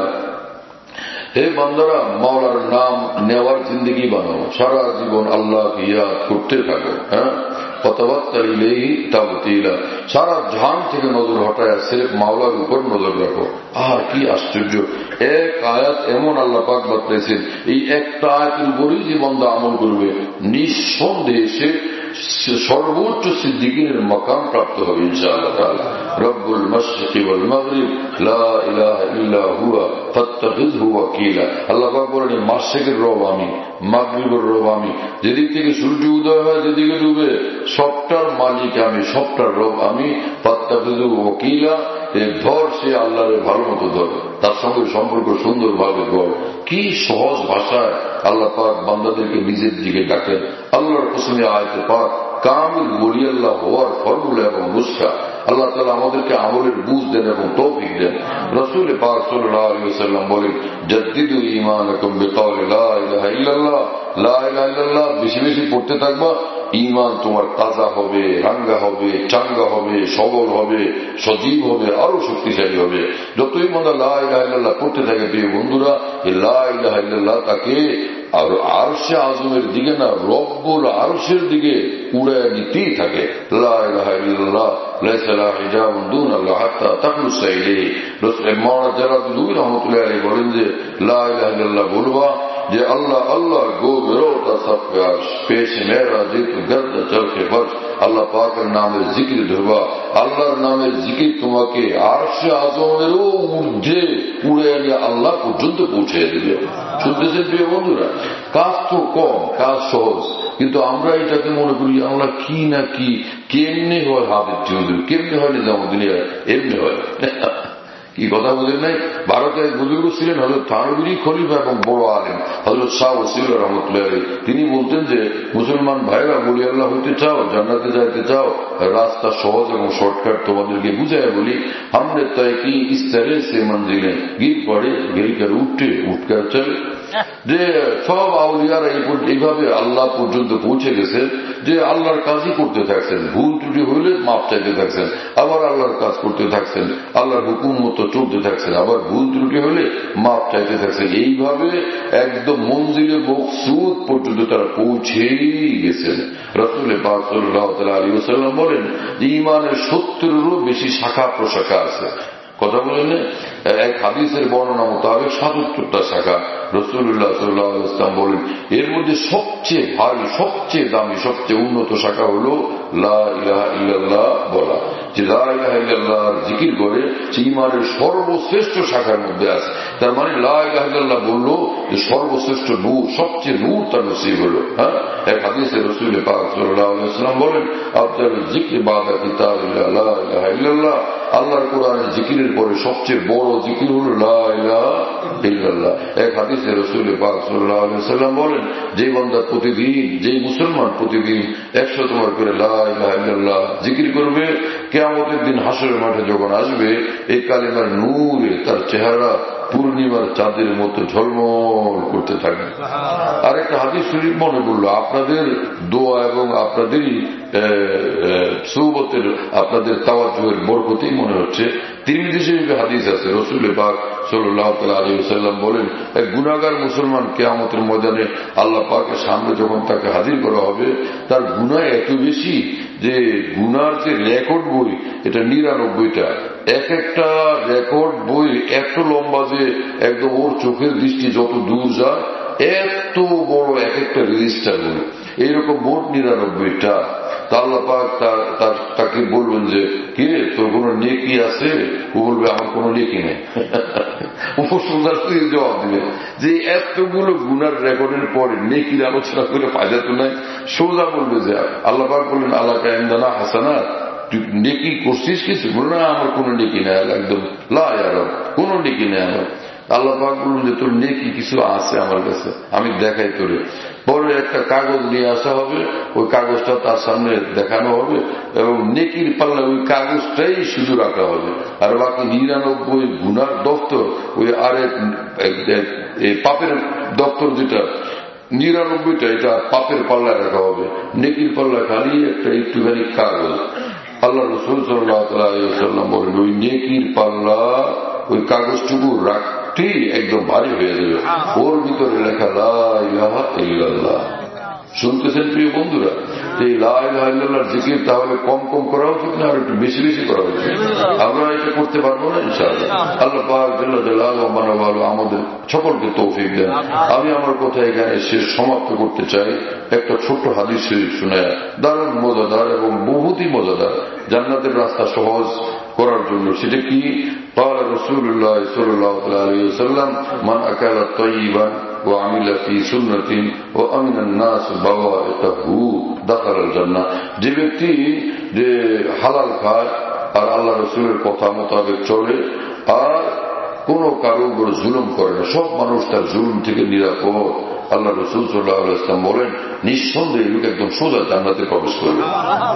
হে বান্দারা, মাওলার নাম নেওয়ার জিন্দেগি বানাও, সারা জীবন আল্লাহকে ইয়াদ করতে থাকো। হ্যাঁ, ওয়াতাওয়াক্কাল ইলাইহি তাওতীলা, সারা জাহান থেকে নজর হটায় সির্ফ মাওলার উপর নজর রাখো। আর কি আশ্চর্য এক আয়াত এমন আল্লাহ পাক বাতলেছেন, এই একটা আয়াতের উপরই যে বান্দা আমল করবে নিঃসন্দেহে সে সর্বোচ্চ সিদ্দিকীনের মাকাম প্রাপ্ত হবে ইনশাআল্লাহ তাআলা। রব্বুল মাশরিকি ওয়াল মাগরিব লা ইলাহা ইল্লা হুয়া ফাত্তাখিযহু ওয়াকিলা। আল্লাহ পাক বলেন, মাশরিকের রব আমি, মাগরিবের রব আমি, যেদিক থেকে সূর্য উদয় হয় যেদিকে ডুবে সবটার মালিক আমি, সবটার রব আমি। ফাত্তাখিযহু ওয়াকিলা, ধর সে আল্লাহরের ভালো মতো ধর, তার সঙ্গে সম্পর্ক সুন্দরভাবে গড়। কি সহজ ভাষায় আল্লাহ পাক বান্দাদেরকে নিজের দিকে ডাকেন। আল্লাহর কসমে আয়াতে পাক কামিল ওলি আল্লাহ হওয়ার ফর্মুলা এবং নুসখা আল্লাহ তাআলা আমাদেরকে আমলের বুঝ দেন এবং তৌফিক দেন। রাসূল পাক সাল্লাল্লাহু আলাইহি ওয়াসাল্লাম বলেন, জাদ্দিদু ঈমানাকুম বিকাওলি লা ইলাহা ইল্লাল্লাহ, লা ইলাহা ইল্লাল্লাহ বেশি বেশি পড়তে থাকবা, ঈমান তোমার তাজা হবে, রাঙ্গা হবে, চাঙ্গা হবে, সবল হবে, সজীব হবে, আরো শক্তিশালী হবে। যতই বান্দা লা ইলাহা ইল্লাল্লাহ পড়তে থাকে প্রিয় বন্ধুরা, এই লা ইলাহা ইল্লাল্লাহ তাকে আর আরশে আযমের দিকে না, রব্বুল আরশের দিকে উড়ায় নিতেই থাকে। লা ইলাহা ইল্লাল্লাহ লাইসা লাহু হিজাবুন দুনাল্লাহ হাত্তা তাখলুসা ইলাইহি। রাসূল মাওলানা জালালউদ্দিন রহমাতুল্লাহ আলাইহি বলেন যে লা ইলাহা ইল্লাল্লাহ বলবা যে আল্লাহ আল্লাহ গো বেরোতা সবকাশ পেশ মেরা জিতু গর্দ চলকে ফর্শ। আল্লাহ পাকের নামের জিকির ধরবা, আল্লাহর নামের জিকির তোমাকে আরশে আযমেরও ঊর্ধ্বে উড়ে নিয়ে আল্লাহ পর্যন্ত পৌঁছে দেবে। শুনতেছেন প্রিয় বন্ধুরা? কাজ তো কম, কাজ সহজ, কিন্তু আমরা এটাকে মনে করি আমরা কি না কি, কেমনি হয় হাফেজ চৌধুরী, কেমনি হয় নিজামুদ্দিন, এমনি হয়। কি কথা বলেন নাই? ভারতের বুজুর্গ ছিলেন হযরত থানভীর খলিফা এবং বড় আলেম হযরত শাহ ওসিউল্লাহ রহমতুল্লাহ আলাইহি। তিনি বলতেন যে মুসলমান ভাইরা বলি আল্লাহ হইতে চাও, জান্নাতে যাইতে চাও, রাস্তা সহজ এবং শর্টকাট তোমাদেরকে বুঝায় বলি। हमने तय की इस तरह से मंजिलें गिर पड़े गिर कर उठे उठकर चले। যে সব আউলিয়ারা এইভাবে আল্লাহ পর্যন্ত পৌঁছে গেছে যে আল্লাহর কাজই করতে থাকছেন, ভুল ত্রুটি হইলে মাপ চাইতে থাকছেন, আবার আল্লাহর কাজ করতে থাকছেন, আল্লাহর হুকুম মতো চলতে থাকছেন, আবার ভুল ত্রুটি হলে মাপ চাইতে থাকছেন। এইভাবে একদম মঞ্জিলে মকসুদ পর্যন্ত তারা পৌঁছেই গেছেন। রাসূল পাক সাল্লাল্লাহু আলাইহি ওয়াসাল্লাম বলেন যে ঈমানের সত্তরেরও বেশি শাখা প্রশাখা আছে। কথা বলেন। এক হাদিসের বর্ণনা মোতাবেক সাতাত্তরটা শাখা। রাসূলুল্লাহ সাল্লাল্লাহু আলাইহি ওয়াসাল্লাম বলেন এর মধ্যে সবচেয়ে ভারী, সবচেয়ে দামি, সবচেয়ে উন্নত শাখা হল লা ইলাহা ইল্লাল্লাহ বলা। যে লা ইলাহা ইল্লাল্লাহ জিকির করে সে ঈমানের সর্বশ্রেষ্ঠ শাখার মধ্যে আছে। তার মানে লা ইলাহা ইল্লাল্লাহ বললো যে সর্বশ্রেষ্ঠ নূর, সবচেয়ে নূর তার নসিব হলো। হ্যাঁ, এক হাদিসে রাসূল পাক সাল্লাল্লাহু আলাইহি ওয়াসাল্লাম বলেন আফদালুল যিকরি বাদা কিতাবিল্লাহ লা ইলাহা ইল্লাল্লাহ। আল্লাহর কোরআনের জিকিরের পরে সবচেয়ে বড় জিকির হল লা ইলাহা ইল্লাল্লাহ। এক হাদিসে রাসূল পাক সাল্লাল্লাহু আলাইহি ওয়াসাল্লাম বলেন যে বান্দা প্রতিদিন, যে মুসলমান প্রতিদিন একশো তোমার করে লা ইলাহা ইল্লাল্লাহ জিকির করবে, কিয়ামতের দিন হাসরের মাঠে যখন আসবে এই কালিমার নূরে তার চেহারা পূর্ণিমার চাঁদের মতো ঝলমল করতে থাকবে। আর একটা হাদিস শরীফ মনে পড়লো, আপনাদের দোয়া এবং আপনাদেরই সৌবতের, আপনাদের তাওয়াজ্জুহের বরকতেই মনে হচ্ছে তিরমিজি শরীফে হাদিস আছে। রাসূল পাক সাল্লাল্লাহু আলাইহি ওয়াসাল্লাম বলেন এক গুনাহগার মুসলমান কিয়ামতের ময়দানে আল্লাহ পাকের সামনে যখন তাকে হাজির করা হবে, তার গুনাহ এত বেশি যে গুনার যে রেকর্ড বই এটা নিরানব্বইটা, এক একটা রেকর্ড বই এত লম্বা যে একদম ওর চোখের দৃষ্টি যত দূর যায় এত বড় এক একটা রেজিস্টার বই, এইরকম মোট নিরানব্বইটা। আল্লাহ পাক তাকে বলবেন যে কে তোর কোন নেকি আছে? ও বলবে আমার কোন নেকি নেই। উপসংহার জবাব দিবে যে এতগুলো গুনার রেকর্ডের পরে নেকির আলোচনা করে ফায়দা তো নাই। সোজা বলবে যে আল্লাহ পাক বললেন আল্লাহ কাইন্দানা হাসানা, তুই নেকি করছিস কিছু? বল না আমার কোন নেকি নেই, একদম লা ইয়া রব, কোন নেকি নেই আমার। আল্লাহ পাক বললেন যে তোর নেকি কিছু আছে আমার কাছে, আমি দেখাই তোরে। পরে একটা কাগজ নিয়ে আসা হবে, ওই কাগজটা তার সামনে দেখানো হবে এবং নেকির পাল্লা ওই কাগজটাই শুধু রাখা হবে, আর বাকি নিরানব্বই গুনার দপ্তর, ওই আরেক পাপের দপ্তর যেটা নিরানব্বইটা, এটা পাপের পাল্লায় রাখা হবে। নেকির পাল্লা খালি একটা একটুখানি কাগজ। আল্লাহ রাসূল সাল্লাল্লাহু আলাইহি ওয়াসাল্লাম বলেন ওই নেকির পাল্লা ওই কাগজটুকু রাখতে একদম ভারী হয়ে যাবে, ওর ভিতরে লেখা লা ইলাহা ইল্লাল্লাহ। শুনতেছেন প্রিয় বন্ধুরা? এই লা ইলাহা ইল্লাল্লাহর জিকির তাহলে কম কম করা উচিত না আর একটু বেশি বেশি করা উচিত? আমরা এটা করতে পারবো না ইনশাআল্লাহ। আল্লাহ পাক জাল্লা জালালুহু ওয়া মানাওয়ালু আমাদের সকলকে তৌফিক দেন। আমি আমার কথা এখানে শেষ সমাপ্ত করতে চাই একটা ছোট্ট হাদিস শরীফ শুনায়া, দারুণ মজাদার এবং বহুতই মজাদার, জান্নাতের রাস্তা সহজ করার জন্য। সেটা কি? قال رسول الله صلى الله عليه وسلم من أكل طيبا وعمل في سنة وأمن الناس بوائقه دخل الجنة। যে ব্যক্তি যে হালাল খায় আর আল্লাহ রসুলের কথা মোতাবেক চলে আর কোন কারোর উপর জুলুম করে না, সব মানুষ তার জুলুম থেকে নিরাপদ, আল্লাহ রসুল সাল্লাল্লাহু আলাইহি ওয়াসাল্লাম বলেন নিঃসন্দেহে লোক একদম সোজা জান্নাতে প্রবেশ করবে।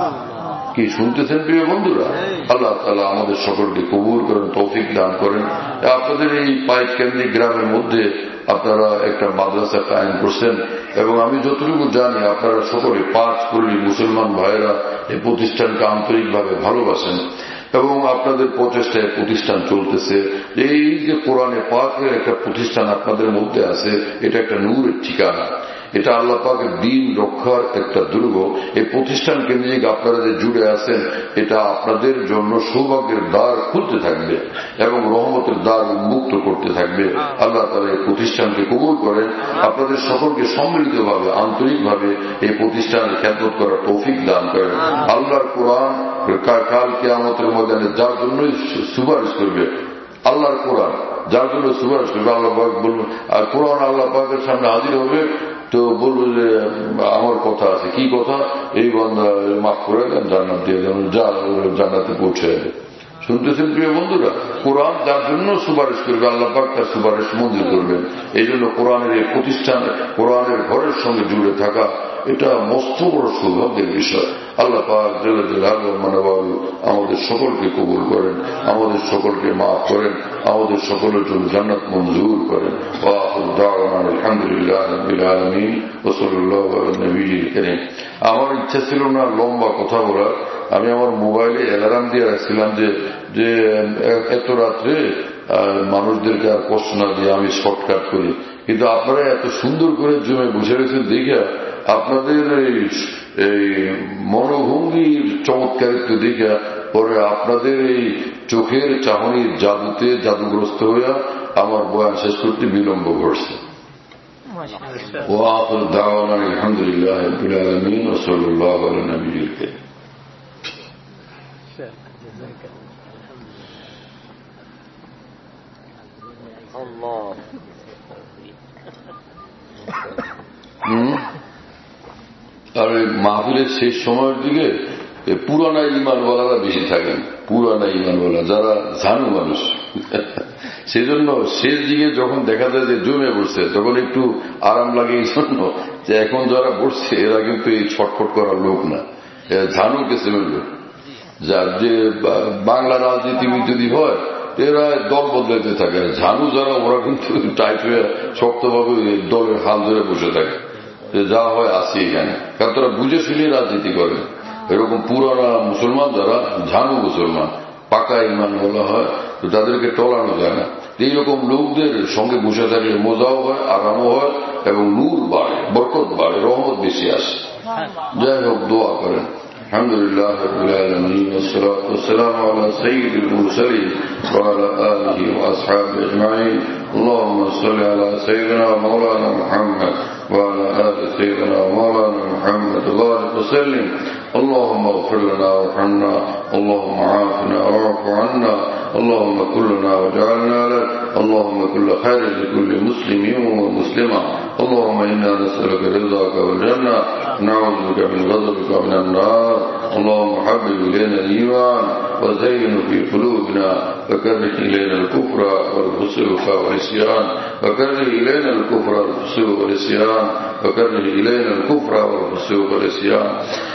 কি শুনতেছেন প্রিয় বন্ধুরা? আল্লাহ তাআলা আমাদের সকলকে কবুল করেন, তৌফিক দান করেন। আপনাদের এই পাইক কেন্দ্রিক গ্রামের মধ্যে আপনারা একটা মাদ্রাসা কায়েম করছেন এবং আমি যতটুকু জানি আপনারা সকলে পাঁচ পল্লী মুসলমান ভাইয়েরা এই প্রতিষ্ঠানকে আন্তরিকভাবে ভালোবাসেন এবং আপনাদের প্রচেষ্টায় প্রতিষ্ঠান চলতেছে। এই যে কোরআনে পাকের একটা প্রতিষ্ঠান আপনাদের মধ্যে আছে, এটা একটা নূরের ঠিকানা, এটা আল্লাহ পাকের দ্বীন রক্ষার একটা দুর্গ। এই প্রতিষ্ঠান কেন্দ্রিক আপনারা যে জুড়ে আছেন, এটা আপনাদের জন্য সৌভাগ্যের দ্বার খুলতে থাকবে এবং রহমতের দ্বার উন্মুক্ত করতে থাকবে। আল্লাহ তাআলা এই প্রতিষ্ঠানকে কবুল করেন, আপনাদের সকলকে সম্মিলিতভাবে আন্তরিকভাবে এই প্রতিষ্ঠানের খেদমত করার তৌফিক দান করেন। আল্লাহর কোরআন কাল কিয়ামতের ময়দানে যার জন্যই সুপারিশ করবে, আল্লাহর কোরআন যার জন্য সুপারিশ করবে, আল্লাহ পাক বলবেন, আর কোরআন আল্লাহ পাকের সামনে হাজির হবে তো বলবো যে আমার কথা আছে, কি কথা? এই বান্দা মাফ করে দেন, জান্নাত দিয়ে দেন, যা জান্নাতে পৌঁছে যাবে। শুনতেছেন প্রিয় বন্ধুরা? কোরআন যার জন্য সুপারিশ করবে আল্লাহ পাক তার সুপারিশ মঞ্জুর করবেন। এই জন্য কোরআনের এই প্রতিষ্ঠান, কোরআনের ঘরের সঙ্গে জুড়ে থাকা এটা মস্ত বড় সৌভাগ্যের বিষয়। আল্লাহ পাক জাল্লা জালালুহু ওয়া মানাওয়ালু আমাদের সকলকে কবুল করেন, আমাদের সকলকে মাফ করেন, আমাদের সকলের জন্য জান্নাত মঞ্জুর করেন। ওয়া আখিরু দাওয়ানা আলহামদুলিল্লাহি রাব্বিল আলামিন ওয়া সাল্লাল্লাহু আলা নবিয়্যিল কারীম। আমার ইচ্ছা ছিল না লম্বা কথা বলার, আমি আমার মোবাইলে অ্যালার্ম দিয়ে রাখছিলাম যে যে এত রাত্রে মানুষদেরকে আর কষ্ট না দিয়ে আমি শর্টকাট করি, কিন্তু আপনারা এত সুন্দর করে জমে বসে রয়েছেন দেখে আপনাদের এই মনোভঙ্গির চমৎকারিত্ব দেখে পরে আপনাদের এই চোখের চাহনির জাদুতে জাদুগ্রস্ত হইয়া আমার বয়ান শেষ করতে বিলম্ব ঘটছে। وآخر دعوانا الحمد لله رب العالمين وصلى الله على النبي الكريم. আর ওই মাহফিলের শেষ সময়ের দিকে পুরানা ইমানওয়ালারা বেশি থাকেন, পুরানা ইমানওয়ালা যারা জানু মানুষ। সেই জন্য শেষ দিকে যখন দেখা যায় যে জমে বসছে তখন একটু আরাম লাগে এই জন্য যে এখন যারা বসছে এরা কিন্তু এই ছটফট করার লোক না, এরা ঝানু কিসিমের লোক। যার যে বাংলা রাজনীতিবিদ যদি হয় এরা দল বদলাইতে থাকে, ঝানু যারা ওরা কিন্তু টাইট হয়ে শক্তভাবে দলের হাল ধরে বসে থাকে, যা হয় আসি এখানে, কারণ তারা বুঝে শুনে রাজনীতি করে। এরকম পুরানা মুসলমান যারা ঝানু মুসলমান পাকা ইমান বলা হয়, তো তাদেরকে টলানো যায় না। এইরকম লোকদের সঙ্গে বসে থাকলে মজাও হয়, আরামও হয় এবং নূর বাড়ে, বরকত বাড়ে, রহমত বেশি আসে। যাই হোক, দোয়া করেন। আলহামদুলিল্লাহ রাব্বিল আলামিন ওয়াসসালাতু ওয়াসসালামু আলা সাইয়্যিদিল মুরসালিন ওয়া আলা আলিহি ওয়া আসহাবিহি আজমাইন। আল্লাহুম্মা সাল্লি আলা সাইয়্যিদিনা ওয়া মাওলানা মুহাম্মদ ওয়া আলা আলি সাইয়্যিদিনা ওয়া মাওলানা মুহাম্মদ ওয়া বারিক ওয়া সাল্লিম। اللهم اغفر لنا وارحمنا، اللهم عافنا واعف عنا، اللهم كلنا واجعلنا لك، اللهم كل خير لكل مسلم ومسلمة. اللهم إنا نسألك رضاك والجنة، نعوذ بك من غضبك ومن النار. اللهم حبب إلينا الإيمان وزينه في قلوبنا وكره إلينا الكفر والفسوق والعصيان وكره إلينا الكفر والفسوق والعصيان وكره إلينا الكفر والفسوق والعصيان.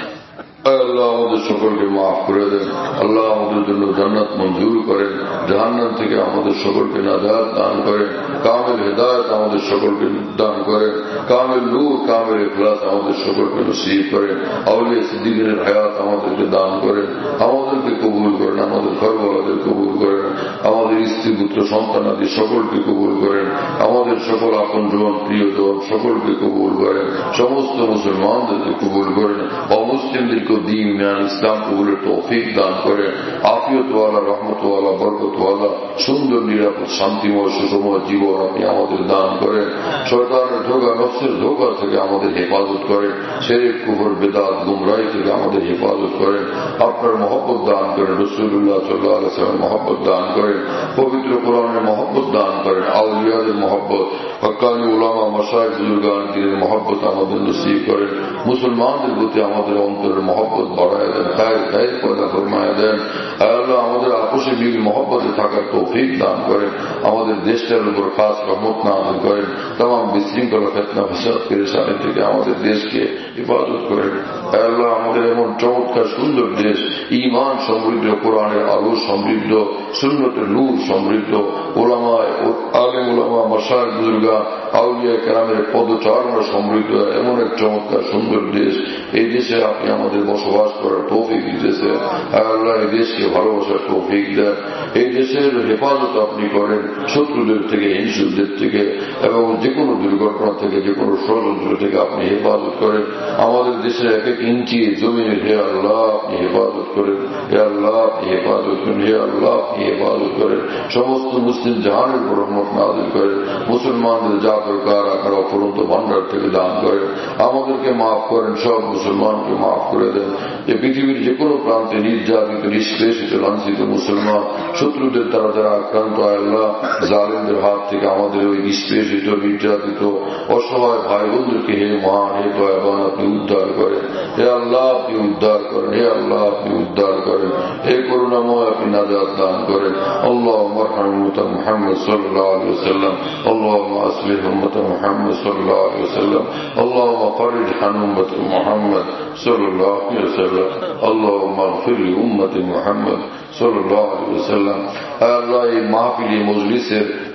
আল্লাহ আমাদের সকলকে মাফ করে দেন, আল্লাহ আমাদের জন্য জান্নাত মঞ্জুর করেন, জাহান্নাম থেকে আমাদের সকলকে নাজাত দান করেন, কামেল হেদায়েত আমাদের সকলকে দান করেন, কামেল নূর কামেল ইখলাস আমাদের সকলকে নসিব করেন, আউলিয়া সিদ্দিকীনের হায়াত আমাদেরকে দান করেন, আমাদেরকে কবুল করেন, আমাদের ঘরওয়ালাদের কবুল করেন, আমাদের স্ত্রী পুত্র সন্তানাদি সকলকে কবুল করেন, আমাদের সকল আপনজন প্রিয়জন সকলকে কবুল করেন, সমস্ত মুসলমানদেরকে কবুল করেন, অমুসলিমদেরকে দিন জ্ঞান ইসলাম কবুলের তৌফিক দান করেন, আফিয়তওয়ালা রহমতওয়ালা বরকতওয়ালা সুন্দর নিরাপদ শান্তিময় সুষময় জীবন আপনি আমাদের দান করেন, শয়তানের ধোঁকা নফসের ধোঁকা থেকে আমাদের হেফাজত করেন, শিরক কুফর বেদাত গুমরাহি থেকে আমাদের হেফাজত করেন, আপনার মহব্বত দান করেন, রাসূলুল্লাহ সাল্লাল্লাহু আলাইহি ওয়াসাল্লামের মহব্বত দান করেন, পবিত্র কোরআনের মহব্বত দান করেন, আউলিয়াদের মহব্বত, হক্কানি উলামা মাশায়েখ বুজুর্গানের মহব্বত আমাদের নসিব করেন, মুসলমানদের প্রতি আমাদের অন্তরের মহব্বত বাড়ায় দেন, খায়ের খায়ের পয়দা ফরমায় দেন। আল্লাহ আমাদের আপোষে মিল মহব্বতে থাকার তৌফিক দান করেন, আমাদের দেশটার উপর খাস রহমত নাযিল করেন, तमाम বিশৃঙ্খলা ফিতনা ফাসাদ পেরেশানি থেকে আমাদের দেশকে হেফাজত করেন। আল্লাহ আমাদের এমন চমৎকার সুন্দর দেশ, ঈমান সমৃদ্ধ, কোরআনের আলো সমৃদ্ধ, সুন্নতের নূর সমৃদ্ধ, ওলামা আলেম ওলামা মাশায়েখ বুজুর্গা আউলিয়া কেরামের পদচারণা সমৃদ্ধ এমন এক চমৎকার সুন্দর দেশ। এই দেশে আপনি আমাদের বসবাস করার তৌফিক দিতেছে। আল্লাহ এই দেশকে ভালোবাসার তৌফিক দেন, এই দেশের হেফাজত আপনি করেন শত্রুদের থেকে, হিংসুদের থেকে এবং যে কোনো দুর্ঘটনা থেকে, যে কোনো ষড়যন্ত্র থেকে আপনি হেফাজত করেন। আমাদের দেশের এক এক ইঞ্চি জমিনের হে আল্লাহ আপনি হেফাজত করেন, হে আল্লাহ আপনি হেফাজত করেন, হে আল্লাহ আপনি হেফাজত করেন। সমস্ত মুসলিম জাহানের উপর রহমত নাযিল করেন, মুসলমানদের যা দরকার আপনার অফুরন্ত ভান্ডার থেকে দান করেন, আমাদেরকে মাফ করেন, সব মুসলমানকে মাফ করে দেন। যে পৃথিবীর যে কোনো প্রান্তে নির্যাতিত, নিষ্পেষিত, লাঞ্ছিত মুসলমান শত্রুদের দ্বারা যারা আক্রান্ত, আল্লাহ জালিমদের হাত থেকে আমাদের ওই নিষ্পেষিত, নির্যাতিত অসহায় ভাই বোনদেরকে হে মহান, হে দয়াবান আপনি উদ্ধার করেন, হে আল্লাহ আপনি উদ্ধার করেন, হে আল্লাহ আপনি উদ্ধার করেন, হে করুণাময় আপনি নাজাত দান করেন। اللهم ارحم أمة محمد صلى الله عليه وسلم، اللهم أصلح أمة محمد صلى الله عليه وسلم، اللهم فرج عن أمة محمد صلى الله عليه وسلم، اللهم اغفر لأمة محمد صلى الله عليه وسلم। আল্লাহ এই মাহফিল মজলিসের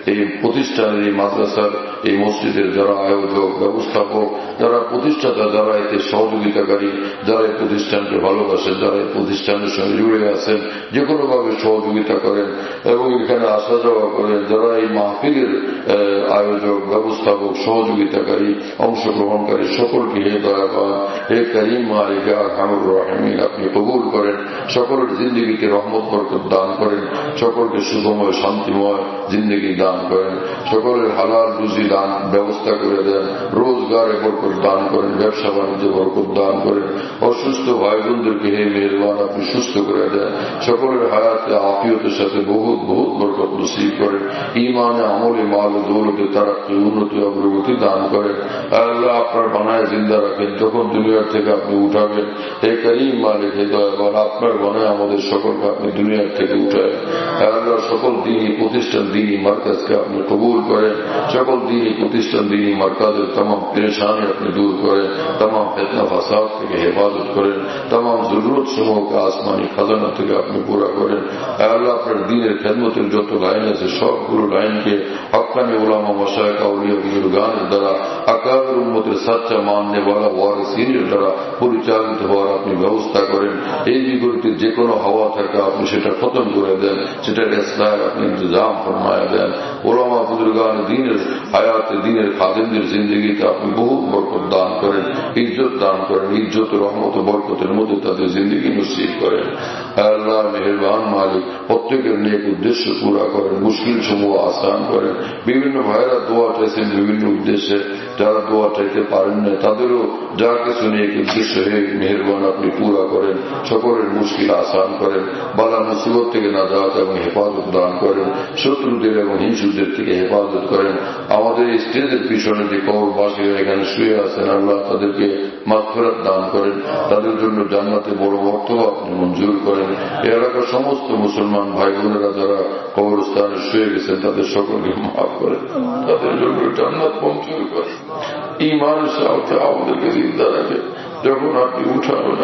এই প্রতিষ্ঠানের, এই মাদ্রাসার, এই মসজিদের যারা আয়োজক, ব্যবস্থাপক, যারা প্রতিষ্ঠাতা, যারা এতে সহযোগিতাকারী, যারা এই প্রতিষ্ঠানকে ভালোবাসেন, যারা এই প্রতিষ্ঠানের সঙ্গে জুড়ে আছেন, যে কোনোভাবে সহযোগিতা করেন এবং এখানে আসা যাওয়া করেন, যারা এই মাহফিলের আয়োজক, ব্যবস্থাপক, সহযোগিতাকারী, অংশগ্রহণকারী সকলকে হে দয়াবান, হে করিম মালিক আরহামুর রাহিমিন আপনি কবুল করেন। সকলের জিন্দগিকে রহমত বরকত দান করেন, সকলকে সুখময় শান্তিময় জিন্দগি দান করেন, সকলের হালাল রুজি দান ব্যবস্থা করে দেন, রোজগারে বরকত দান করেন, ব্যবসা বাণিজ্যে বরকত দান করেন। অসুস্থ ভাই বোনদেরকে হে মেহেরবান আপনি সুস্থ করে দেন, সকলের হায়াতে আফিয়তের সাথে বহুত বহুত বরকত নসিব করেন, ইমানে আমলে মাল দৌলতে তারাক্কি উন্নতি অগ্রগতি দান করেন। আল্লাহ আপনার বানায় জিন্দা রাখেন, যখন দুনিয়ার থেকে আপনি উঠাবেন হে করিম মালিক হে দয়াবান আপনার বানায় আমাদের সকলকে আপনি দুনিয়ার থেকে উঠায়। আল্লাহ সকল দিনই প্রতিষ্ঠান, দিনই মার্কাজকে আপনি কবুল করেন, সকল দিনই প্রতিষ্ঠান, দিনই মার্কাজের তমাম পেরেশানি আপনি দূর করেন, তমাম ফিতনা ফাসাদ থেকে হেফাজত করেন, তমাম জরুরত সমূহকে আসমানি খাজানা থেকে আপনি পুরা করেন। আল্লাহ আপনার দিনের খেদমতের যত লাইন আছে সবগুলো লাইনকে হক্কানি উলামা মাশায়েখ আউলিয়া বুজুর্গানের দ্বারা আকাবির উম্মতের সাচ্চা মাননে ওয়ালা ওয়ারিসিনের দ্বারা পরিচালিত হওয়ার আপনি ব্যবস্থা করেন। এই বিপরীতে যে কোনো হাওয়া থাকে আপনি সেটা খতম করে দেন, সেটার ইসলাহের আপনি ইন্তজাম ফরমায়া দেন। উলামা বুজুর্গান দিনের হায়াতে, দিনের খাদেমদের জিন্দগিতে আপনি বহু বরকত দান করেন, ইজ্জত দান করেন, ইজ্জত রহমত বরকতের মধ্যে তাদের জিন্দগি নসিব করেন। আল্লাহ মেহেরবান মালিক প্রত্যেকের নেক উদ্দেশ্য পুরা করেন, মুশকিল সমূহ আসান করেন। বিভিন্ন ভাইরা দোয়া চাইছেন বিভিন্ন উদ্দেশ্যে, যারা দোয়া চাইতে পারেন না তাদেরও যা কিছু নেক উদ্দেশ্য হে মেহেরবান আপনি পুরা করেন, সকলের মুশকিল আসান করেন, বালা মুসিবত থেকে নাজাত এবং হেফাজত দান করেন, শত্রুদের এবং হিংসুদের থেকে হেফাজত করেন। আমাদের এই স্টেজের পিছনে যে কবরবাসীরা এখানে শুয়ে আছেন আল্লাহ তাদেরকে মাগফিরাত দান করেন, তাদের জন্য জান্নাতে বড় মর্তবা আপনি মঞ্জুর করেন। এই এলাকার সমস্ত মুসলমান ভাই বোনেরা যারা কবরস্থানে শুয়ে গেছেন তাদের সকলকে মাফ করেন, তাদের জন্য জান্নাত মঞ্জুর করেন, ঈমানের সাথে আমাদেরকে জিন্দা রাখেন। যখন আপনি উঠাবেন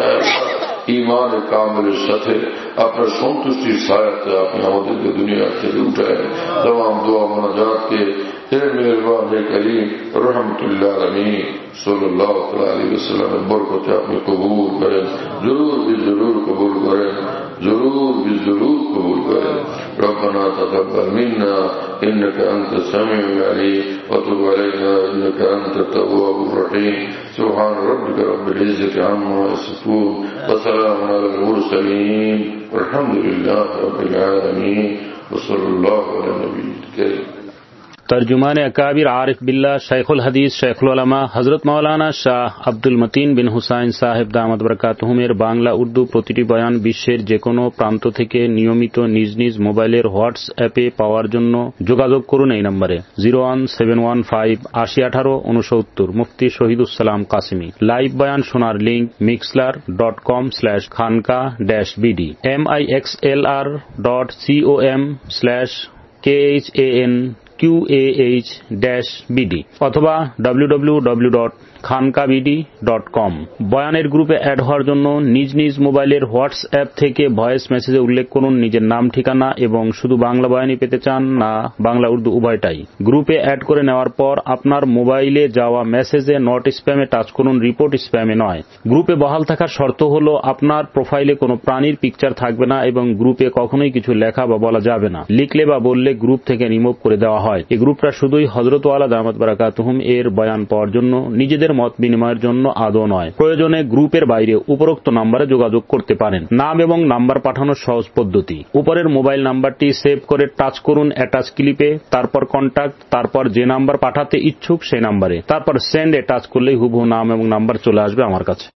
ঈমান কামেলের সাথে আপনার সন্তুষ্টির ছায়াতে আপনি আমাদেরকে দুনিয়া থেকে উঠায় तमाम दुआ मुनाजात के हे मेहरबान हे करीम रहमतुल्लाह अलैहि सल्लल्लाहु अलैहि वसल्लम बरकत अपने कबूल करें, जरूर भी जरूर कबूल करें, जरूर भी जरूर कबूल करें। रब्बना तक़ब्बल मिन्ना इन्नका अंतस समीउल अलीम व तुब अलैना इन्नका अंतत तव्वाबुर रहीम। सुब्हान रब्बिका रब्बिल इज्जति अम्मा यसिफून व सलामुन अलल मुरसलीन वल्हम्दुलिल्लाहि रब्बिल आलमीन व सल्लल्लाहु अला नबिय्यिल करीम। तर्जुमान अकाबिर आरिफ बिल्लाह शेखुल हदीस शेखुल उलमा हजरत मौलाना শাহ আব্দুল মতিন বিন হুসাইন সাহেব দামাত বরকাতুহুমের বাংলা উর্দু প্রতিটি বয়ান বিশ্বের যে কোনো প্রান্ত থেকে নিয়মিত নিজ নিজ মোবাইলের হোয়াটসঅ্যাপে পাওয়ার জন্য যোগাযোগ করুন এই নম্বরে zero one seven one five আশি আঠারো উনসত্তর। মুফতি শহীদুসালাম কাসিমি। লাইভ বয়ান শোনার link mixlr dot com slash Khanqah dash BD M I X L R dot C O M slash K H A N Q A H dash BD অথবা W W W dot khanqahbd dot com. বয়ানের গ্রুপে add হওয়ার জন্য নিজ নিজ মোবাইলের WhatsApp থেকে voice মেসেজে উল্লেখ করুন নিজের নাম ঠিকানা এবং শুধু বাংলা বয়ানই পেতে চান না বাংলা উর্দু উভয়টাই। গ্রুপে অ্যাড করে নেওয়ার পর আপনার মোবাইলে যাওয়া মেসেজে নট স্প্যামে টাচ করুন, রিপোর্ট স্প্যামে নয়। গ্রুপে বহাল থাকার শর্ত হল আপনার প্রোফাইলে কোনো প্রাণীর পিকচার থাকবে না এবং গ্রুপে কখনোই কিছু লেখা বা বলা যাবে না। লিখলে বা বললে গ্রুপ থেকে রিমুভ করে দেওয়া হয়। এই গ্রুপটা শুধুই হযরত ওয়ালা দামাত বারাকাতুহুম এর বয়ান পাওয়ার জন্য, নিজেদের মত বিনিময়ের জন্য আদৌ নয়। প্রয়োজনে গ্রুপের বাইরে উপরোক্ত নম্বরে যোগাযোগ করতে পারেন। নাম এবং নাম্বার পাঠানোর সহজ পদ্ধতি, উপরের মোবাইল নাম্বারটি সেভ করে টাচ করুন অ্যাটাচ ক্লিপে, তারপর কন্ট্যাক্ট, তারপর যে নাম্বার পাঠাতে ইচ্ছুক সেই নাম্বারে, তারপর সেন্ড এ টাচ করলেই হুবহু নাম এবং নাম্বার চলে আসবে আমার কাছে।